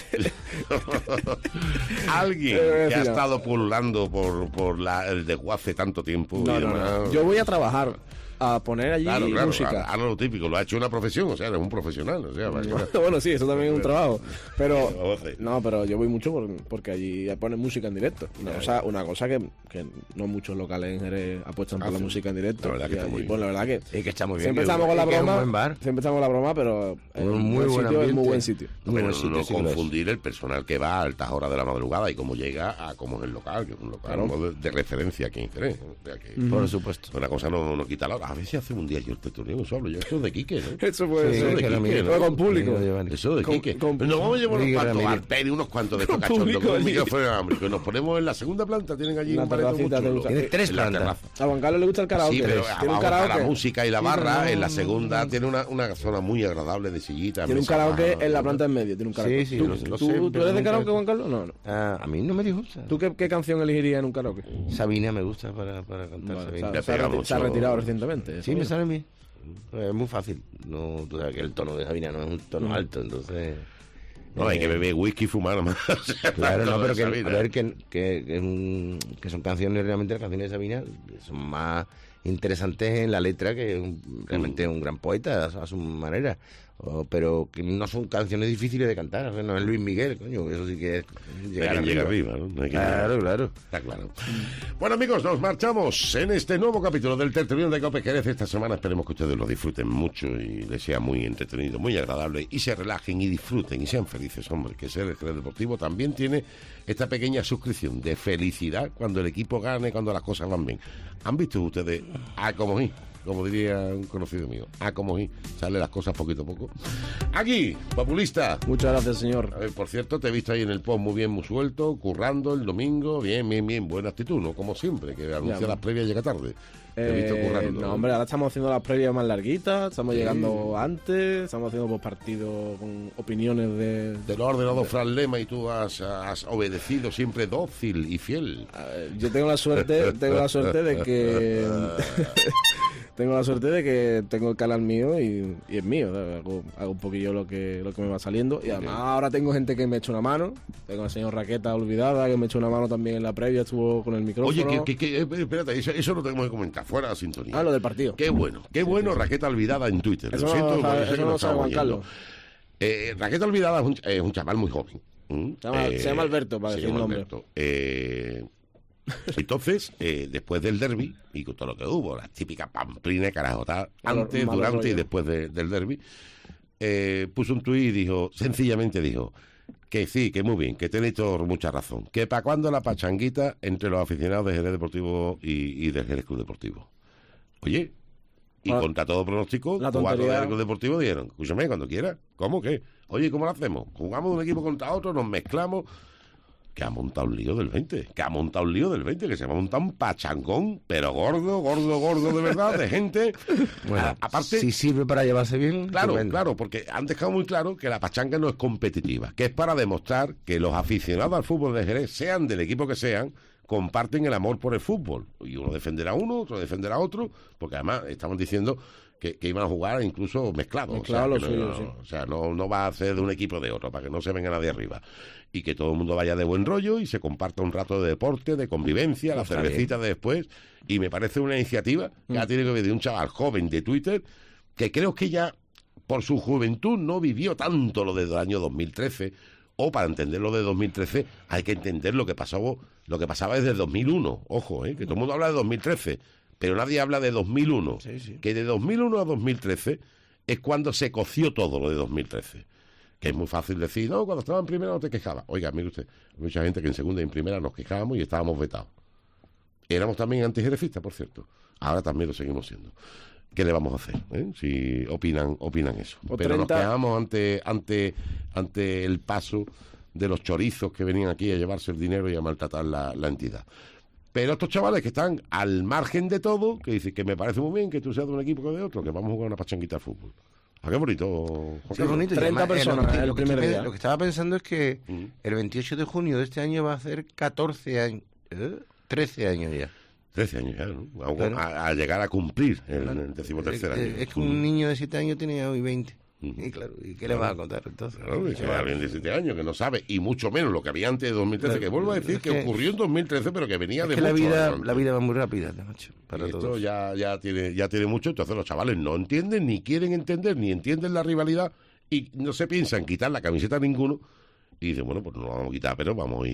D: Alguien
F: Te voy a
D: que ha
F: decir algo.
D: estado pululando por el desguace tanto tiempo.
F: No,
D: y
F: no,
D: demás.
F: no. Yo voy a trabajar. a poner allí
D: claro,
F: música.
D: Ahora lo típico, lo ha hecho una profesión, o sea, eres un profesional. O sea,
F: bueno, sí, eso también es un trabajo. Pero no, pero yo voy mucho porque allí ponen música en directo. Una cosa que no muchos locales en Jerez apuestan por la música en directo.
D: La verdad que está muy bien.
F: La verdad que
E: sí, que está muy bien.
F: Siempre estamos con la broma, pero
E: un muy buen
F: sitio, es muy buen sitio.
D: Bueno, no confundir el personal que va a altas horas de la madrugada y cómo llega a cómo es el local, que es un local de referencia aquí en Jerez. O sea que,
E: por supuesto.
D: Una cosa no quita la hora. A ver si hace un día yo el tertuliano solo. Yo eso es de Quique, ¿no?
F: Eso puede ser.
D: Eso de Quique,
F: ¿no? Con público.
D: Eso de Quique. Nos vamos a llevar unos cuantos Arperi, unos cuantos de estos cachondos con un micrófono inalámbrico. Nos ponemos en la segunda planta. Tienen allí un pareto muy chulo.
E: Tiene 3 plantas.
F: A Juan Carlos le gusta el karaoke.
D: Sí, pero
F: tiene un
D: abajo
F: karaoke.
D: La música y la barra. En la segunda tiene una zona muy agradable de sillitas.
F: Tiene un karaoke en la planta en medio. Tiene un karaoke.
E: Sí,
F: ¿Tú eres de karaoke, Juan Carlos? No.
E: A mí no me disgusta.
F: ¿Tú qué canción elegirías en un karaoke?
E: Sabina me gusta para cantar.
F: Se ha retirado recientemente.
E: Sí, me sale bien. Es muy fácil. No, tú sabes que el tono de Sabina no es un tono alto, entonces...
D: No, hay que beber whisky y fumar nomás.
E: Claro, no, pero que son canciones, realmente las canciones de Sabina son más interesantes en la letra, que realmente es un gran poeta a su manera. Pero que no son canciones difíciles de cantar, o sea, no es Luis Miguel, coño, eso sí que es
D: llegar arriba, ¿no?
E: Claro.
D: Está claro. Bueno, amigos, nos marchamos en este nuevo capítulo del Tertulión de Cope Jerez. Esta semana esperemos que ustedes lo disfruten mucho y les sea muy entretenido, muy agradable, y se relajen y disfruten y sean felices, hombre, que ser el Jerez Deportivo también tiene esta pequeña suscripción de felicidad cuando el equipo gane, cuando las cosas van bien. ¿Han visto ustedes a Comojí? Como diría un conocido mío, como sale las cosas poquito a poco. Aquí, populista.
F: Muchas gracias, señor.
D: A ver, por cierto, te he visto ahí en el post muy bien, muy suelto, currando el domingo, bien, buena actitud, ¿no? Como siempre, que anuncia las previas y llega tarde. Te he visto currando.
F: No, hombre, ahora estamos haciendo las previas más larguitas, estamos llegando antes, estamos haciendo postpartidos con opiniones de...
D: Te lo ha ordenado Fran Lema y tú has obedecido siempre dócil y fiel.
F: Yo tengo la suerte de que... Tengo la suerte de que tengo el canal mío y es mío. Hago un poquillo lo que me va saliendo. Y además ahora tengo gente que me echa una mano. Tengo al señor Raqueta Olvidada, que me echó una mano también en la previa, estuvo con el micrófono.
D: Oye, espérate, eso lo tenemos que comentar, fuera de la sintonía.
F: Lo del partido.
D: Qué bueno, Raqueta Olvidada en Twitter.
F: Eso no sabe Juan Carlos.
D: Raqueta Olvidada es un chaval muy joven.
F: Se llama Alberto, para decir el nombre.
D: Entonces, después del derbi y con todo lo que hubo, la típica pamplina, carajota, antes, durante y después del derbi, puso un tuit y sencillamente dijo que sí, que muy bien, que tenéis todos mucha razón, que para cuándo la pachanguita entre los aficionados de Jerez Deportivo y del Jerez Club Deportivo. Oye, y contra todo pronóstico, los jugadores del Club Deportivo dijeron, escúchame, cuando quiera, ¿cómo qué? Oye, ¿cómo lo hacemos? Jugamos un equipo contra otro, nos mezclamos... Que ha montado un lío del 20, que se ha montado un pachangón, pero gordo de verdad, de gente.
E: Bueno, aparte, si sirve para llevarse bien.
D: Claro, porque han dejado muy claro que la pachanga no es competitiva, que es para demostrar que los aficionados al fútbol de Jerez, sean del equipo que sean, comparten el amor por el fútbol. Y uno defenderá a uno, otro defenderá a otro, porque además estaban diciendo que iban a jugar incluso mezclados. O sea, no va a ser de un equipo de otro, para que no se venga nadie arriba. Y que todo el mundo vaya de buen rollo y se comparta un rato de deporte, de convivencia, la cervecita de después. Y me parece una iniciativa que tiene que ver de un chaval joven de Twitter, que creo que ya, por su juventud, no vivió tanto lo del año 2013. O para entender lo de 2013 hay que entender lo que pasaba desde el 2001. Ojo, que todo el mundo habla de 2013. Pero nadie habla de 2001, que de 2001 a 2013 es cuando se coció todo lo de 2013. Que es muy fácil decir, no, cuando estaba en primera no te quejabas. Oiga, mire usted, hay mucha gente que en segunda y en primera nos quejábamos y estábamos vetados. Éramos también antijerefistas, por cierto. Ahora también lo seguimos siendo. ¿Qué le vamos a hacer? Si opinan eso. Pero nos quejamos ante el paso de los chorizos que venían aquí a llevarse el dinero y a maltratar la entidad. Pero estos chavales que están al margen de todo, que dicen que me parece muy bien que tú seas de un equipo que de otro, que vamos a jugar una pachanguita de fútbol. ¿A qué bonito?
E: Qué bonito.
F: 30 personas el primer día.
E: Lo que estaba pensando es que el 28 de junio de este año va a hacer 14 años, 13 años ya.
D: 13 años ya, ¿no? A llegar a cumplir el 13º año.
E: Es que un niño de 7 años tiene hoy 20. Y claro, ¿y qué le vas a contar entonces?
D: Claro, es alguien de 17 años que no sabe, y mucho menos lo que había antes de 2013, que vuelvo a decir que ocurrió en 2013, pero que venía de
E: que
D: mucho
E: la vida va muy rápida, macho, para
D: esto
E: todos.
D: ya tiene mucho, entonces los chavales no entienden, ni quieren entender, ni entienden la rivalidad, y no se piensan quitar la camiseta a ninguno, y dicen, bueno, pues no la vamos a quitar, pero vamos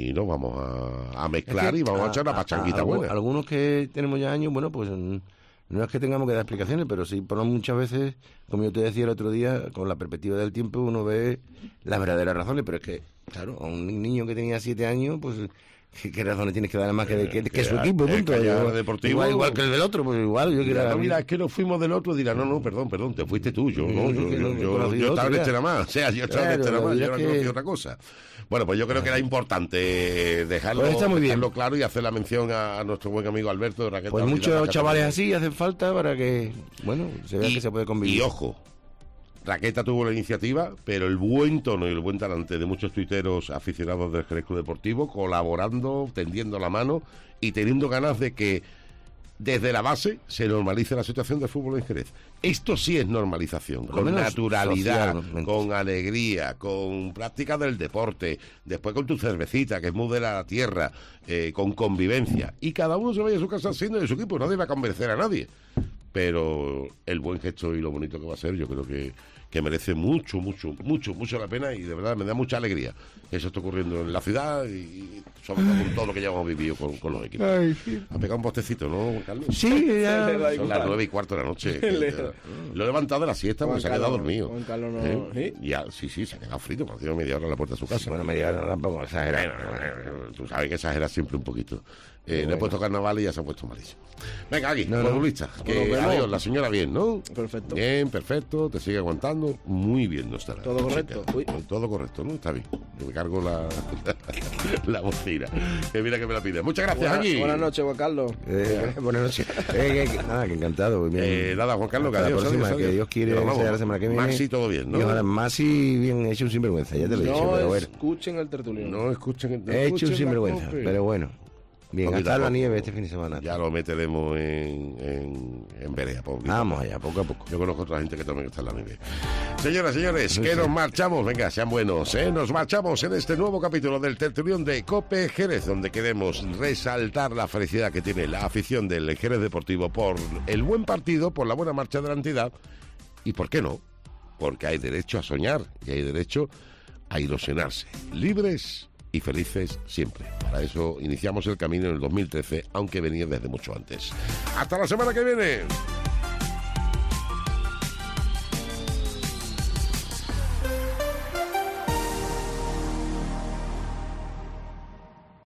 D: a mezclar y vamos a echar una pachanguita buena.
E: Algunos que tenemos ya años, bueno, pues no es que tengamos que dar explicaciones, pero sí, por muchas veces, como yo te decía el otro día, con la perspectiva del tiempo uno ve las verdaderas razones, pero es que, claro, a un niño que tenía 7 años, pues ¿qué razones tienes que dar más que su equipo? Punto.
D: Deportivo,
E: igual que el del otro, pues igual.
D: Mira, es que nos fuimos del otro, dirá, no, perdón, te fuiste tú, yo estaba en este nada más, o sea, yo estaba en este nada más, yo no conocí otra cosa. Bueno, pues yo creo que era importante dejarlo claro y hacer la mención a nuestro buen amigo Alberto de Raqueta.
E: Pues muchos chavales así hacen falta para que, bueno, se vea que se puede convivir.
D: Y ojo, Raqueta tuvo la iniciativa, pero el buen tono y el buen talante de muchos tuiteros aficionados del Jerez Club Deportivo, colaborando, tendiendo la mano y teniendo ganas de que desde la base se normalice la situación del fútbol en Jerez. Esto sí es normalización, con naturalidad, con alegría, con práctica del deporte, después con tu cervecita, que es muy de la tierra, con convivencia. Y cada uno se vaya a su casa siendo de su equipo, nadie va a convencer a nadie. Pero el buen gesto y lo bonito que va a ser, yo creo que merece mucho la pena, y de verdad me da mucha alegría que eso esté ocurriendo en la ciudad y sobre todo con todo lo que ya hemos vivido con los equipos.
E: Ay, sí.
D: Ha pegado un postecito, ¿no, Juan Carlos?
E: Sí, ya.
D: Son las 9:15 de la noche. Lo he levantado de la siesta porque se ha quedado dormido.
F: Juan Carlos no...
D: Ya, sí, se ha quedado frito, porque tiene media hora en la puerta de su casa.
E: Bueno, media hora tampoco exagera.
D: Tú sabes que exageras siempre un poquito. No he puesto carnaval y ya se ha puesto malísimo. Venga, aquí, futbolista. Adiós, la señora bien, ¿no?
F: Perfecto.
D: Bien, perfecto, te sigue aguantando. Muy bien no estará.
F: Todo correcto.
D: Todo correcto, ¿no? Está bien. Yo me cargo la bocina. Mira que me la pide. Muchas gracias, aquí.
F: Buenas noches, Juan Carlos.
E: Buenas noches. Nada, que encantado.
D: Nada, Juan Carlos, que
E: la
D: adiós,
E: próxima,
D: adiós.
E: que Dios quiere, sea la semana que viene.
D: Maxi, todo bien, ¿no?
E: Y ojalá Maxi bien hecho un sinvergüenza, ya te lo he dicho.
F: No escuchen el tertuliano.
D: No escuchen
E: He hecho un sinvergüenza, pero bueno. Bien, hasta la nieve este fin de semana.
D: Ya lo meteremos en Berea.
E: Vamos allá, poco a poco.
D: Yo conozco otra gente que también está en la nieve. Señoras, señores, que nos marchamos. Venga, sean buenos, Nos marchamos en este nuevo capítulo del tertulión de COPE Jerez, donde queremos resaltar la felicidad que tiene la afición del Jerez Deportivo por el buen partido, por la buena marcha de la entidad y, ¿por qué no? Porque hay derecho a soñar y hay derecho a ilusionarse. Libres y felices siempre. Para eso iniciamos el camino en el 2013, aunque venía desde mucho antes. ¡Hasta la semana que viene!